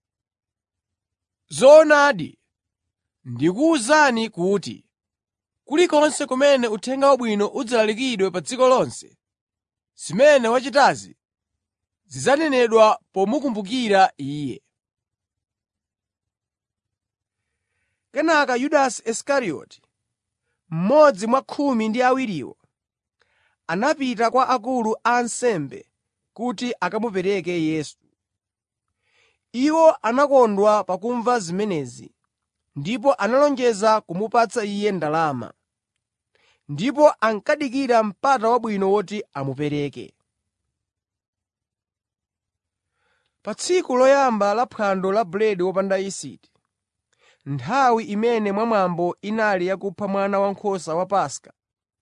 Zoonadi, ndikuwuzani kuti kulikonse kumene Uthenga Wabwino udzalalikidwe pa dziko lonse, zimene wachitazi zidzanenedwa pomukumbukira Iye. Kenaka Yudasi Isikarioti, mmodzi mwa khumi ndi awiriwo, anapita kwa akulu a ansembe kuti akamupereke Yesu. Iwo anakondwa pakumva zimenezi, ndipo analonjeza kumupatsa Iye ndalama, ndipo ankadikira mpata wabwino woti amupereke. Pa tsiku loyamba la phwando la buledi wopanda yisiti, nthawi imene mwamwambo inali yakupha mwana wankhosa wa Paska,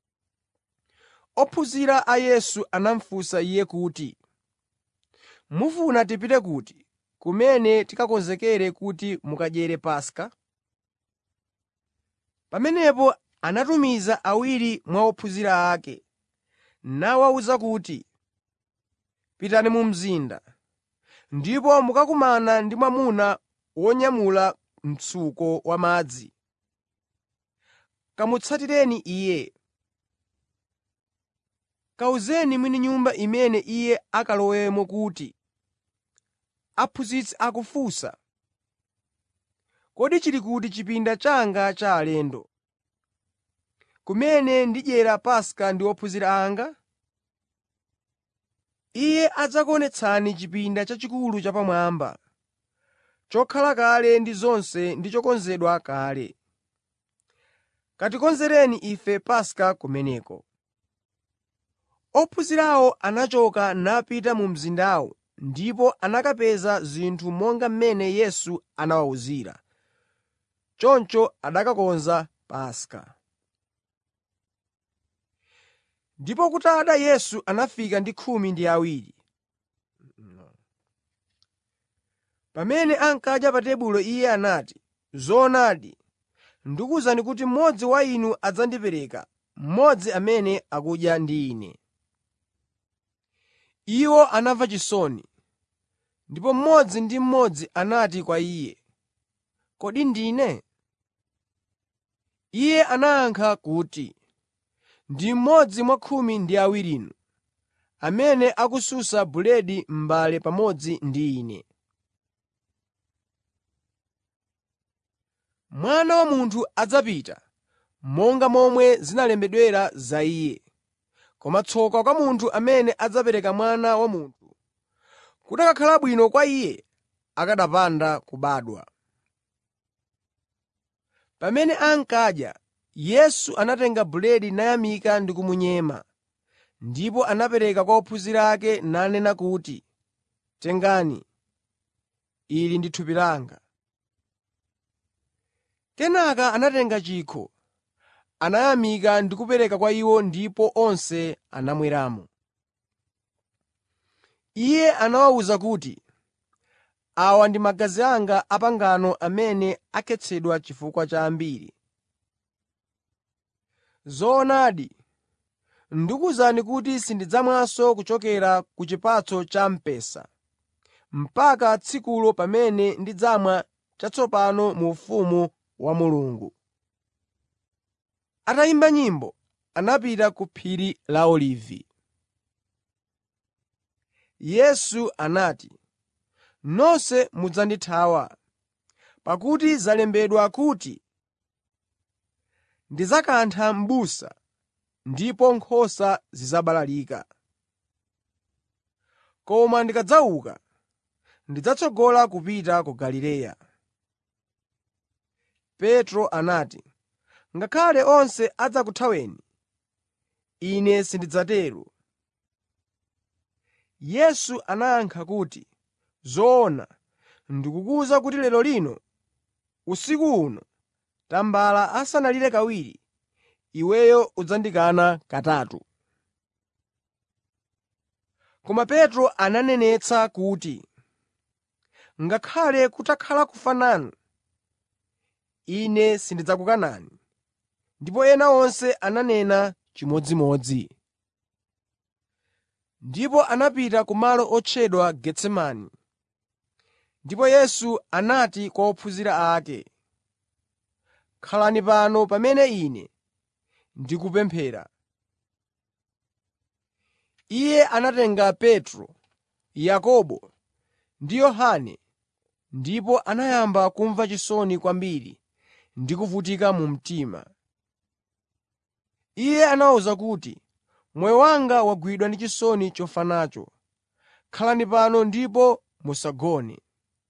ophunzira a Yesu anamufunsa Iye kuti, “Mufuna tipite kuti, kumene tikakonzekere kuti mukadyere Paska?” Pamenepo anatumiza awiri mwa ophunzira ake, nawawuza kuti, “Pitani mu mzinda, ndipo mukakumana ndi mwamuna wonyamula mtsuko wamadzi. Kamutsatireni iye. Kawuzeni mwini nyumba imene iye akalowemo kuti, ‘Aphunzitsi akufunsa, kodi chili kuti chipinda changa cha alendo, kumene ndidyera Paska ndi ophunzira anga?’ Iye adzakuonetsani chipinda chachikulu chapamwamba, chokhala kale ndi zonse ndi chokonzedwa kale. Katikonzereni ife Paska kumeneko.” Ophunzirawo anachoka napita mu mzindawo ndipo anakapeza zinthu monga mmene Yesu anawawuzira. Choncho anakakonza Paska. Ndipo kutada Yesu anafika ndi khumi ndi awiri. Pamene ankadya pa tebulo Iye anati, “Zoonadi, ndikuwuzani kuti mmodzi wa inu adzandipereka, mmodzi amene akudya ndi Ine.” Iwo anamva chisoni, ndipo mmodzi ndi mmodzi anati kwa Iye, “Kodi ndine?” Iye anayankha kuti, “Ndi mmodzi mwa khumi ndi awirinu, amene akusunsa buledi m'mbale pamodzi ndi Ine. Mwana wa Munthu adzapita monga momwe zinalembedwera za Iye. Koma tsoka kwa munthu amene adzapereka Mwana wa Munthu! Kukanakhala bwino kwa iye akanapanda kubadwa.” Pamene ankadya, Yesu anatenga buledi nayamika ndi kumunyema, ndipo anapereka kwa ophunzira ake nanena kuti, “Tengani, ili ndi thupi langa.” Kenaka anatenga chikho, anayamika ndi kupereka kwa iwo ndipo onse anamweramo. Iye anawawuza kuti, “Awa ndi magazi anga a pangano amene akhetsedwa chifukwa cha ambiri. Zoonadi, ndikuwuzani kuti sindidzamwanso kuchokera ku chipatso cha mpesa mpaka tsikulo pamene ndidzamwa chatsopano mu ufumu wa Mulungu.” Atayimba nyimbo, anapita ku phiri la Olivi. Yesu anati, “Nonse mudzandithawa, pakuti zalembedwa kuti, ‘Ndidzakantha m'busa ndipo nkhosa zidzabalalika.’ Koma ndikadzauka, ndidzatsogola kupita ku Galileya.” Petro anati, “Ngakhale onse adzakuthaweni, ine sindidzatero.” Yesu anayankha kuti, “Zoona, ndikukuwuza kuti lero lino, usiku uno, tambala asanalire kawiri, iweyo udzandikana katatu.” Koma Petro ananenetsa kuti, “Ngakhale kutakhala kufa nanu, ine sindidzakukanani.” Ndipo ena onse ananena chimodzimodzi. Ndipo anapita ku malo otchedwa Getsemani. Ndipo Yesu anati kwa ophunzira ake, “Khalani pano pamene Ine ndikupemphera.” Iye anatenga Petro, Yakobo ndi Yohane ndipo anayamba kumva chisoni kwambiri ndi kuvutika mu mtima. Iye anawawuza kuti, “Moyo wanga wagwidwa ndi chisoni chofa nacho. Khalani pano ndipo musagone.”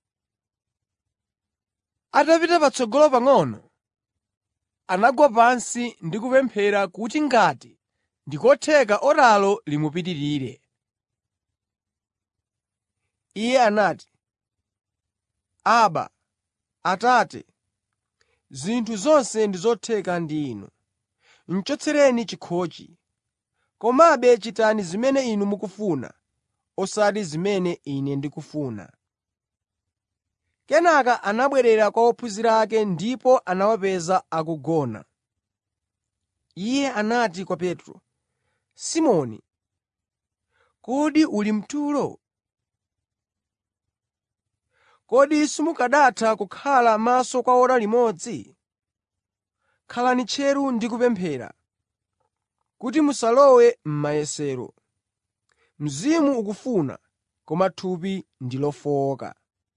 Atapita patsogolo pang'ono, anagwa pansi ndi kupemphera kuti ngati ndi kotheka oralo limupitirire. Iye anati, “Aba, Atate, zinthu zonse ndi zotheka ndi Inu. Chotsereni chikhochi. Komabe chitani zimene Inu mukufuna, osati zimene Ine ndikufuna.” Kenaka anabwerera kwa ophunzira ake ndipo anawapeza akugona. Iye anati kwa Petro, “Simoni, kodi uli mtulo? Kodi simukanatha kukhala maso kwa ora limodzi? Khalani tcheru ndi kupemphera, kuti musalowe m'mayesero. Mzimu ukufuna, koma thupi ndi lofowoka.”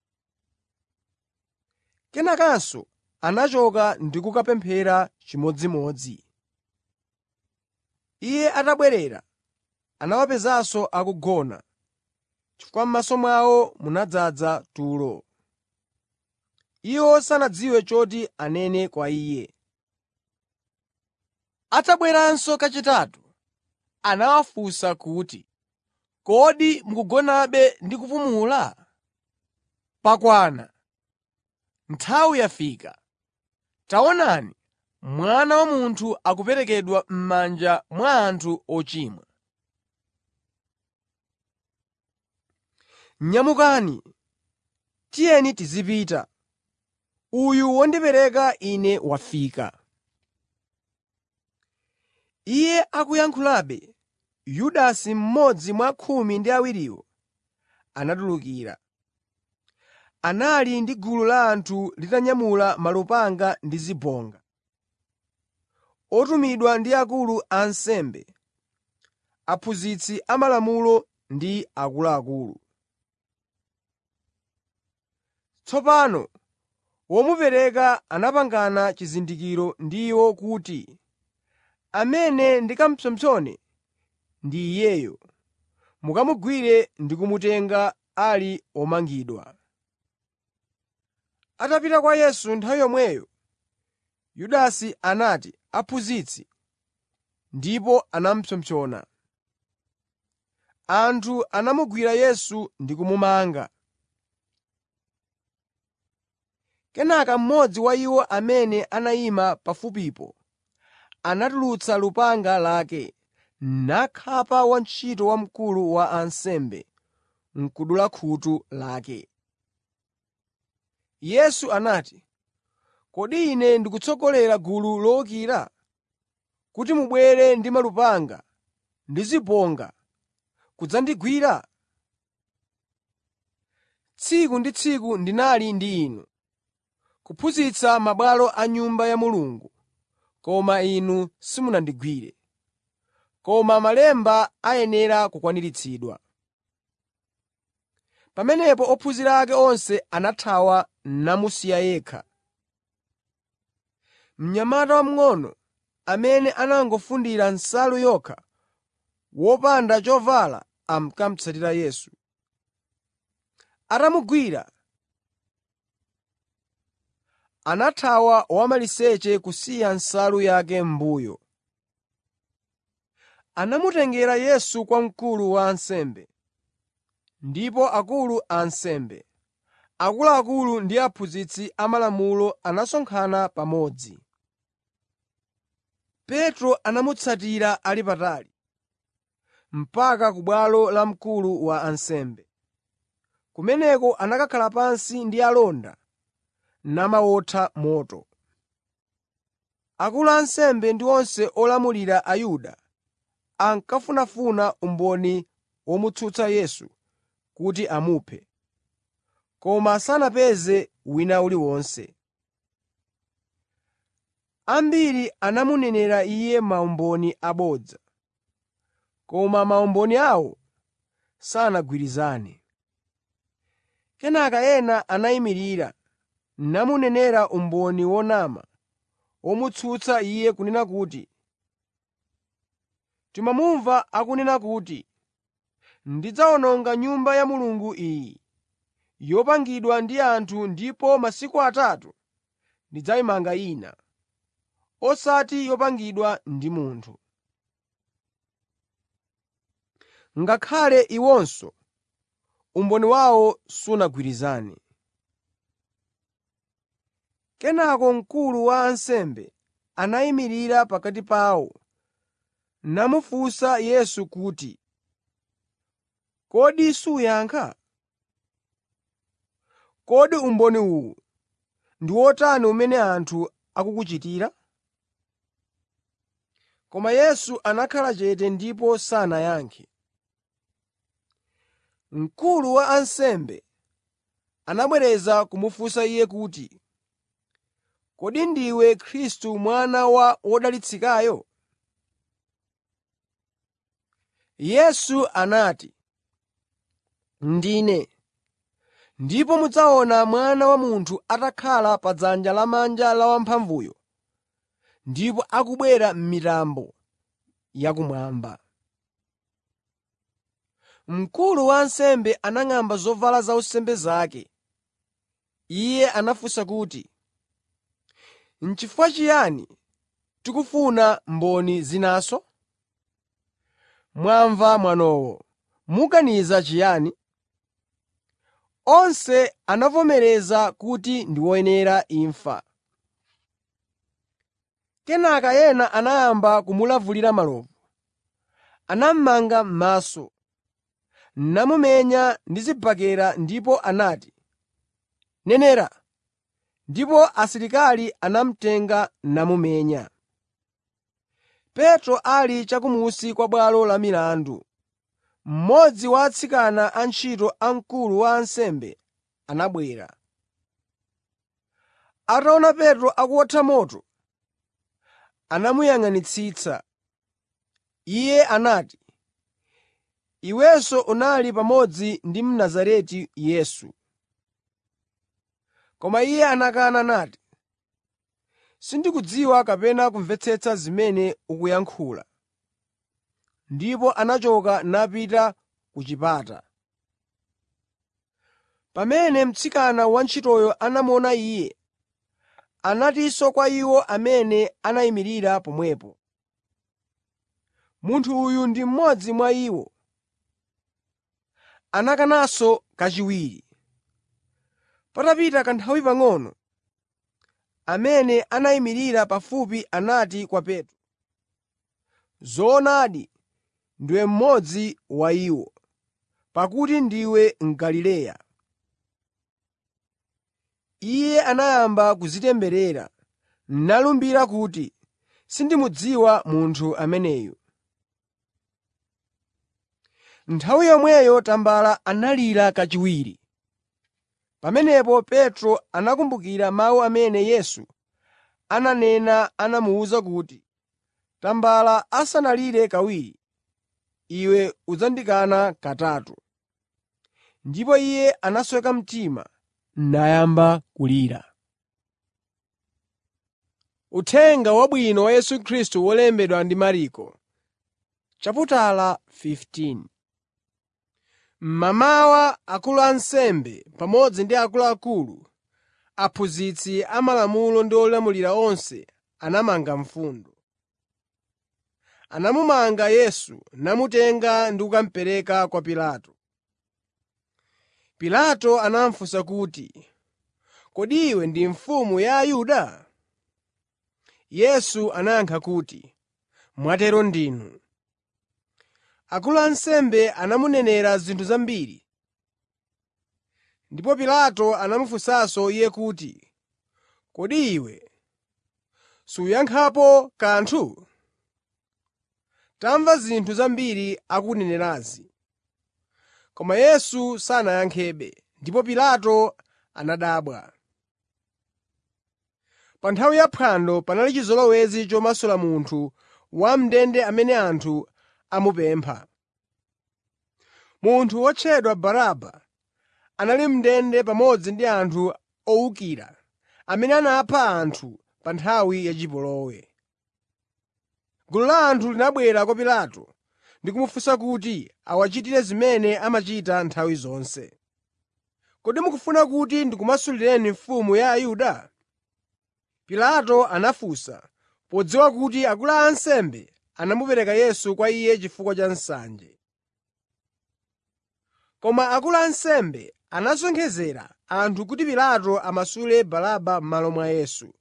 Kenakanso anachoka ndi kukapemphera chimodzimodzi. Iye atabwerera, anawapezanso akugona, chifukwa m'maso mwawo munadzaza tulo. Iwo sanadziwe choti anene kwa Iye. Atabweranso kachitatu, anawafunsa kuti, “Kodi mukugonabe ndi kupumula? Pakwana, nthawi yafika. Taonani, Mwana wa Munthu akuperekedwa m'manja mwa anthu ochimwa. Nyamukani, tiyeni tizipita. Uyu wondipereka Ine wafika.” Iye akuyankhulabe, Yudasi, mmodzi mwa khumi ndi awiriwo, anatulukira. Anali ndi gulu la anthu litanyamula malupanga ndi zibonga, otumidwa ndi akulu a ansembe, aphunzitsi amalamulo ndi akuluakulu. Tsopano womupereka anapangana chizindikiro ndi iwo kuti, “Amene ndikamupsompsone ndi Iyeyo. Mukamugwire ndi kumutenga ali omangidwa.” Atapita kwa Yesu nthawi yomweyo, Yudasi anati, “Aphunzitsi,” ndipo anamupsompsona. Anthu anamugwira Yesu ndi kumumanga. Kenaka mmodzi wa iwo amene anayima pafupipo anatulutsa lupanga lake nakhapa wantchito wa mkulu wa ansembe n'kudula khutu lake. Yesu anati, “Kodi Ine ndikutsogolera gulu lowukira kuti mubwere ndi malupanga ndi zibonga kudzandigwira? Tsiku ndi tsiku ndinali ndi inu, kuphunzitsa mabwalo a Nyumba ya Mulungu, koma inu simunandigwire. Koma Malemba ayenera kukwaniritsidwa.” Pamenepo ophunzira ake onse anathawa namusiya yekha. Mnyamata wamng'ono amene anangofundira nsalu yokha, wopanda chovala, ankamutsatira Yesu. Atamugwira, anathawa wamaliseche kusiya nsalu yake m'mbuyo. Anamutengera Yesu kwa mkulu wa ansembe, ndipo akulu a ansembe, akuluakulu ndi aphunzitsi amalamulo anasonkhana pamodzi. Petro anamutsatira ali patali, mpaka ku bwalo la mkulu wa ansembe. Kumeneko anakakhala pansi ndi alonda namawotha moto. Akulu a ansembe ndi onse olamulira Ayuda ankafunafuna umboni womutsutsa Yesu kuti amuphe, koma sanapeze wina uliwonse. Ambiri anamunenera Iye maumboni abodza, koma maumboni awo sanagwirizane. Kenaka ena anayimirira namunenera umboni wonama womutsutsa Iye kunena kuti, “Timamumva akunena kuti, ‘Ndidzawononga Nyumba ya Mulungu iyi, yopangidwa ndi anthu ndipo masiku atatu ndidzayimanga ina, osati yopangidwa ndi munthu.’ ” Ngakhale iwonso umboni wawo sunagwirizane. Kenaka mkulu wa ansembe anayimirira pakati pawo namufunsa Yesu kuti, “Kodi suyankha? Kodi umboni uwu ndi wotani umene anthu akukuchitira?” Koma Yesu anakhala chete ndipo sanayankhe. Mkulu wa ansembe anabwereza kumufunsa Iye kuti, “Kodi ndiwe Khristu Mwana wa Wodalitsikayo?” Yesu anati, “Ndine, ndipo mudzaona Mwana wa Munthu atakhala pa dzanja lamanja la Wamphamvuyo ndipo akubwera m'mitambo yakumwamba.” Mkulu wa ansembe anang'amba zovala zaunsembe zake. Iye anafunsa kuti, “N'chifukwa chiyani tikufuna mboni zinanso? Mwamva mwanowo. Muganiza chiyani?” Onse anavomereza kuti ndi woyenera imfa. Kenaka ena anayamba kumulavulira malovu. Anamumanga m'maso, namumenya ndi zibakera ndipo anati, “Nenera!” Ndipo asilikali anamutenga namumenya. Petro ali chakumunsi kwa bwalo la milandu, mmodzi wa atsikana antchito a mkulu wa ansembe anabwera. Ataona Petro akuwotha moto, anamuyang'anitsitsa. Iye anati, “Iwenso unali pamodzi ndi Mnazareti Yesu.” Koma iye anakana nati, “Sindikudziwa kapena kumvetsetsa zimene ukuyankhula.” Ndipo anachoka napita ku chipata. Pamene mtsikana wantchitoyo anamuona iye, anatinso kwa iwo amene anayimirira pomwepo, “Munthu uyu ndi mmodzi mwa iwo.” Anakananso kachiwiri. Patapita kanthawi pang'ono, amene anayimirira pafupi anati kwa Petro, “Zoonadi, ndiwe mmodzi wa iwo, pakuti ndiwe Mgalileya.” Iye anayamba kudzitemberera, nalumbira kuti, “Sindimudziwa munthu ameneyu.” Nthawi yomweyo tambala analira kachiwiri. Pamenepo Petro anakumbukira mawu amene Yesu ananena anamuwuza kuti, “Tambala asanalire kawiri, iwe udzandikana katatu.” Ndipo iye anasweka mtima nayamba kulira. Uthenga Wabwino wa Yesu Khristu wolembedwa ndi Marko, chaputala 15. Mmamawa akulu a ansembe pamodzi ndi akuluakulu, aphunzitsi amalamulo ndi olamulira onse anamanga mfundo. Anamumanga Yesu, namutenga ndi kukamupereka kwa Pilato. Pilato anamufunsa kuti, “Kodi iwe ndi mfumu ya Ayuda?” Yesu anayankha kuti, “Mwatero ndinu.” Akulu a ansembe anamunenera zinthu zambiri. Ndipo Pilato anamufunsanso iye kuti, “Kodi iwe suyankhapo kanthu? Tamva zinthu zambiri akukunenerazi.” Koma Yesu sanayankhebe, ndipo Pilato anadabwa. Pa nthawi ya phwando panali chizolowezi chomasula munthu wam'ndende amene anthu amupempha. Munthu wotchedwa Baraba anali m'ndende pamodzi ndi anthu owukira amene anapha anthu pa nthawi yachipolowe. Gulu la anthu linabwera kwa Pilato ndi kumufunsa kuti awachitire zimene amachita nthawi zonse. “Kodi mukufuna kuti ndikumasulireni mfumu ya Ayuda?” Pilato anafunsa, podziwa kuti akulu a ansembe anamupereka Yesu kwa iye chifukwa cha nsanje. Koma akulu a ansembe anasonkhezera anthu kuti Pilato amasule Baraba m'malo mwa Yesu.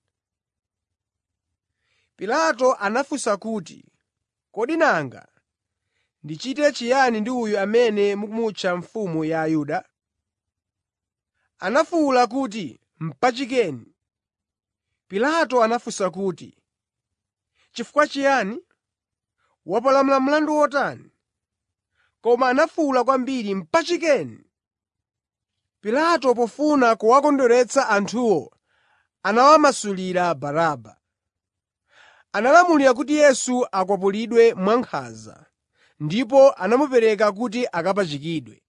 Pilato anafunsa kuti, “Kodi nanga ndichite chiyani ndi uyu amene mukumutcha mfumu ya Ayuda?” Anafuwula kuti, “Mpachikeni!” Pilato anafunsa kuti, “Chifukwa chiyani? Wapalamula mlandu wotani?” Koma anafuwula kwambiri, “Mpachikeni!” Pilato pofuna kuwakondweretsa anthuwo, anawamasulira Baraba. Analamulira kuti Yesu akwapulidwe mwankhanza, ndipo anamupereka kuti akapachikidwe.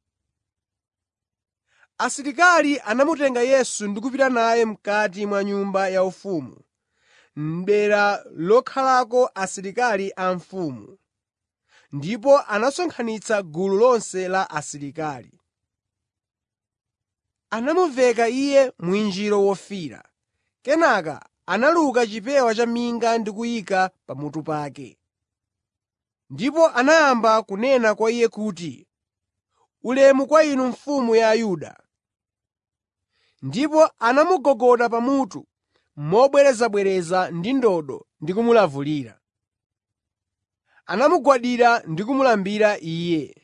Asilikali anamutenga Yesu ndi kupita naye m'kati mwa nyumba yaufumu, m'dera lokhalako asilikali a mfumu, ndipo anasonkhanitsa gulu lonse la asilikali. Anamuveka Iye mwinjiro wofiira. Kenaka analuka chipewa cha minga ndi kuyika pamutu pake. Ndipo anayamba kunena kwa Iye kuti, “Ulemu kwa inu Mfumu ya Ayuda.” Ndipo anamugogoda pamutu mobwerezabwereza ndi ndodo ndi kumulavulira. Anamugwadira ndi kumulambira Iye.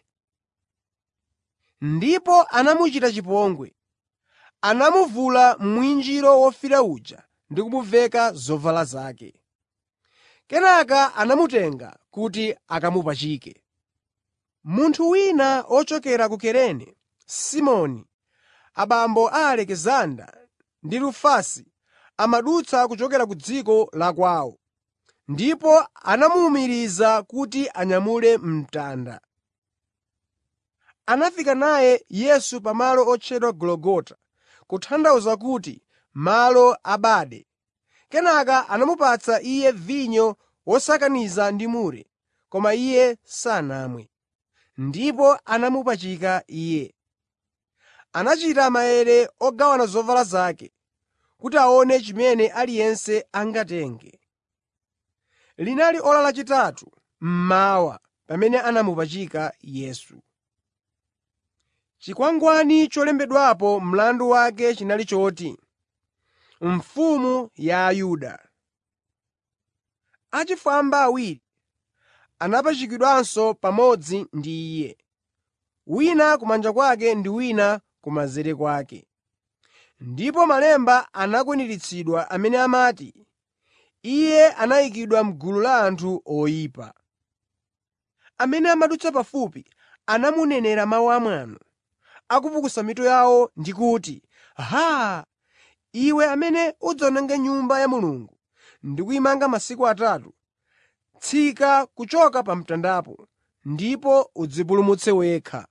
Ndipo anamuchita chipongwe. Anamuvula mwinjiro wofiira uja ndi kumuveka zovala zake. Kenaka anamutenga kuti akamupachike. Munthu wina ochokera ku Kurene, Simoni, abambo a Alekisanda ndi Rufasi, amadutsa kuchokera ku dziko la kwawo, ndipo anamuwumiriza kuti anyamule mtanda. Anafika naye Yesu pamalo otchedwa Gologota, kutanthauza kuti malo a bade. Kenaka anamupatsa Iye vinyo wosakaniza ndi mure, koma Iye sanamwe. Ndipo anamupachika Iye. Anachita maere ogawana zovala zake, kuti aone chimene aliyense angatenge. Linali ora lachitatu mmawa pamene anamupachika Yesu. Chikwangwani cholembedwapo mlandu wake chinali choti, Mfumu ya Ayuda. Achifwamba awiri anapachikidwanso pamodzi ndi Iye, wina kumanja kwake ndi wina kumanzere kwake. Ndipo malemba anakwaniritsidwa amene amati, “Iye anayikidwa m'gulu la anthu oyipa.” Amene amadutsa pafupi anamunenera mawu amwano, akupukusa mitu yawo ndi kuti, “Haa! Iwe amene udzawononge Nyumba ya Mulungu ndi kuyimanga masiku atatu, tsika kuchoka pa mtandapo ndipo udzipulumutse wekha.”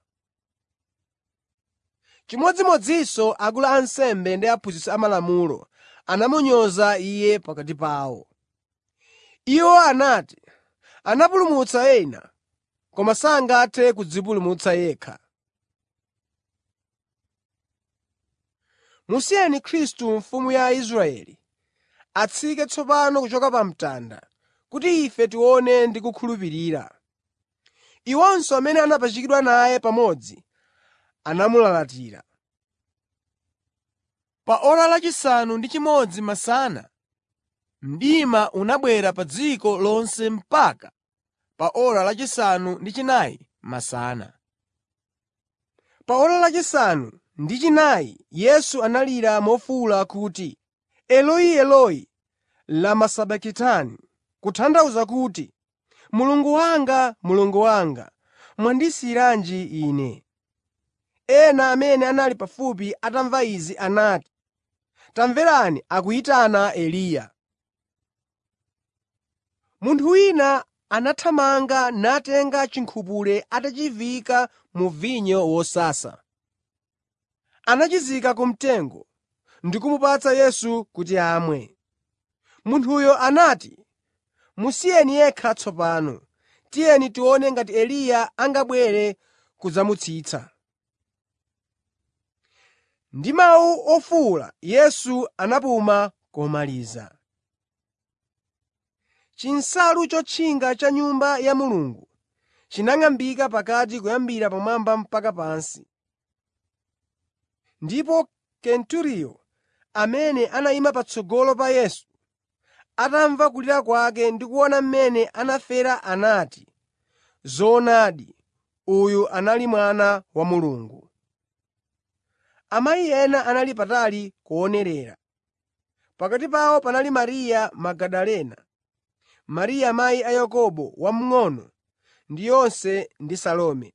Chimodzimodzinso akulu a ansembe ndi aphunzitsi amalamulo anamunyoza Iye pakati pawo. Iwo anati, “Anapulumutsa ena, koma sangathe kudzipulumutsa yekha. Musiyeni Khristu Mfumu ya Aisraeli atsike tsopano kuchoka pa mtanda, kuti ife tione ndi kukhulupirira.” Iwonso amene anapachikidwa naye pamodzi anamulalatira. Pa ora lachisanu ndi chimodzi masana, mdima unabwera pa dziko lonse mpaka pa ora lachisanu ndi chinayi masana. Pa ora lachisanu ndi chinayi Yesu analira mofuwula kuti, “Eloi, Eloi, lama sabakitani?” Kutanthauza kuti, “Mulungu wanga, Mulungu wanga, mwandisiyiranji Ine?” Ena amene anali pafupi atamva izi anati, “Tamverani, akuyitana Eliya.” Munthu wina anathamanga natenga chinkhupule atachiviyika mu vinyo wosasa. Anachizika ku mtengo ndi kumupatsa Yesu kuti amwe. Munthuyo anati, “Musiyeni yekha tsopano. Tiyeni tione ngati Eliya angabwere kudzamutsitsa.” Ndi mawu ofuwula Yesu anapuma komaliza. Chinsalu chotchinga cha Nyumba ya Mulungu chinang'ambika pakati kuyambira pamwamba mpaka pansi. Ndipo Kenturiyo, amene anayima patsogolo pa Yesu, atamva kulira kwake ndi kuona mmene anafera anati, “Zoonadi, uyu anali Mwana wa Mulungu.” Amayi ena anali patali kuonerera. Pakati pawo panali Mariya Magadalena, Mariya amayi a Yakobo wamng'ono ndi Yose ndi Salome.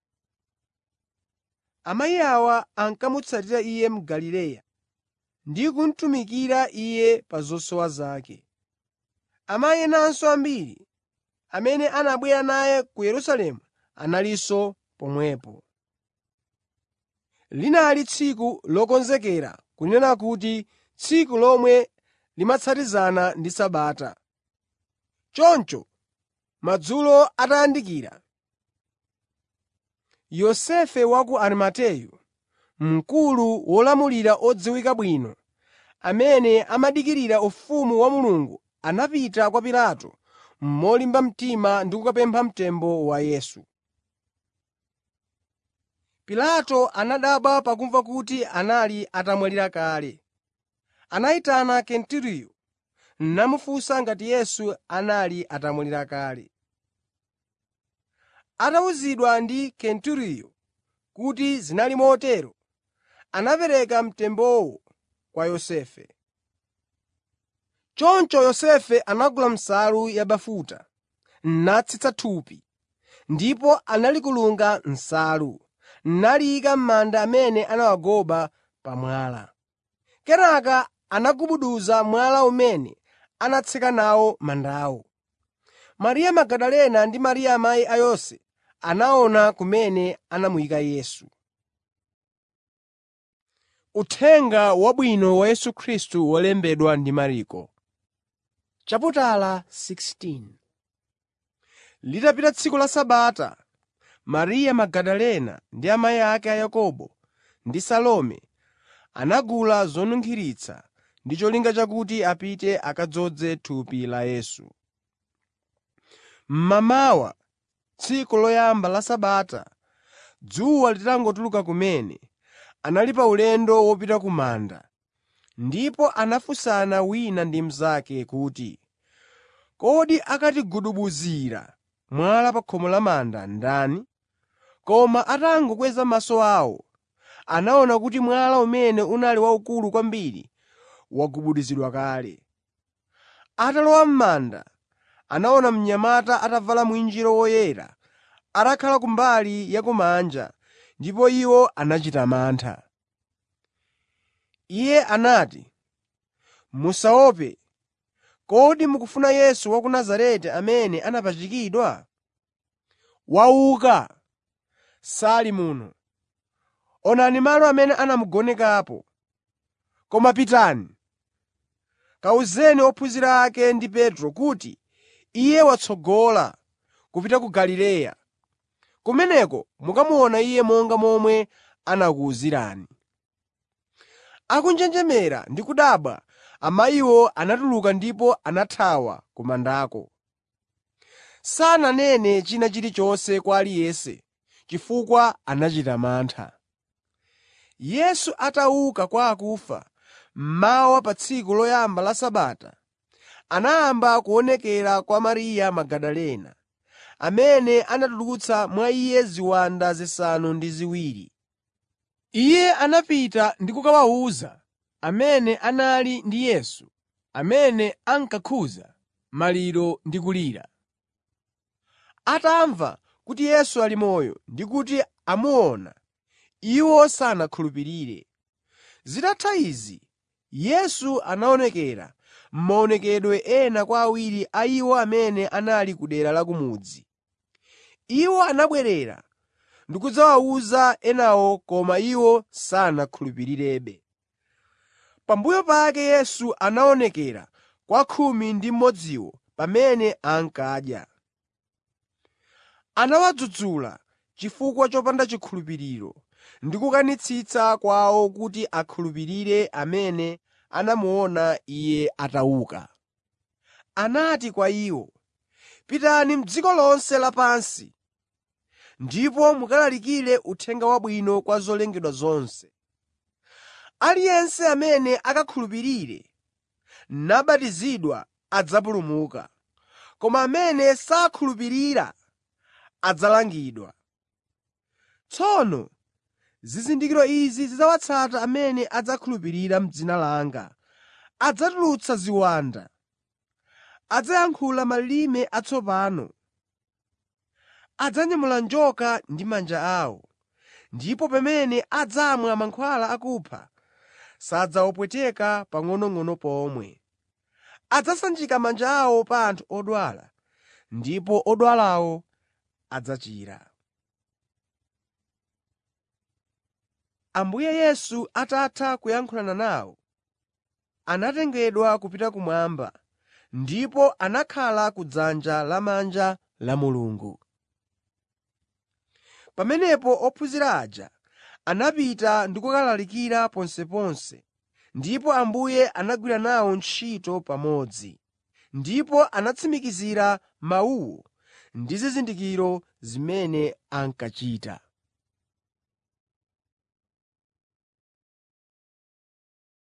Amayi awa ankamutsatira Iye mu Galileya ndi kumutumikira Iye pa zosowa zake. Amayi enanso ambiri amene anabwera naye ku Yerusalemu analinso pomwepo. Linali tsiku lokonzekera, kunena kuti tsiku lomwe limatsatizana ndi Sabata. Choncho madzulo atayandikira, Yosefe wa ku Arimateyu, mkulu wolamulira odziwika bwino, amene amadikirira ufumu wa Mulungu anapita kwa Pilato molimba mtima ndi kukapempha mtembo wa Yesu. Pilato anadabwa pakumva kuti anali atamwalira kale. Anayitana Kenturiyo namufunsa ngati Yesu anali atamwalira kale. Atawuzidwa ndi Kenturiyo kuti zinali motero, anapereka mtembowo kwa Yosefe. Choncho Yosefe anagula nsalu yabafuta, natsitsa thupi, ndipo analikulunga nsalu, naliyika m'manda amene anawagoba pa mwala. Kenaka anagubuduza mwala umene anatseka nawo mandawo. Mariya Magadalena ndi Mariya amayi a Yose anaona kumene anamuyika Yesu. Uthenga Wabwino wa Yesu Khristu wolembedwa ndi Marko. Chaputala 16. Litapita tsiku la Sabata, Mariya Magadalena ndi amayi ake a Yakobo ndi Salome anagula zonunkhiritsa ndi cholinga chakuti apite akadzoze thupi la Yesu. Mmamawa, tsiku loyamba la Sabata, dzuwa litangotuluka kumene, anali pa ulendo wopita ku manda, ndipo anafunsana wina ndi mnzake kuti, “Kodi akatigudubuzira mwala pa khomo la manda ndani?” Koma atangokweza maso awo, anaona kuti mwala umene unali waukulu kwambiri wagubuduzidwa kale. Atalowa m'manda, anaona mnyamata atavala mwinjiro woyera atakhala kumbali yakumanja, ndipo iwo anachita mantha. Iye anati, “Musaope. Kodi mukufuna Yesu wa ku Nazareti amene anapachikidwa? Wauka! Sali muno. Onani malo amene anamugonekapo. Koma pitani, kawuzeni ophunzira ake ndi Petro kuti Iye watsogola kupita ku Galileya. Kumeneko mukamuona Iye monga momwe anakuwuzirani.” Akunjenjemera ndi kudabwa, amayiwo anatuluka ndipo anathawa ku mandako. Sananene china chilichonse kwa aliyense, chifukwa anachita mantha. Yesu atauka kwa akufa, mmawa pa tsiku loyamba la Sabata, anayamba kuonekera kwa Mariya Magadalena, amene anatulutsa mwa iye ziwanda zisanu ndi ziwiri. Iye anapita ndi kukawawuza amene anali ndi Yesu, amene ankakhuza maliro ndi kulira. Atamva kuti Yesu ali moyo ndi kuti amuona, iwo sanakhulupirire. Zitatha izi, Yesu anaonekera m'maonekedwe ena kwa awiri a iwo amene anali ku dera la kumudzi. Iwo anabwerera ndi kudzawawuza enawo, koma iwo sanakhulupirirebe. Pambuyo pake Yesu anaonekera kwa khumi ndi mmodziwo pamene ankadya. Anawadzudzula chifukwa chopanda chikhulupiriro ndi kukanitsitsa kwawo kuti akhulupirire amene anamuona Iye atauka. Anati kwa iwo, “Pitani m'dziko lonse lapansi ndipo mukalalikire Uthenga Wabwino kwa zolengedwa zonse. Aliyense amene akakhulupirire nabatizidwa adzapulumuka, koma amene sakhulupirira adzalangidwa. Tsono zizindikiro izi zidzawatsata amene adzakhulupirira m'dzina langa: adzatulutsa ziwanda, adzayankhula malilime atsopano, adzanyamula njoka ndi manja awo, ndipo pamene adzamwa mankhwala akupha sadzawapweteka pang'onong'ono pomwe. Adzasanjika manja awo pa anthu odwala, ndipo odwalawo adzachira.” Ambuye Yesu atatha kuyankhulana nawo, anatengedwa kupita kumwamba ndipo anakhala kudzanja lamanja la Mulungu. Pamenepo ophunzira aja anapita ndi kukalalikira ponseponse ndipo Ambuye anagwira nawo ntchito pamodzi, ndipo anatsimikizira mawuwo ndi zizindikiro zimene ankachita.